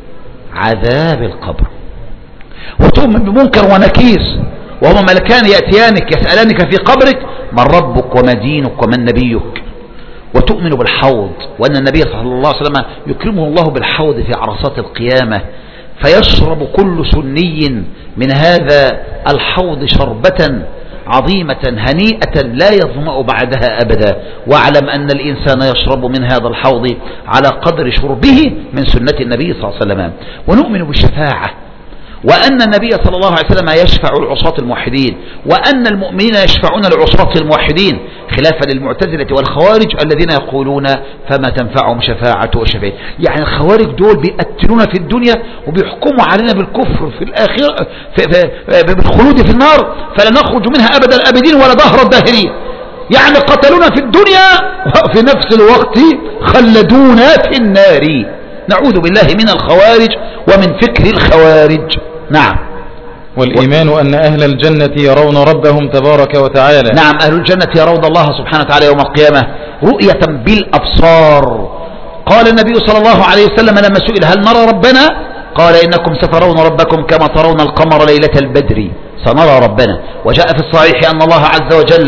عذاب القبر. وتؤمن بمنكر ونكير، وهما ملكان يأتيانك يسألانك في قبرك من ربك وما دينك ومن نبيك. وتؤمن بالحوض، وأن النبي صلى الله عليه وسلم يكرمه الله بالحوض في عرصات القيامة، فيشرب كل سني من هذا الحوض شربة عظيمة هنيئة لا يظمأ بعدها أبدا. واعلم أن الإنسان يشرب من هذا الحوض على قدر شربه من سنة النبي صلى الله عليه وسلم. ونؤمن بالشفاعة، وأن النبي صلى الله عليه وسلم يشفع العصاة الموحدين، وأن المؤمنين يشفعون العصاة الموحدين، خلافا للمعتزلة والخوارج الذين يقولون فما تنفعهم شفاعة الشفيعين. يعني الخوارج دول بيقتلون في الدنيا وبيحكموا علينا بالكفر في الآخرة، في في بالخلود في النار، فلا نخرج منها أبدا الأبدين ولا دهر الداهرين. يعني قتلونا في الدنيا وفي نفس الوقت خلدونا في النار. نعوذ بالله من الخوارج ومن فكر الخوارج. نعم. والإيمان أن أهل الجنة يرون ربهم تبارك وتعالى. نعم، أهل الجنة يرون الله سبحانه وتعالى يوم القيامة رؤية بالأبصار. قال النبي صلى الله عليه وسلم لما سئل هل نرى ربنا؟ قال إنكم سترون ربكم كما ترون القمر ليلة البدر، سنرى ربنا. وجاء في الصحيح أن الله عز وجل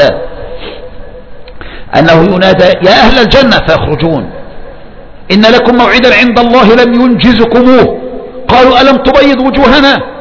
أنه ينادى يا أهل الجنة فيخرجون، إن لكم موعدا عند الله لم ينجزكموه. قالوا ألم تبيض وجوهنا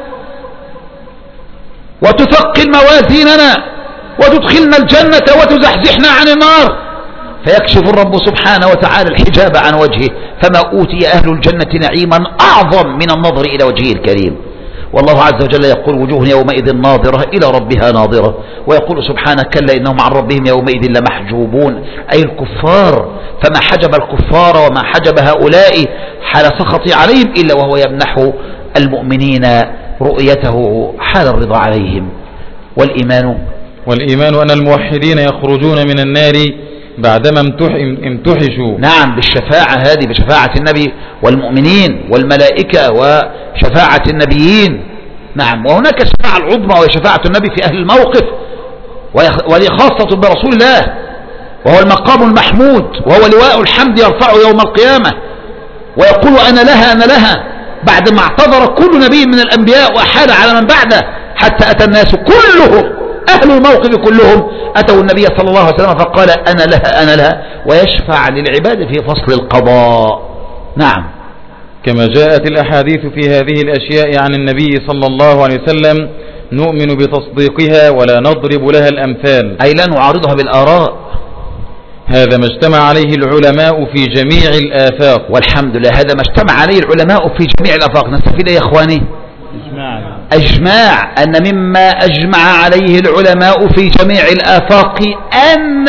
وتثقل موازيننا وتدخلنا الجنة وتزحزحنا عن النار؟ فيكشف الرب سبحانه وتعالى الحجاب عن وجهه، فما أوتي أهل الجنة نعيما أعظم من النظر إلى وجهه الكريم. والله عز وجل يقول وجوه يومئذ ناظرة إلى ربها ناظرة، ويقول سبحانه كلا إنهم عن ربهم يومئذ لمحجوبون، أي الكفار. فما حجب الكفار وما حجب هؤلاء حال سخط عليهم إلا وهو يمنح المؤمنين رؤيته حال الرضا عليهم. والإيمان والإيمان أن الموحدين يخرجون من النار بعدما امتحشوا. نعم، بالشفاعة هذه، بشفاعة النبي والمؤمنين والملائكة وشفاعة النبيين. نعم، وهناك الشفاعة العظمى وهي شفاعة النبي في أهل الموقف، وهي خاصة برسول الله، وهو المقام المحمود، وهو لواء الحمد يرفعه يوم القيامة ويقول أنا لها أنا لها، بعد ما اعتذر كل نبي من الأنبياء وأحال على من بعده، حتى أتى الناس كلهم أهل الموقف كلهم أتوا النبي صلى الله عليه وسلم فقال أنا لها أنا لها، ويشفع للعباد في فصل القضاء. نعم، كما جاءت الأحاديث في هذه الأشياء عن النبي صلى الله عليه وسلم نؤمن بتصديقها ولا نضرب لها الأمثال، أي لا نعارضها بالآراء. هذا ما اجتمع عليه العلماء في جميع الآفاق. والحمد لله، هذا ما اجتمع عليه العلماء في جميع الآفاق. نستفيد يا إخواني إجماع. أجماع أن مما أجمع عليه العلماء في جميع الآفاق أن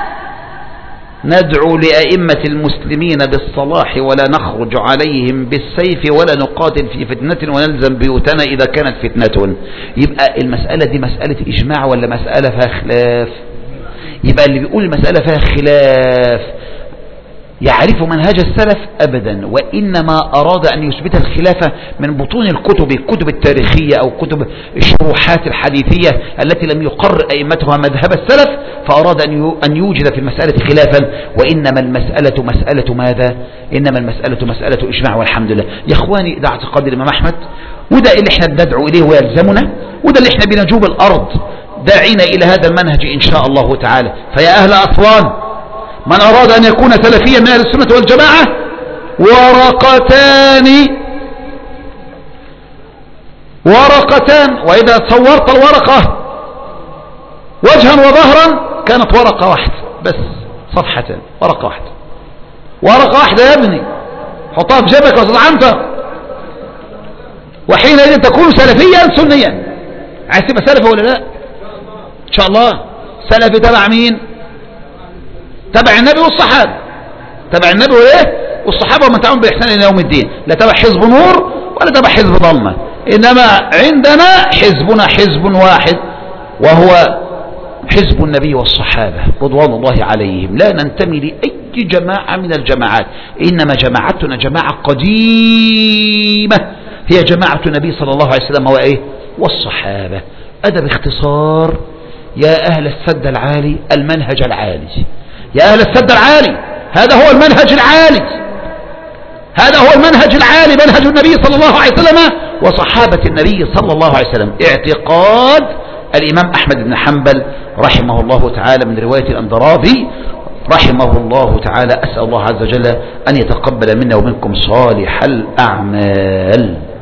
ندعو لأئمة المسلمين بالصلاح ولا نخرج عليهم بالسيف ولا نقاتل في فتنة ونلزم بيوتنا إذا كانت فتنة. يبقى المسألة دي مسألة إجماع ولا مسألة فيها خلاف؟ يبقى اللي بيقول المسألة فيها خلاف يعرف منهج السلف أبدا، وإنما أراد أن يثبت الخلافة من بطون الكتب الكتب التاريخية أو كتب الشروحات الحديثية التي لم يقر أئمتها مذهب السلف، فأراد أن يوجد في المسألة خلافا، وإنما المسألة مسألة ماذا؟ إنما المسألة مسألة إجماع والحمد لله. يا إخواني ده اعتقاد الإمام أحمد، وده اللي احنا بندعو إليه ويلزمنا، وده اللي احنا بنجوب الأرض داعينا إلى هذا المنهج إن شاء الله تعالى. فيا أهل أسوان، من أراد أن يكون سلفيا من أهل السنة والجماعة ورقتان ورقتان، وإذا صورت الورقة وجها وظهرا كانت ورقة واحدة بس، صفحتين، ورقة واحدة، ورقة واحدة يا ابني، حطها في جيبك وتتعنتر، وحينئذ تكون سلفيا سنيا. عايز تبقى سلفي ولا لا؟ إن شاء الله. سلفي تبع مين؟ تبع النبي والصحابة، تبع النبي وايه والصحابة ومن تبعهم بإحسان إلى يوم الدين، لا تبع حزب نور ولا تبع حزب ظلمة، إنما عندنا حزبنا حزب واحد وهو حزب النبي والصحابة رضوان الله عليهم، لا ننتمي لأي جماعة من الجماعات، إنما جماعتنا جماعة قديمة هي جماعة النبي صلى الله عليه وسلم وإيه والصحابة. هذا باختصار يا أهل السد العالي المنهج العالي، يا أهل السد العالي هذا هو المنهج العالي، هذا هو المنهج العالي، منهج النبي صلى الله عليه وسلم وصحابة النبي صلى الله عليه وسلم، اعتقاد الإمام أحمد بن حنبل رحمه الله تعالى من رواية الأندراذي رحمه الله تعالى. أسأل الله عز وجل أن يتقبل منا ومنكم صالح الأعمال.